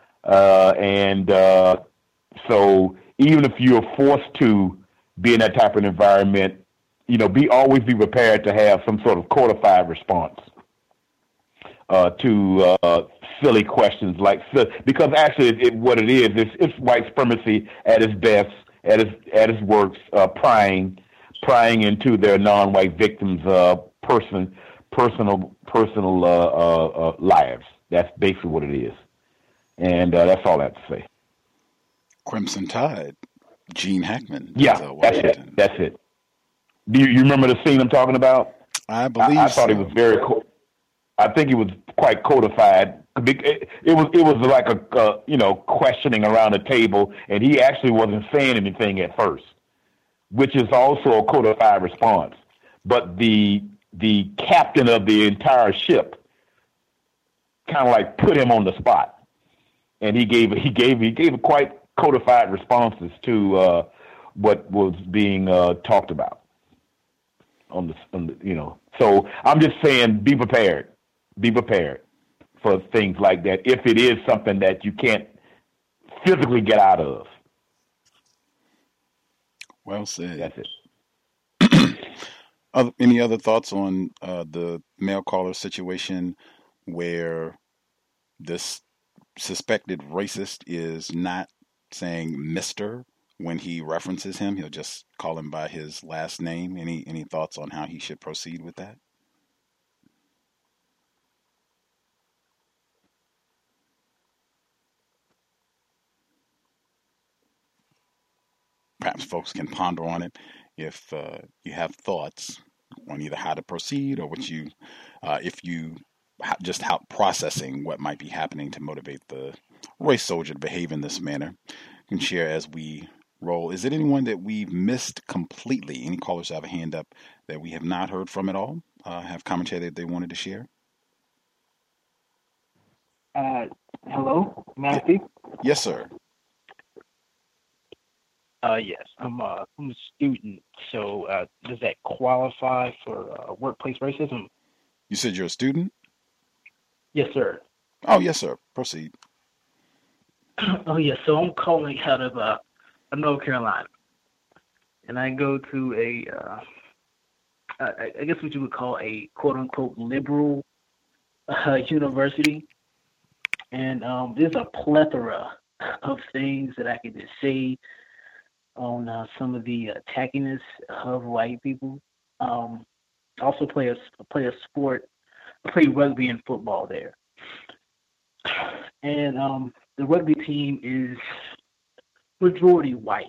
So even if you're forced to be in that type of environment, always be prepared to have some sort of codified response to silly questions because actually what it is, it's white supremacy at its best, at its works, prying into their non-white victims' personal lives. That's basically what it is, and that's all I have to say. Crimson Tide, Gene Hackman. Yeah, that's it. Do you remember the scene I'm talking about? I believe I thought it was very cool. I think it was quite codified. It was like a questioning around the table, and he actually wasn't saying anything at first, which is also a codified response. But the captain of the entire ship kind of like put him on the spot, and he gave quite codified responses to what was being talked about on the. So I'm just saying, be prepared for things like that if it is something that you can't physically get out of. Well said. That's it. Any other thoughts on the mail caller situation where this suspected racist is not saying Mr. when he references him? He'll just call him by his last name. Any thoughts on how he should proceed with that? perhaps folks can ponder on it if you have thoughts on either how to proceed or what you, if you just how processing what might be happening to motivate the race soldier to behave in this manner. You can share as we roll. Is it anyone that we've missed completely? Any callers have a hand up that we have not heard from at all? Have commentary that they wanted to share? Hello, Matthew. Yes, sir. Yes, I'm a student. So does that qualify for workplace racism? You said you're a student? Yes, sir. Oh, yes, sir. Proceed. Oh, yes. So I'm calling out of North Carolina, and I go to I guess what you would call a quote-unquote liberal university. And there's a plethora of things that I could just say on some of the tackiness of white people. I also play a sport. I play rugby and football there. And the rugby team is majority white,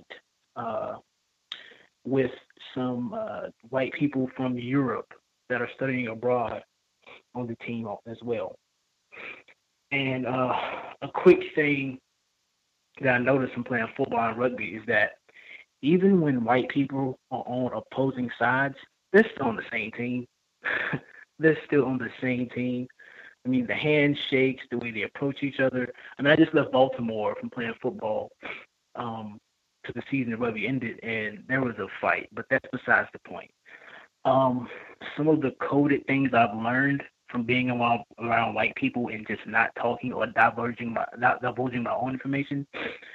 with some white people from Europe that are studying abroad on the team as well. And a quick thing that I noticed from playing football and rugby is that even when white people are on opposing sides, they're still on the same team. They're still on the same team. I mean, the handshakes, the way they approach each other. I mean, I just left Baltimore from playing football to the season of rugby ended, and there was a fight, but that's besides the point. Some of the coded things I've learned from being around white people and just not talking or not divulging my own information.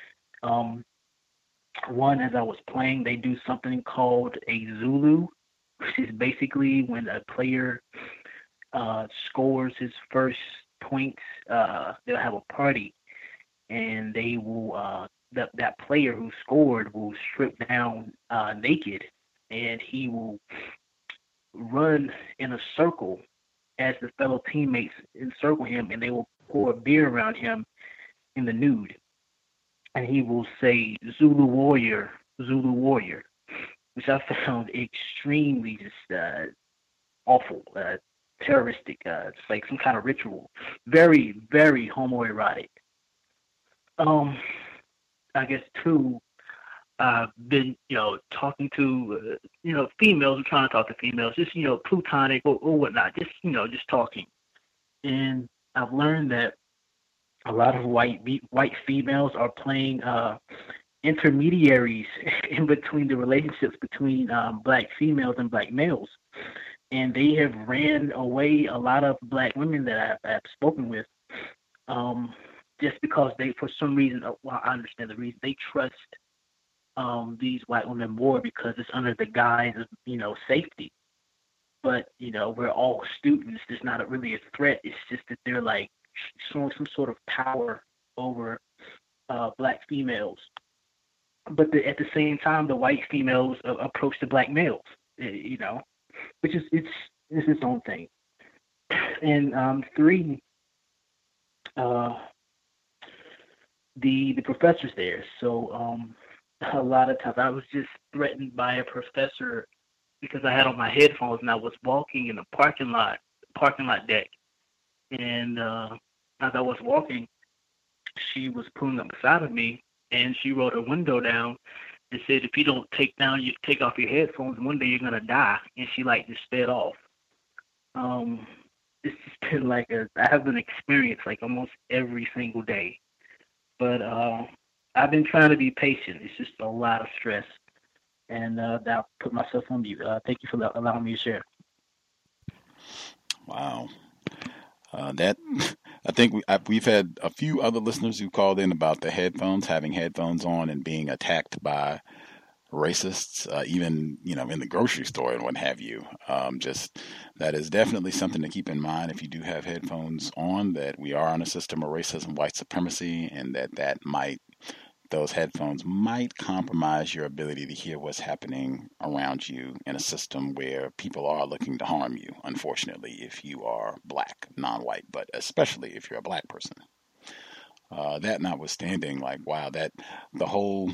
One, as I was playing, they do something called a Zulu, which is basically when a player scores his first points, they'll have a party, and they will that player who scored will strip down naked, and he will run in a circle as the fellow teammates encircle him, and they will pour a beer around him in the nude. And he will say, Zulu warrior, which I found extremely just awful, terroristic. It's like some kind of ritual. Very, very homoerotic. I guess, too, I've been, talking to, females. I'm trying to talk to females, just, plutonic or whatnot, just talking. And I've learned that a lot of white females are playing intermediaries in between the relationships between black females and black males. And they have ran away a lot of black women that I've spoken with, just because they, for some reason, well, I understand the reason, they trust these white women more because it's under the guise of, safety. But, we're all students. It's not really a threat. It's just that they're like showing some sort of power over black females. But at the same time, the white females approach the black males, which is it's its own thing. And 3, the professors there. So a lot of times I was just threatened by a professor because I had on my headphones and I was walking in the parking lot deck. And as I was walking, she was pulling up beside of me, and she rolled her window down and said, "If you don't take off your headphones, one day you're gonna die." And she just sped off. It's just been I have an experience almost every single day, but I've been trying to be patient. It's just a lot of stress, and I'll put myself on mute. Thank you for allowing me to share. Wow. I think we've had a few other listeners who called in about having headphones on and being attacked by racists, even, in the grocery store and what have you. That is definitely something to keep in mind if you do have headphones on, that we are on a system of racism, white supremacy, and those headphones might compromise your ability to hear what's happening around you in a system where people are looking to harm you, unfortunately, if you are black, non-white, but especially if you're a black person. That notwithstanding, wow, that the whole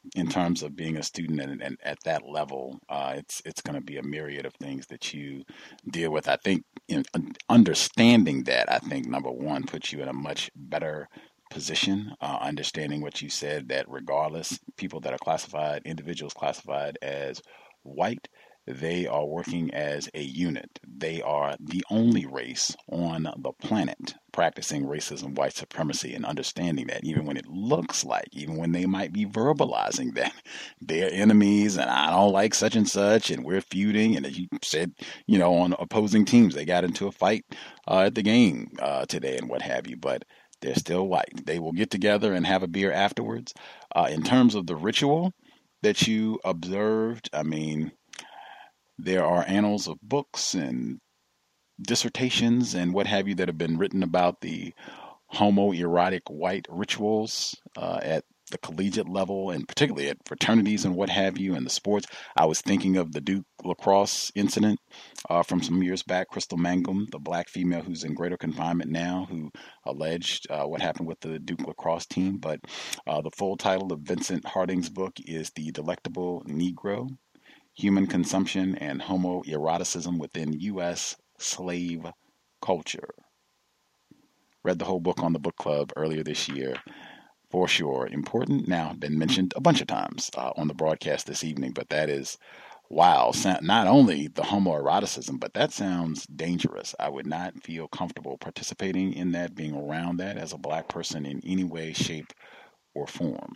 in terms of being a student and at that level, it's going to be a myriad of things that you deal with. I think understanding that, I think number one puts you in a much better position, understanding what you said, that regardless, people that are classified, individuals classified as white, they are working as a unit. They are the only race on the planet practicing racism, white supremacy, and understanding that even when it looks like, even when they might be verbalizing that they're enemies and I don't like such and such and we're feuding, and as you said, on opposing teams, they got into a fight at the game today and what have you, but they're still white. They will get together and have a beer afterwards. In terms of the ritual that you observed, I mean, there are annals of books and dissertations and what have you that have been written about the homoerotic white rituals at the collegiate level, and particularly at fraternities and what have you, and the sports. I was thinking of the Duke lacrosse incident from some years back. Crystal Mangum, the black female who's in greater confinement now, who alleged what happened with the Duke lacrosse team. But the full title of Vincent Harding's book is The Delectable Negro: Human Consumption and Homoeroticism Within U.S. Slave Culture. Read the whole book on the book club earlier this year. For sure. Important. Now, been mentioned a bunch of times on the broadcast this evening, but that is, wow, not only the homoeroticism, but that sounds dangerous. I would not feel comfortable participating in that, being around that as a black person in any way, shape, or form.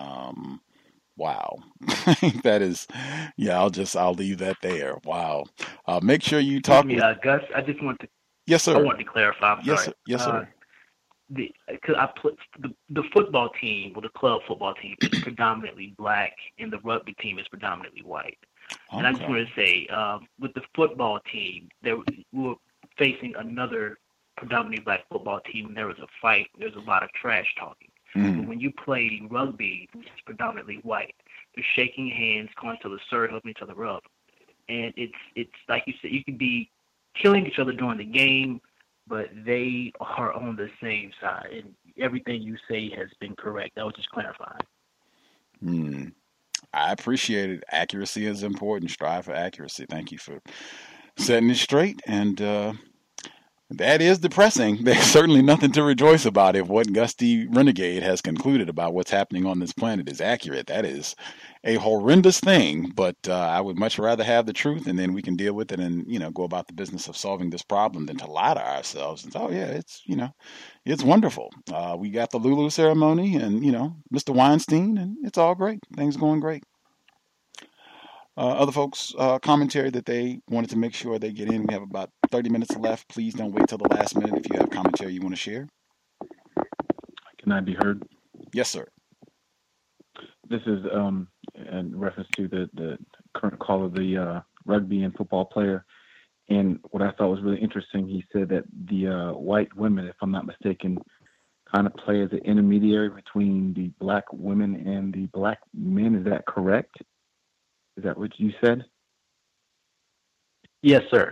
Wow. That is, yeah, I'll leave that there. Wow. Make sure you talk. Gus, I just want to. Yes, sir. I want to clarify. I'm yes, sorry. Yes, sir. Because I put the football team, or the club football team, is predominantly black, and the rugby team is predominantly white. Okay. And I just want to say, with the football team, we were facing another predominantly black football team, and there was a fight. There was a lot of trash talking. Mm-hmm. But when you play rugby, which is predominantly white, they're shaking hands, calling each other sir, helping each other up, and it's like you said, you could be killing each other during the game, but they are on the same side, and everything you say has been correct. I was just clarifying. I appreciate it. Accuracy is important. Strive for accuracy. Thank you for setting it straight. And that is depressing. There's certainly nothing to rejoice about if what Gus D. Renegade has concluded about what's happening on this planet is accurate. That is a horrendous thing, but I would much rather have the truth, and then we can deal with it and, go about the business of solving this problem than to lie to ourselves and say, oh, yeah, it's wonderful. We got the Lulu ceremony and, Mr. Weinstein, and it's all great. Things going great. Other folks' commentary that they wanted to make sure they get in. We have about 30 minutes left. Please don't wait till the last minute if you have commentary you want to share. Can I be heard? Yes, sir. This is in reference to the current call of the rugby and football player. And what I thought was really interesting, he said that the white women, if I'm not mistaken, kind of play as an intermediary between the black women and the black men. Is that correct? Is that what you said? Yes, sir.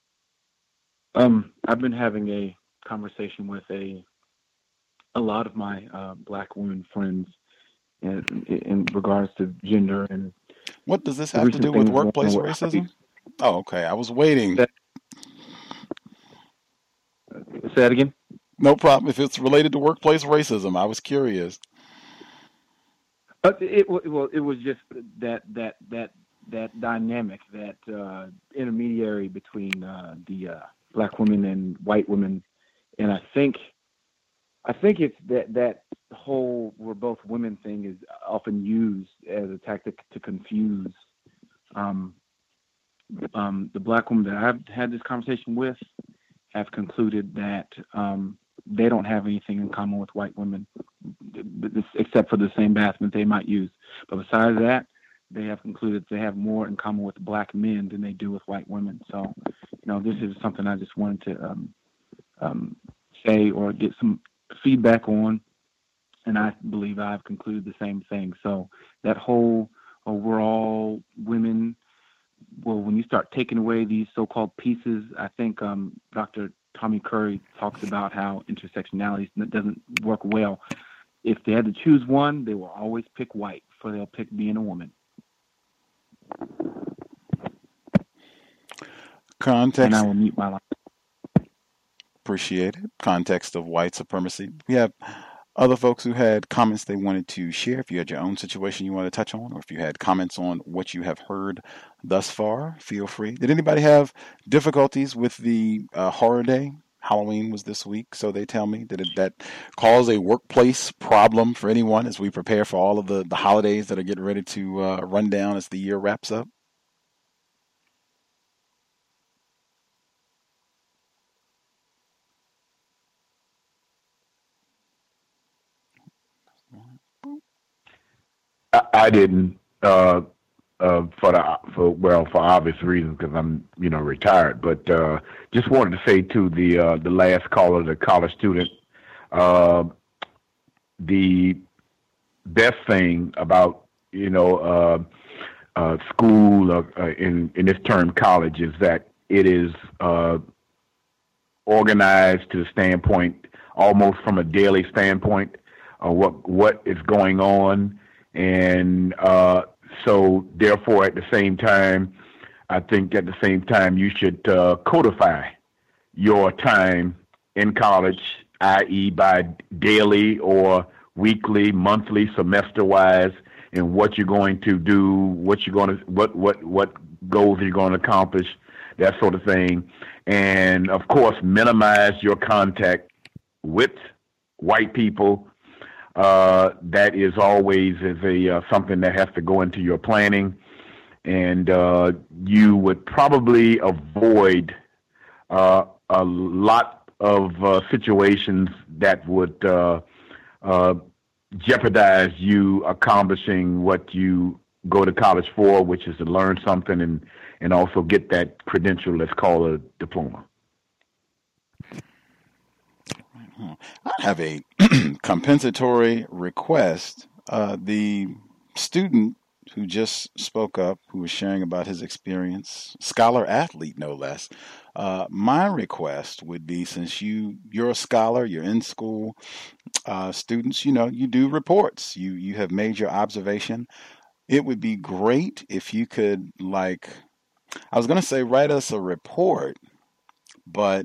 I've been having a conversation with a lot of my black women friends in regards to gender and. What does this have to do with workplace racism? Oh, okay. I was waiting. Say that again? No problem. If it's related to workplace racism, I was curious. It was just that dynamic, that intermediary between the black women and white women, and I think it's that whole "we're both women" thing is often used as a tactic to confuse the black women that I've had this conversation with have concluded that they don't have anything in common with white women except for the same bathroom they might use. But besides that, they have concluded they have more in common with black men than they do with white women. So, this is something I just wanted to say or get some feedback on, and I believe I've concluded the same thing. So that whole we're all women, well, when you start taking away these so-called pieces, I think Dr. Tommy Curry talks about how intersectionality doesn't work well. If they had to choose one, they will always pick white for their pick being a woman. Context. And I will mute my line. Appreciate it. Context of white supremacy. We have other folks who had comments they wanted to share. If you had your own situation you want to touch on, or if you had comments on what you have heard thus far, feel free. Did anybody have difficulties with the horror day? Halloween was this week, so they tell me. Did that cause a workplace problem for anyone as we prepare for all of the holidays that are getting ready to run down as the year wraps up? I didn't for obvious reasons because I'm retired. But just wanted to say to the last caller, the college student, the best thing about school in this term college is that it is organized to the standpoint, almost from a daily standpoint, of what is going on. And so therefore, at the same time, I think at the same time you should codify your time in college, i.e. by daily or weekly, monthly, semester-wise, and what you're going to do, what goals you're going to accomplish, that sort of thing. And, of course, minimize your contact with white people. That is always something that has to go into your planning, and you would probably avoid a lot of situations that would jeopardize you accomplishing what you go to college for, which is to learn something and also get that credential that's called a diploma. I have a compensatory request. The student who just spoke up, who was sharing about his experience, scholar athlete no less, my request would be, since you're a scholar, you're in school, students, you do reports, you have made your observation. It would be great if you could, I was going to say write us a report, but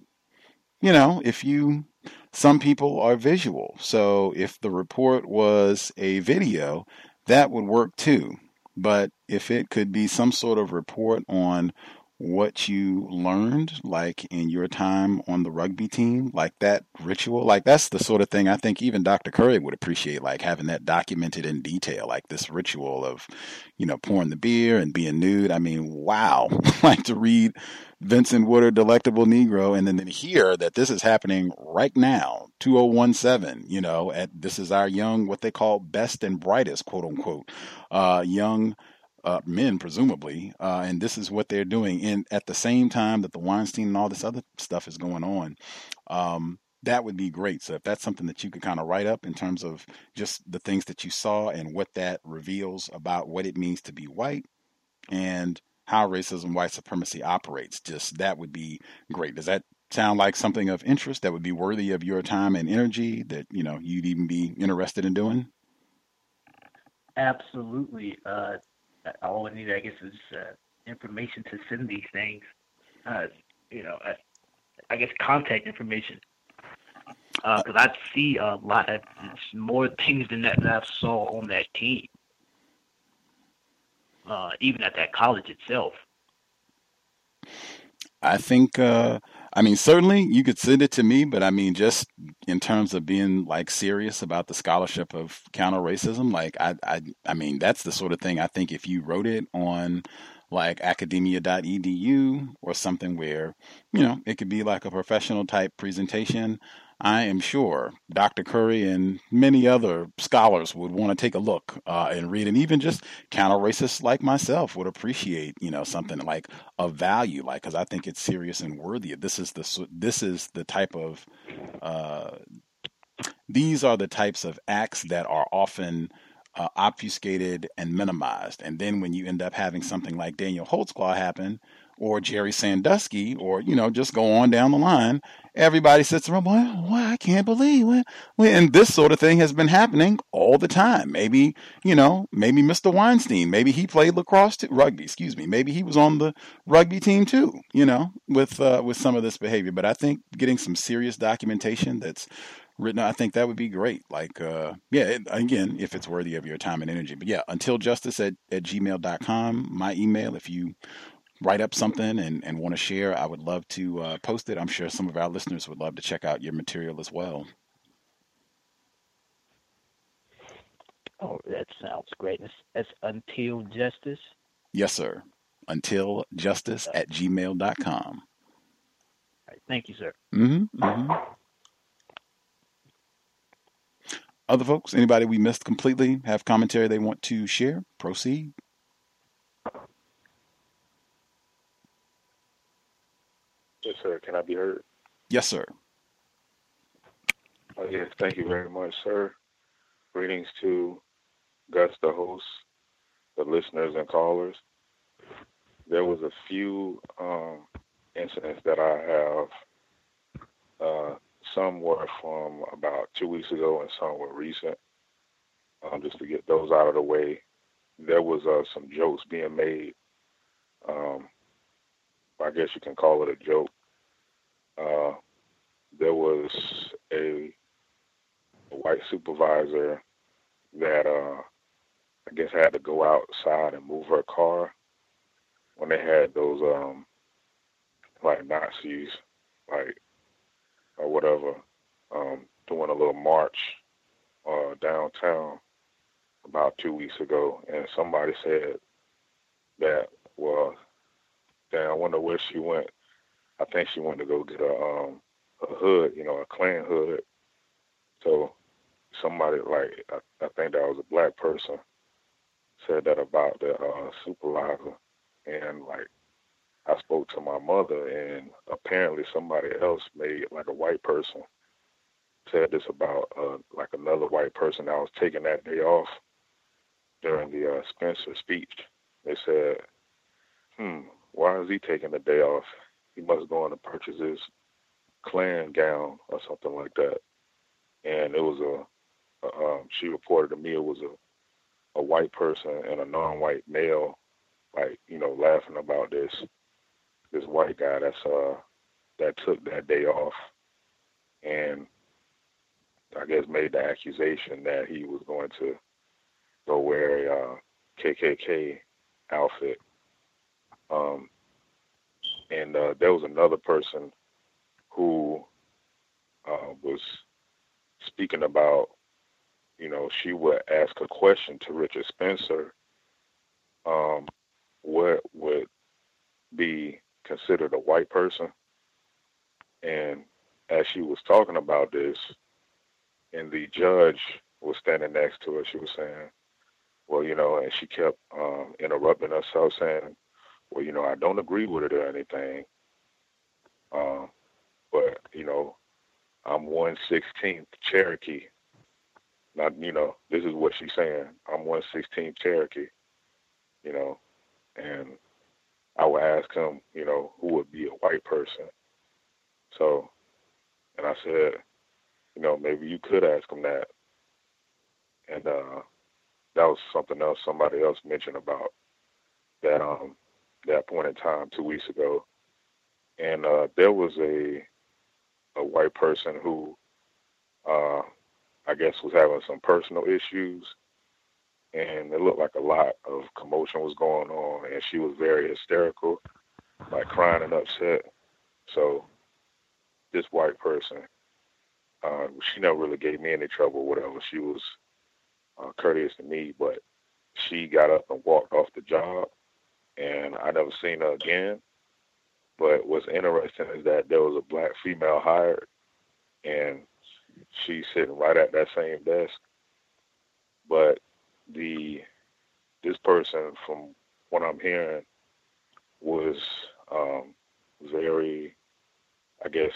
some people are visual. So if the report was a video, that would work too. But if it could be some sort of report on what you learned, like in your time on the rugby team, like that ritual, like that's the sort of thing I think even Dr. Curry would appreciate, like having that documented in detail, like this ritual of, pouring the beer and being nude. I mean, wow. Like to read Vincent Woodard, Delectable Negro, and then hear that this is happening right now, 2017, this is our young, what they call best and brightest, quote unquote, young men, presumably, and this is what they're doing. And at the same time that the Weinstein and all this other stuff is going on, that would be great. So if that's something that you could kind of write up in terms of just the things that you saw and what that reveals about what it means to be white and how racism, white supremacy operates, just that would be great. Does that sound like something of interest that would be worthy of your time and energy that, you'd even be interested in doing? Absolutely. All I need, I guess, is information to send these things. I guess contact information. Because I see a lot of more things than that I saw on that team, even at that college itself. I think, certainly you could send it to me, but just in terms of being serious about the scholarship of counter racism, that's the sort of thing I think if you wrote it on academia.edu or something where, it could be like a professional type presentation, I am sure Dr. Curry and many other scholars would want to take a look and read, and even just counter-racists like myself would appreciate, something like of value, because I think it's serious and worthy. These are the types of acts that are often obfuscated and minimized, and then when you end up having something like Daniel Holtzclaw happen, or Jerry Sandusky, or, just go on down the line, everybody sits around, well, I can't believe it. And this sort of thing has been happening all the time. Maybe, maybe Mr. Weinstein, maybe he played rugby, excuse me. Maybe he was on the rugby team too, with some of this behavior. But I think getting some serious documentation that's written, I think that would be great. Like, again, if it's worthy of your time and energy. But yeah, untiljustice@gmail.com, my email. If you write up something and want to share, I would love to post it. I'm sure some of our listeners would love to check out your material as well. Oh, that sounds great. That's Until Justice? Yes, sir. Untiljustice@gmail.com. All right, thank you, sir. Mm-hmm. Mm-hmm. Other folks, anybody we missed completely have commentary they want to share? Proceed. Yes, sir. Can I be heard? Yes, sir. Yes, thank you very much, sir. Greetings to Gus, the host, the listeners and callers. There was a few incidents that I have. Some were from about 2 weeks ago and some were recent. Just to get those out of the way, there was some jokes being made. I guess you can call it a joke. There was a white supervisor that I guess had to go outside and move her car when they had those like Nazis, like or whatever, doing a little march downtown about 2 weeks ago, and somebody said that, well, damn, I wonder where she went. I think she went to go get a hood, a Klan hood. So somebody, like, I think that was a black person, said that about the supervisor. And, like, I spoke to my mother, and apparently somebody else made, like, a white person said this about, like, another white person that was taking that day off during the Spencer speech. They said, why is he taking the day off? He must go on to purchase his Klan gown or something like that. And it was she reported to me it was a white person and a non-white male, like, laughing about this white guy that took that day off, and I guess made the accusation that he was going to go wear a KKK outfit. And there was another person who was speaking about, she would ask a question to Richard Spencer, what would be considered a white person. And as she was talking about this, and the judge was standing next to her, she was saying, well, and she kept interrupting herself, saying, well, I don't agree with it or anything, but, I'm 1/16th Cherokee. Not, this is what she's saying. I'm 1/16th Cherokee, and I would ask him, who would be a white person. So, and I said, maybe you could ask him that. And that was something else somebody else mentioned about that point in time 2 weeks ago. And there was a white person who I guess was having some personal issues, and it looked like a lot of commotion was going on, and she was very hysterical, like crying and upset. So this white person, she never really gave me any trouble, whatever. She was courteous to me, but she got up and walked off the job, and I never seen her again. But what's interesting is that there was a black female hired, and she's sitting right at that same desk. But this person, from what I'm hearing, was very, I guess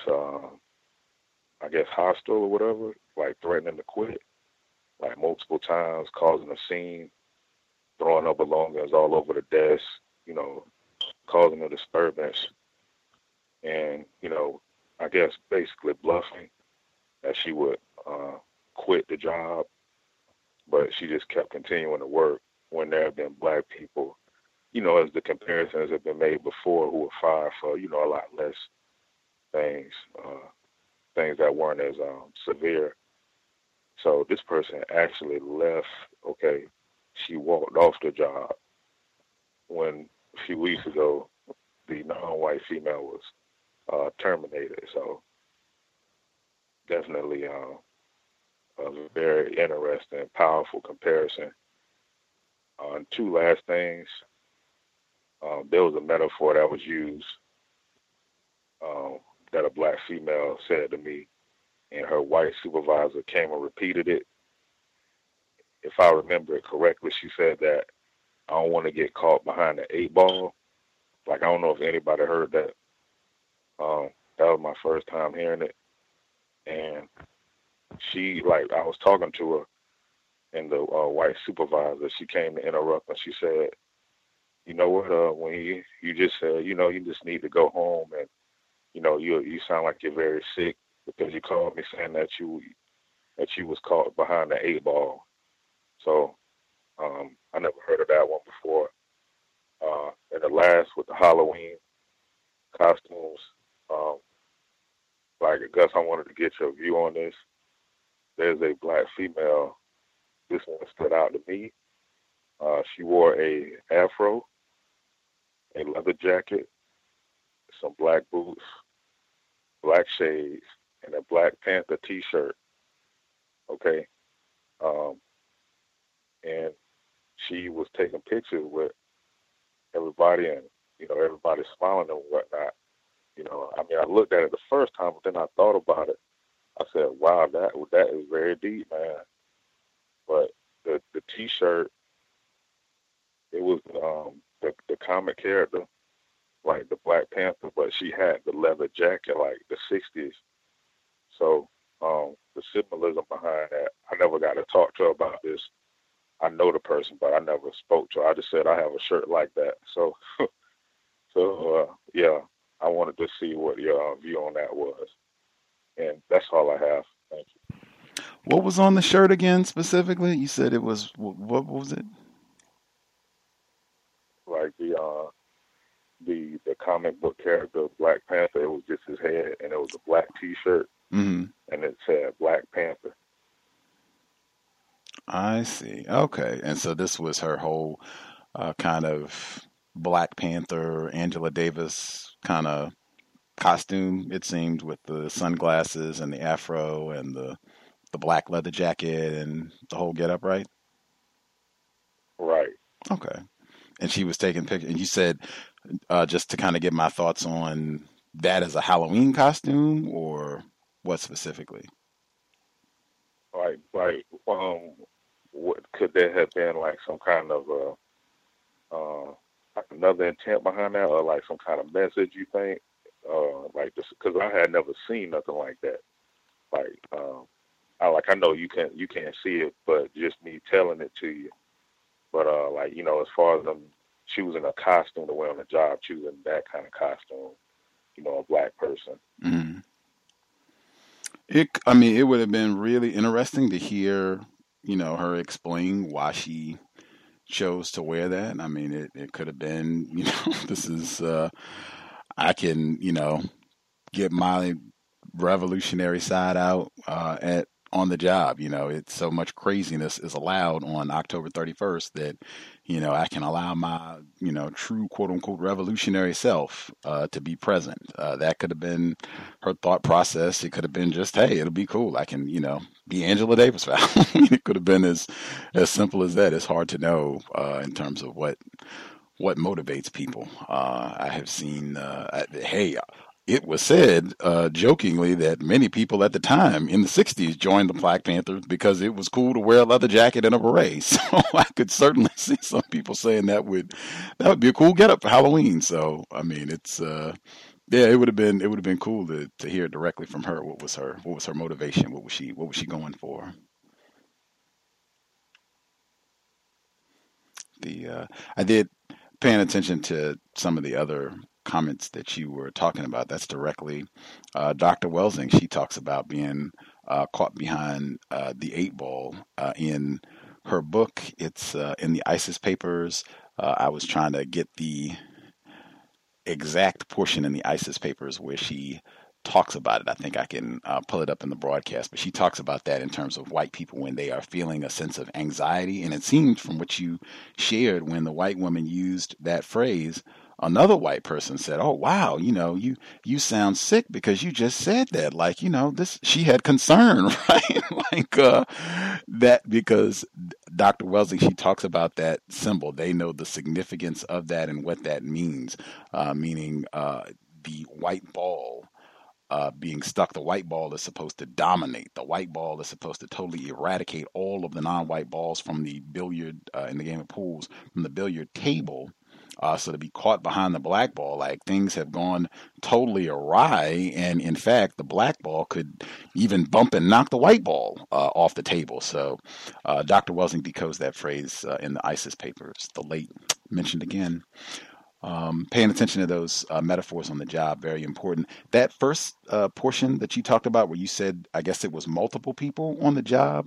hostile or whatever, like threatening to quit, like multiple times, causing a scene, throwing her belongings all over the desk, causing a disturbance and, I guess basically bluffing that she would quit the job, but she just kept continuing to work when there have been black people, as the comparisons have been made before, who were fired for, a lot less things, things that weren't as severe. So this person actually left, okay, she walked off the job when a few weeks ago the non-white female was terminated. So definitely a very interesting, powerful comparison. Two last things. There was a metaphor that was used that a black female said to me, and her white supervisor came and repeated it. If I remember it correctly, she said that I don't want to get caught behind the 8 ball. Like, I don't know if anybody heard that. That was my first time hearing it. And she, I was talking to her, and the white supervisor, she came to interrupt, and she said, you know what, when you just said, you just need to go home, and, you sound like you're very sick, because you called me saying that you was caught behind the 8 ball. So I never heard of that one before. And the last with the Halloween costumes, I guess I wanted to get your view on this. There's a black female. This one stood out to me. She wore a afro, a leather jacket, some black boots, black shades, and a Black Panther T-shirt. Okay, and she was taking pictures with everybody, and everybody smiling and whatnot. I looked at it the first time, but then I thought about it. I said, "Wow, that is very deep, man." But the T-shirt, it was the comic character, like the Black Panther, but she had the leather jacket, like the '60s. So the symbolism behind that, I never got to talk to her about this. I know the person, but I never spoke to her. I just said I have a shirt like that. So, yeah, I wanted to see what your view on that was, and that's all I have. Thank you. What was on the shirt again specifically? You said it was, what was it? Like the comic book character Black Panther. It was just his head, and it was a black T-shirt, and it said Black Panther. I see. Okay, and so this was her whole kind of Black Panther, Angela Davis kind of costume. It seemed, with the sunglasses and the afro and the black leather jacket and the whole getup, right? Right. Okay. And she was taking pictures. And you said, just to kind of get my thoughts on that, as a Halloween costume, or what specifically? What could there have been, like some kind of like another intent behind that, or like some kind of message? You think, like this? Because I had never seen nothing like that. I know you can't see it, but just me telling it to you. But as far as them choosing a costume to wear on the job, choosing that kind of costume, a black person. Mm-hmm. It would have been really interesting to hear, her explain why she chose to wear that. I mean, it could have been, this is, I can, get my revolutionary side out on the job. It's so much craziness is allowed on October 31st that, I can allow my, true quote unquote revolutionary self to be present. That could have been her thought process. It could have been just, hey, it'll be cool. I can, be Angela Davis. It could have been as simple as that. It's hard to know in terms of what motivates people. I have seen, it was said jokingly that many people at the time in the 60s joined the Black Panthers because it was cool to wear a leather jacket and a beret. So I could certainly see some people saying that would be a cool getup for Halloween. So I mean, it's it would have been cool to hear directly from her. What was her motivation? What was she going for? I did paying attention to some of the other comments that you were talking about, that's directly Dr. Welsing. She talks about being caught behind the 8 ball in her book. It's in the ISIS papers. I was trying to get the exact portion in the ISIS papers where she talks about it. I think I can pull it up in the broadcast, but she talks about that in terms of white people when they are feeling a sense of anxiety. And it seemed from what you shared, when the white woman used that phrase, another white person said, "Oh, wow, you sound sick because you just said that." Like, this, she had concern, right? Like that, because Dr. Welsing, she talks about that symbol. They know the significance of that and what that means, meaning the white ball being stuck. The white ball is supposed to dominate. The white ball is supposed to totally eradicate all of the non-white balls from the billiard, in the game of pools, from the billiard table. So to be caught behind the black ball, like, things have gone totally awry. And in fact, the black ball could even bump and knock the white ball off the table. So Dr. Welsing decodes that phrase in the ISIS papers. The late mentioned again. Paying attention to those metaphors on the job, very important. That first portion that you talked about, where you said, I guess it was multiple people on the job,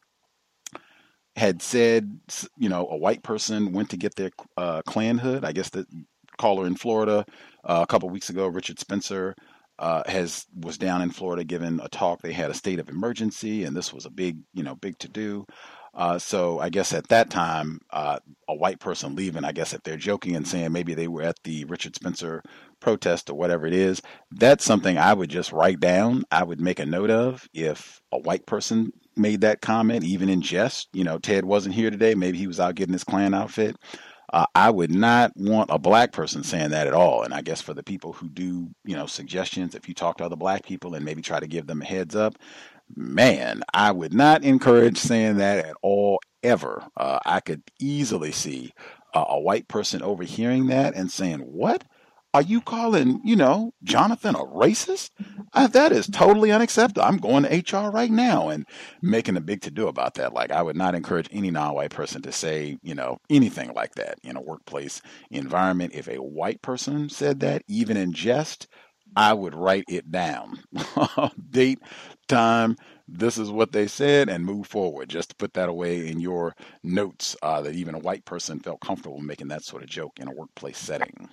had said, a white person went to get their Klan hood. I guess the caller in Florida a couple of weeks ago, Richard Spencer, was down in Florida giving a talk. They had a state of emergency, and this was a big to do. So I guess at that time, a white person leaving, I guess if they're joking and saying maybe they were at the Richard Spencer protest or whatever it is, that's something I would just write down. I would make a note of if a white person made that comment, even in jest. Ted wasn't here today. Maybe he was out getting his Klan outfit. I would not want a black person saying that at all. And I guess for the people who do, suggestions, if you talk to other black people and maybe try to give them a heads up, man, I would not encourage saying that at all, ever. I could easily see a white person overhearing that and saying, "What? Are you calling, Jonathan a racist?" That is totally unacceptable. I'm going to HR right now and making a big to-do about that. Like, I would not encourage any non-white person to say, anything like that in a workplace environment. If a white person said that, even in jest, I would write it down. Date, time, this is what they said, and move forward. Just to put that away in your notes, that even a white person felt comfortable making that sort of joke in a workplace setting.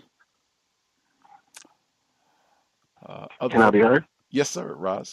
Can I be heard? Yes, sir, Roz.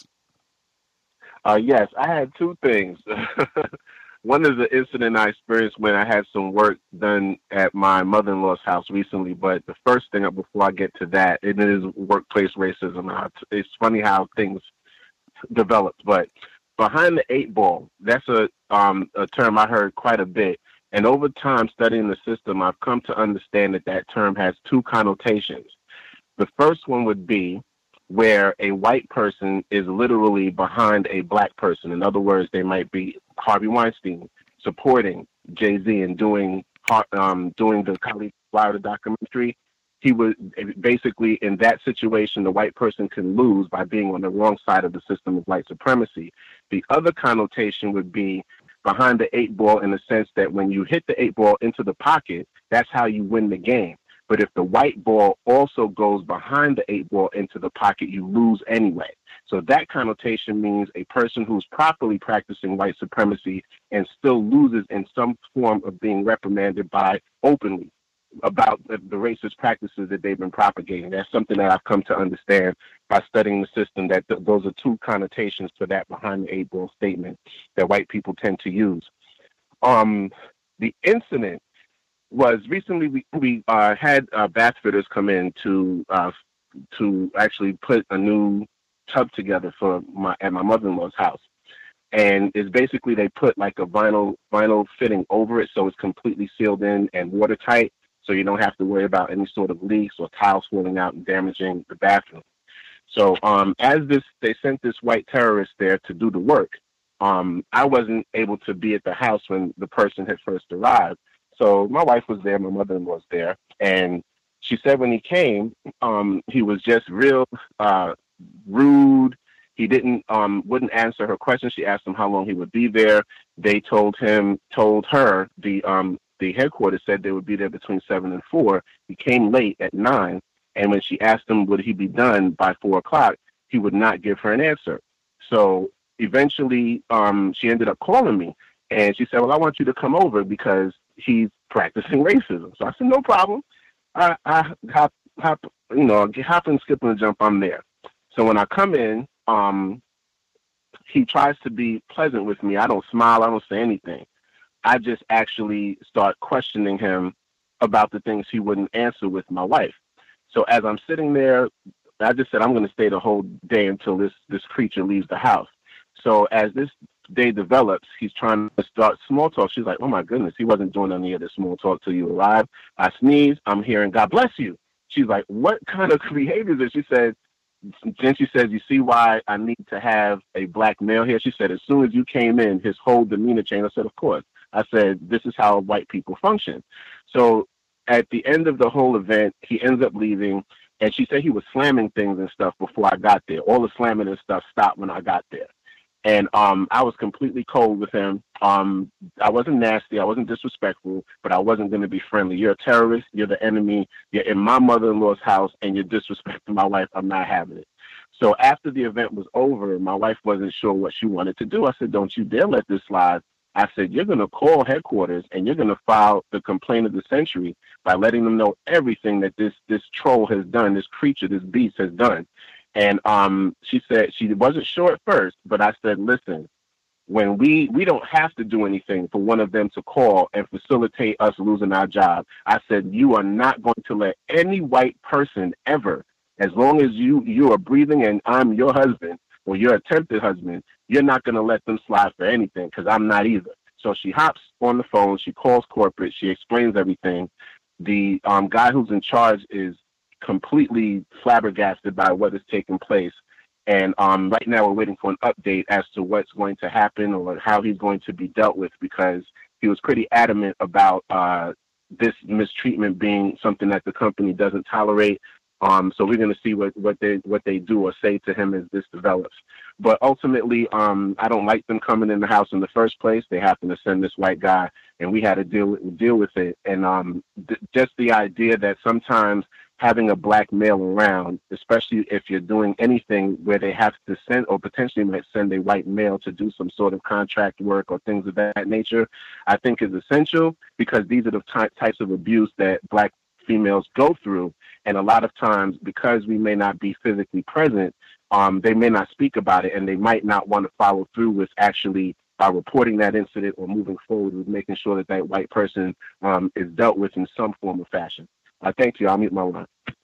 Yes, I had 2 things. One is an incident I experienced when I had some work done at my mother-in-law's house recently. But the first thing, before I get to that, it is workplace racism. It's funny how things developed. But behind the 8 ball, that's a term I heard quite a bit. And over time, studying the system, I've come to understand that term has 2 connotations. The first one would be where a white person is literally behind a black person. In other words, they might be Harvey Weinstein supporting Jay-Z and doing the Khalid Florida documentary. He was basically, in that situation, the white person can lose by being on the wrong side of the system of white supremacy. The other connotation would be behind the 8 ball, in the sense that when you hit the 8 ball into the pocket, that's how you win the game. But if the white ball also goes behind the 8 ball into the pocket, you lose anyway. So that connotation means a person who's properly practicing white supremacy and still loses in some form of being reprimanded by openly about the racist practices that they've been propagating. That's something that I've come to understand by studying the system, that those are 2 connotations for that behind the 8 ball statement that white people tend to use. The incident was recently we had bath fitters come in to actually put a new tub together at my mother-in-law's house. And it's basically, they put like a vinyl fitting over it, so it's completely sealed in and watertight, so you don't have to worry about any sort of leaks or tiles falling out and damaging the bathroom. So they sent this white terrorist there to do the work. I wasn't able to be at the house when the person had first arrived. So my wife was there, my mother-in-law was there, and she said when he came, he was just real rude. He wouldn't answer her questions. She asked him how long he would be there. They told her the the headquarters said they would be there between 7 and 4. He came late at 9, and when she asked him would he be done by 4 o'clock, he would not give her an answer. So eventually, she ended up calling me, and she said, well, I want you to come over because he's practicing racism. So I said, no problem. I hop and skip and jump, I'm there. So when I come in, he tries to be pleasant with me. I don't smile. I don't say anything. I just actually start questioning him about the things he wouldn't answer with my wife. So as I'm sitting there, I just said, I'm going to stay the whole day until this creature leaves the house. So as this day develops, he's trying to start small talk. She's like, oh my goodness, he wasn't doing any of this small talk till you arrived. I sneeze. I'm hearing, God bless you. She's like, what kind of behavior is this? She said, then she says, you see why I need to have a black male here? She said, as soon as you came in, his whole demeanor changed. I said, of course. I said, this is how white people function. So at the end of the whole event, he ends up leaving. And she said he was slamming things and stuff before I got there. All the slamming and stuff stopped when I got there. And I was completely cold with him. I wasn't nasty. I wasn't disrespectful, but I wasn't going to be friendly. You're a terrorist. You're the enemy. You're in my mother-in-law's house, and you're disrespecting my wife. I'm not having it. So after the event was over, my wife wasn't sure what she wanted to do. I said, don't you dare let this slide. I said, you're going to call headquarters, and you're going to file the complaint of the century by letting them know everything that this troll has done, this creature, this beast has done. And she said she wasn't sure at first, but I said, listen, when we don't have to do anything for one of them to call and facilitate us losing our job. I said, you are not going to let any white person ever, as long as you are breathing and I'm your husband or your attempted husband, you're not going to let them slide for anything because I'm not either. So she hops on the phone. She calls corporate. She explains everything. The guy who's in charge is completely flabbergasted by what is taking place. And right now we're waiting for an update as to what's going to happen or how he's going to be dealt with, because he was pretty adamant about this mistreatment being something that the company doesn't tolerate. So we're going to see what they do or say to him as this develops. But ultimately, I don't like them coming in the house in the first place. They happen to send this white guy, and we had to deal with it. And just the idea that sometimes having a black male around, especially if you're doing anything where they have to send or potentially might send a white male to do some sort of contract work or things of that nature, I think is essential, because these are the types of abuse that black females go through. And a lot of times, because we may not be physically present, they may not speak about it, and they might not want to follow through with actually reporting that incident or moving forward with making sure that that white person is dealt with in some form or fashion. Thank you. I'll mute my line.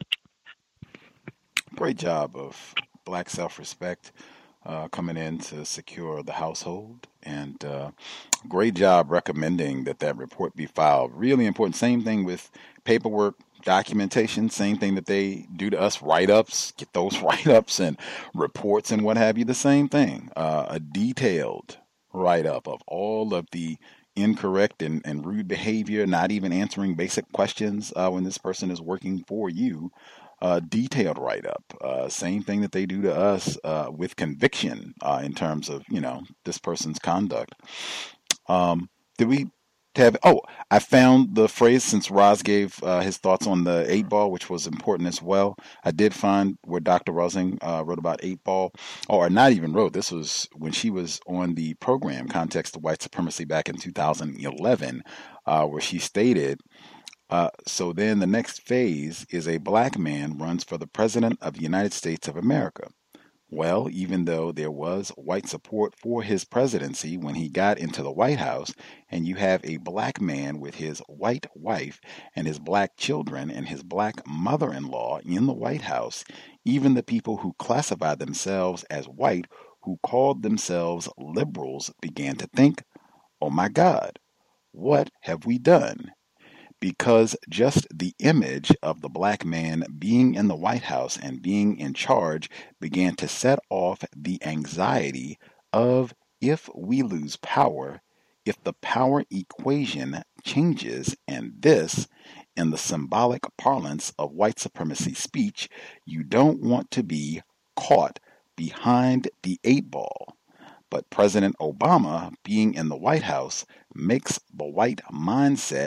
Great job of black self-respect coming in to secure the household, and great job recommending that report be filed. Really important. Same thing with paperwork, documentation, same thing that they do to us, write-ups, get those write-ups and reports and what have you. The same thing, a detailed write-up of all of the incorrect and rude behavior, not even answering basic questions when this person is working for you. Detailed write-up. Same thing that they do to us with conviction in terms of, this person's conduct. Did we have... Oh, I found the phrase, since Roz gave his thoughts on the 8-ball, which was important as well. I did find where Dr. Rusing wrote about 8-ball, or not even wrote. This was when she was on the program Context of White Supremacy back in 2011, where she stated, so then the next phase is a black man runs for the president of the United States of America. Well, even though there was white support for his presidency when he got into the White House, and you have a black man with his white wife and his black children and his black mother-in-law in the White House, even the people who classified themselves as white, who called themselves liberals, began to think, oh my God, what have we done? Because just the image of the black man being in the White House and being in charge began to set off the anxiety of, if we lose power, if the power equation changes, and this, in the symbolic parlance of white supremacy speech, you don't want to be caught behind the 8-ball. But President Obama, being in the White House, makes the white mindset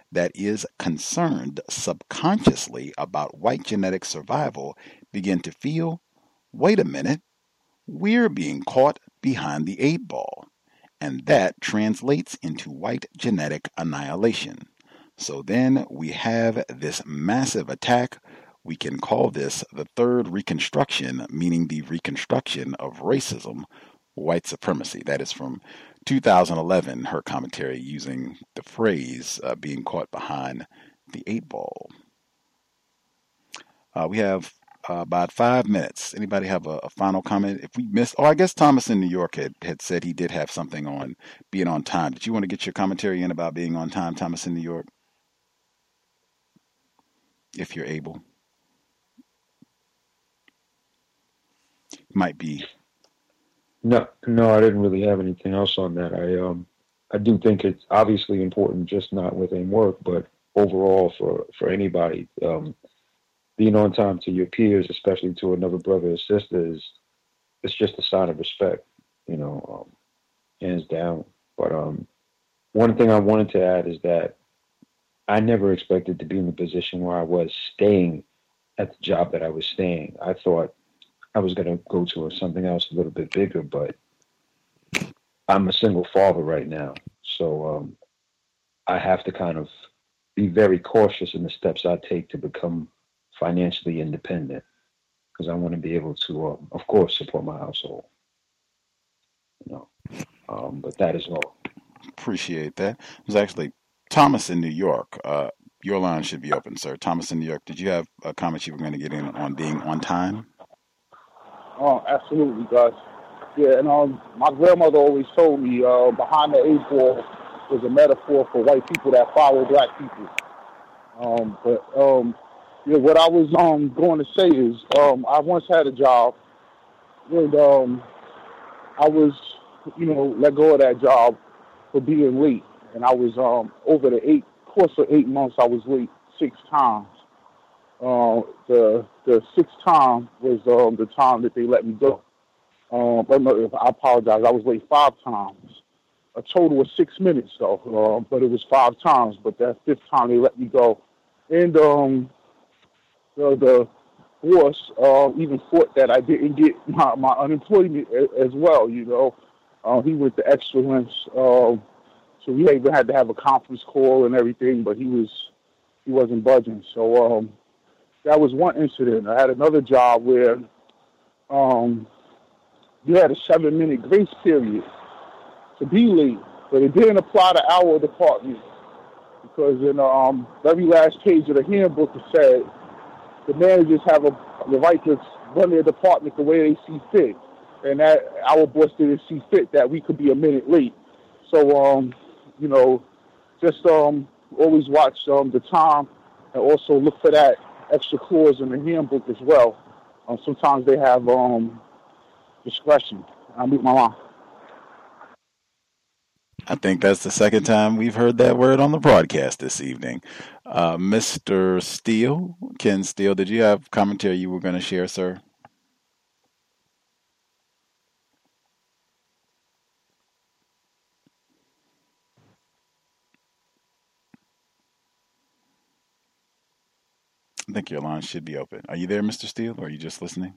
that is concerned subconsciously about white genetic survival begin to feel, wait a minute, we're being caught behind the 8 ball. And that translates into white genetic annihilation. So then we have this massive attack. We can call this the third reconstruction, meaning the reconstruction of racism, white supremacy. That is from 2011, her commentary using the phrase being caught behind the 8 ball. We have about 5 minutes. Anybody have a final comment? If we missed, I guess Thomas in New York had said he did have something on being on time. Did you want to get your commentary in about being on time, Thomas in New York? If you're able. Might be. No, I didn't really have anything else on that. I do think it's obviously important, just not within work, but overall for anybody. Being on time to your peers, especially to another brother or sister, it's just a sign of respect, hands down. But one thing I wanted to add is that I never expected to be in the position where I was staying at the job that I was staying. I thought I was going to go to something else a little bit bigger, but I'm a single father right now. So I have to kind of be very cautious in the steps I take to become financially independent, because I want to be able to, of course, support my household. But that is all. Appreciate that. It was actually Thomas in New York. Your line should be open, sir. Thomas in New York, did you have a comment you were going to get in on being on time? Oh, absolutely, Gus. Yeah, and my grandmother always told me behind the 8 ball was a metaphor for white people that follow black people. What I was going to say is I once had a job and I was, let go of that job for being late. And I was over the course of 8 months, I was late 6 times. The 6th time was the time that they let me go. But no, I apologize. I was late 5 times. A total of 6 minutes, though. But it was 5 times. But that 5th time they let me go. And the boss even thought that I didn't get my unemployment as well. He went the extra lengths. So we even had to have a conference call and everything. But he wasn't budging. So that was one incident. I had another job where you had a 7-minute grace period to be late, but it didn't apply to our department because in the very last page of the handbook it said the managers have the right to run their department the way they see fit, and that our boss didn't see fit that we could be a minute late. So just always watch the time and also look for that extra clause in the handbook as well. Sometimes they have discretion. I'll mute my line. I think that's the second time we've heard that word on the broadcast this evening. Mr. Steele, Ken Steele, did you have commentary you were going to share, sir? I think your line should be open. Are you there, Mr. Steele, or are you just listening?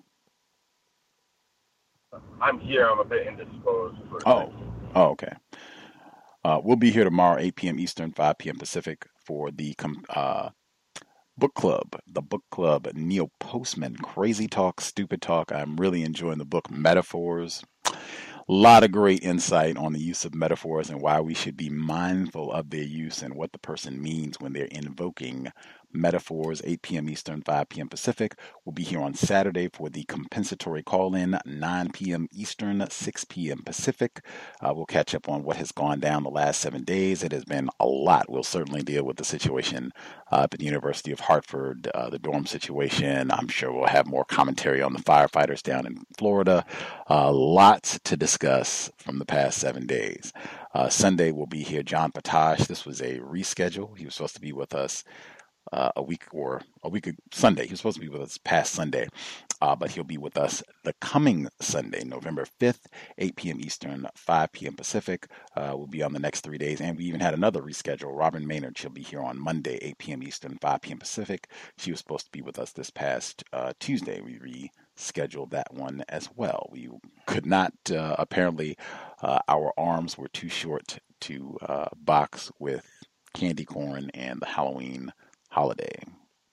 I'm here. I'm a bit indisposed. Oh, okay. We'll be here tomorrow, 8 p.m. Eastern, 5 p.m. Pacific, for the book club. The book club, Neil Postman, Crazy Talk, Stupid Talk. I'm really enjoying the book, Metaphors. A lot of great insight on the use of metaphors and why we should be mindful of their use and what the person means when they're invoking metaphors. 8 p.m. Eastern, 5 p.m. Pacific. We'll be here on Saturday for the compensatory call-in, 9 p.m. Eastern, 6 p.m. Pacific. We'll catch up on what has gone down the last 7 days. It has been a lot. We'll certainly deal with the situation up at the University of Hartford, the dorm situation. I'm sure we'll have more commentary on the firefighters down in Florida. Lots to discuss from the past 7 days. Sunday we'll be here. John Patash, this was a reschedule. He was supposed to be with us a week Sunday. He was supposed to be with us past Sunday, but he'll be with us the coming Sunday, November 5th, 8 p.m. Eastern, 5 p.m. Pacific. We'll be on the next 3 days, and we even had another reschedule. Robin Maynard, she'll be here on Monday, 8 p.m. Eastern, 5 p.m. Pacific. She was supposed to be with us this past Tuesday. We rescheduled that one as well. We could not, apparently, our arms were too short to box with candy corn and the Halloween holiday.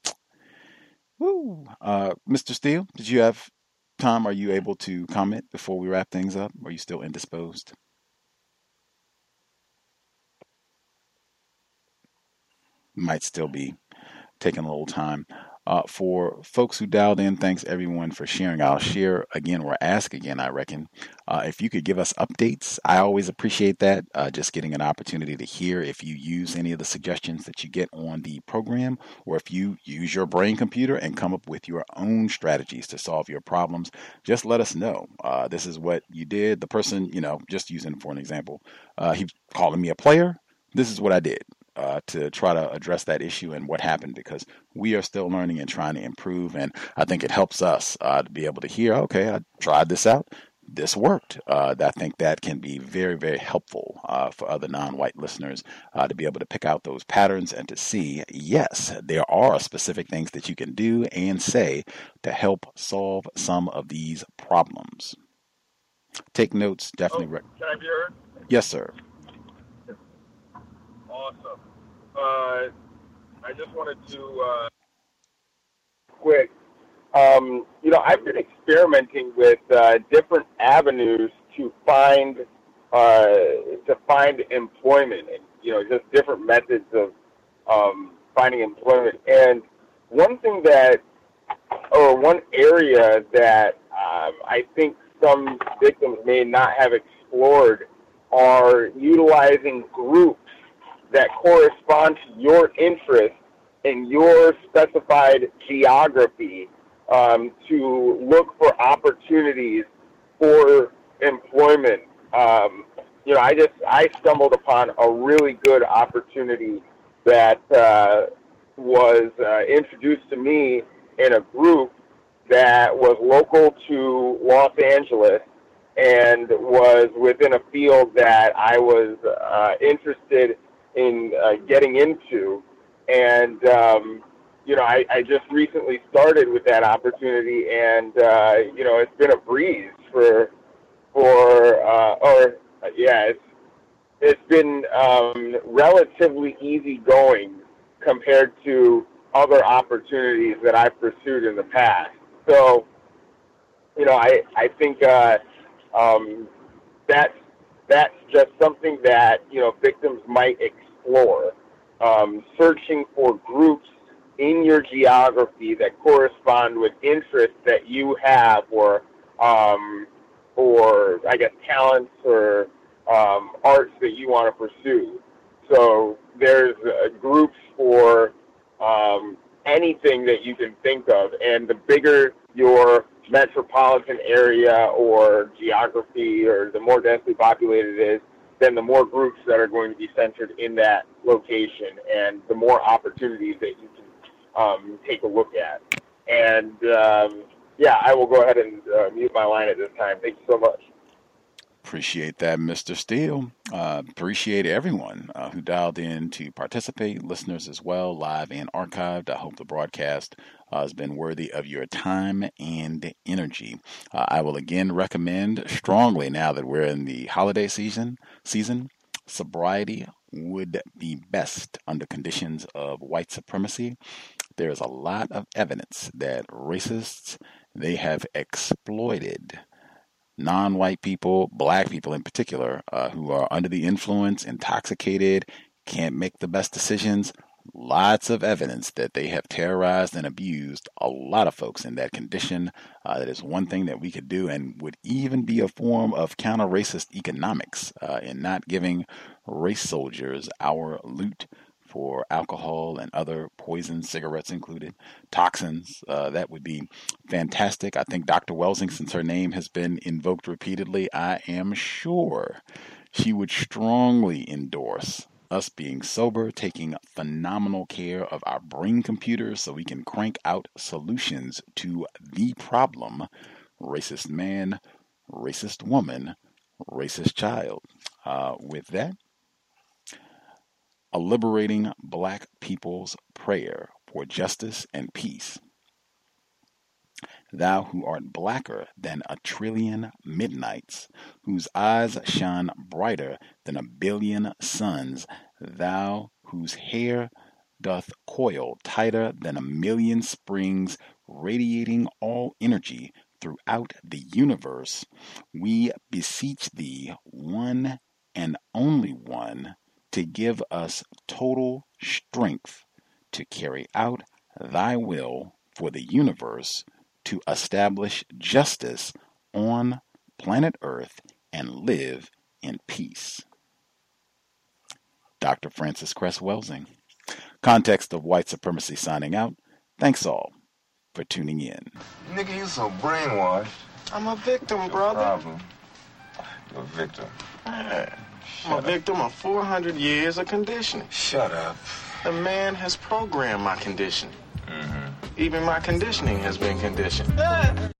Woo! Mr. Steele, did you have time? Are you able to comment before we wrap things up? Or are you still indisposed? Might still be taking a little time. For folks who dialed in, thanks everyone for sharing. I'll share again or ask again, I reckon. If you could give us updates, I always appreciate that. Just getting an opportunity to hear if you use any of the suggestions that you get on the program, or if you use your brain computer and come up with your own strategies to solve your problems, just let us know. This is what you did. The person, just using for an example, he calling me a player. This is what I did. To try to address that issue and what happened, because we are still learning and trying to improve. And I think it helps us to be able to hear, okay, I tried this out. This worked. I think that can be very, very helpful for other non-white listeners to be able to pick out those patterns and to see, yes, there are specific things that you can do and say to help solve some of these problems. Take notes, definitely. Can I be heard? Yes, sir. Awesome. I just wanted to quick. I've been experimenting with different avenues to find employment, and just different methods of finding employment. And one area that I think some victims may not have explored are utilizing groups that correspond to your interest in your specified geography to look for opportunities for employment. I stumbled upon a really good opportunity that was introduced to me in a group that was local to Los Angeles and was within a field that I was interested in getting into, and I just recently started with that opportunity, and it's been a breeze it's been relatively easy going compared to other opportunities that I've pursued in the past. So, I think that's just something that victims might explore, searching for groups in your geography that correspond with interests that you have, or I guess talents or arts that you want to pursue. So there's groups for anything that you can think of, and the bigger your metropolitan area or geography, or the more densely populated it is, then the more groups that are going to be centered in that location, and the more opportunities that you can take a look at. And I will go ahead and mute my line at this time. Thank you so much. Appreciate that, Mr. Steele. Appreciate everyone who dialed in to participate, listeners as well, live and archived. I hope the broadcast has been worthy of your time and energy. I will again recommend strongly, now that we're in the holiday season, sobriety would be best under conditions of white supremacy. There is a lot of evidence that racists, they have exploited non-white people, black people in particular, who are under the influence, intoxicated, can't make the best decisions. Lots of evidence that they have terrorized and abused a lot of folks in that condition. That is one thing that we could do, and would even be a form of counter-racist economics in not giving race soldiers our loot for alcohol and other poisons, cigarettes included, toxins. That would be fantastic. I think Dr. Welsing, since her name has been invoked repeatedly, I am sure she would strongly endorse us being sober, taking phenomenal care of our brain computers so we can crank out solutions to the problem: racist man, racist woman, racist child. With that, a liberating black people's prayer for justice and peace. Thou who art blacker than 1,000,000,000 midnights, whose eyes shine brighter than 1,000,000,000 suns, thou whose hair doth coil tighter than 1,000,000 springs, radiating all energy throughout the universe, we beseech thee, one and only one, to give us total strength to carry out thy will for the universe, to establish justice on planet Earth and live in peace. Dr. Francis Cress Welsing. Context of White Supremacy signing out. Thanks all for tuning in. Nigga, you so brainwashed. I'm a victim, brother. Problem. You're a victim. I'm a victim of 400 years of conditioning. Shut up. The man has programmed my conditioning. Even my conditioning has been conditioned.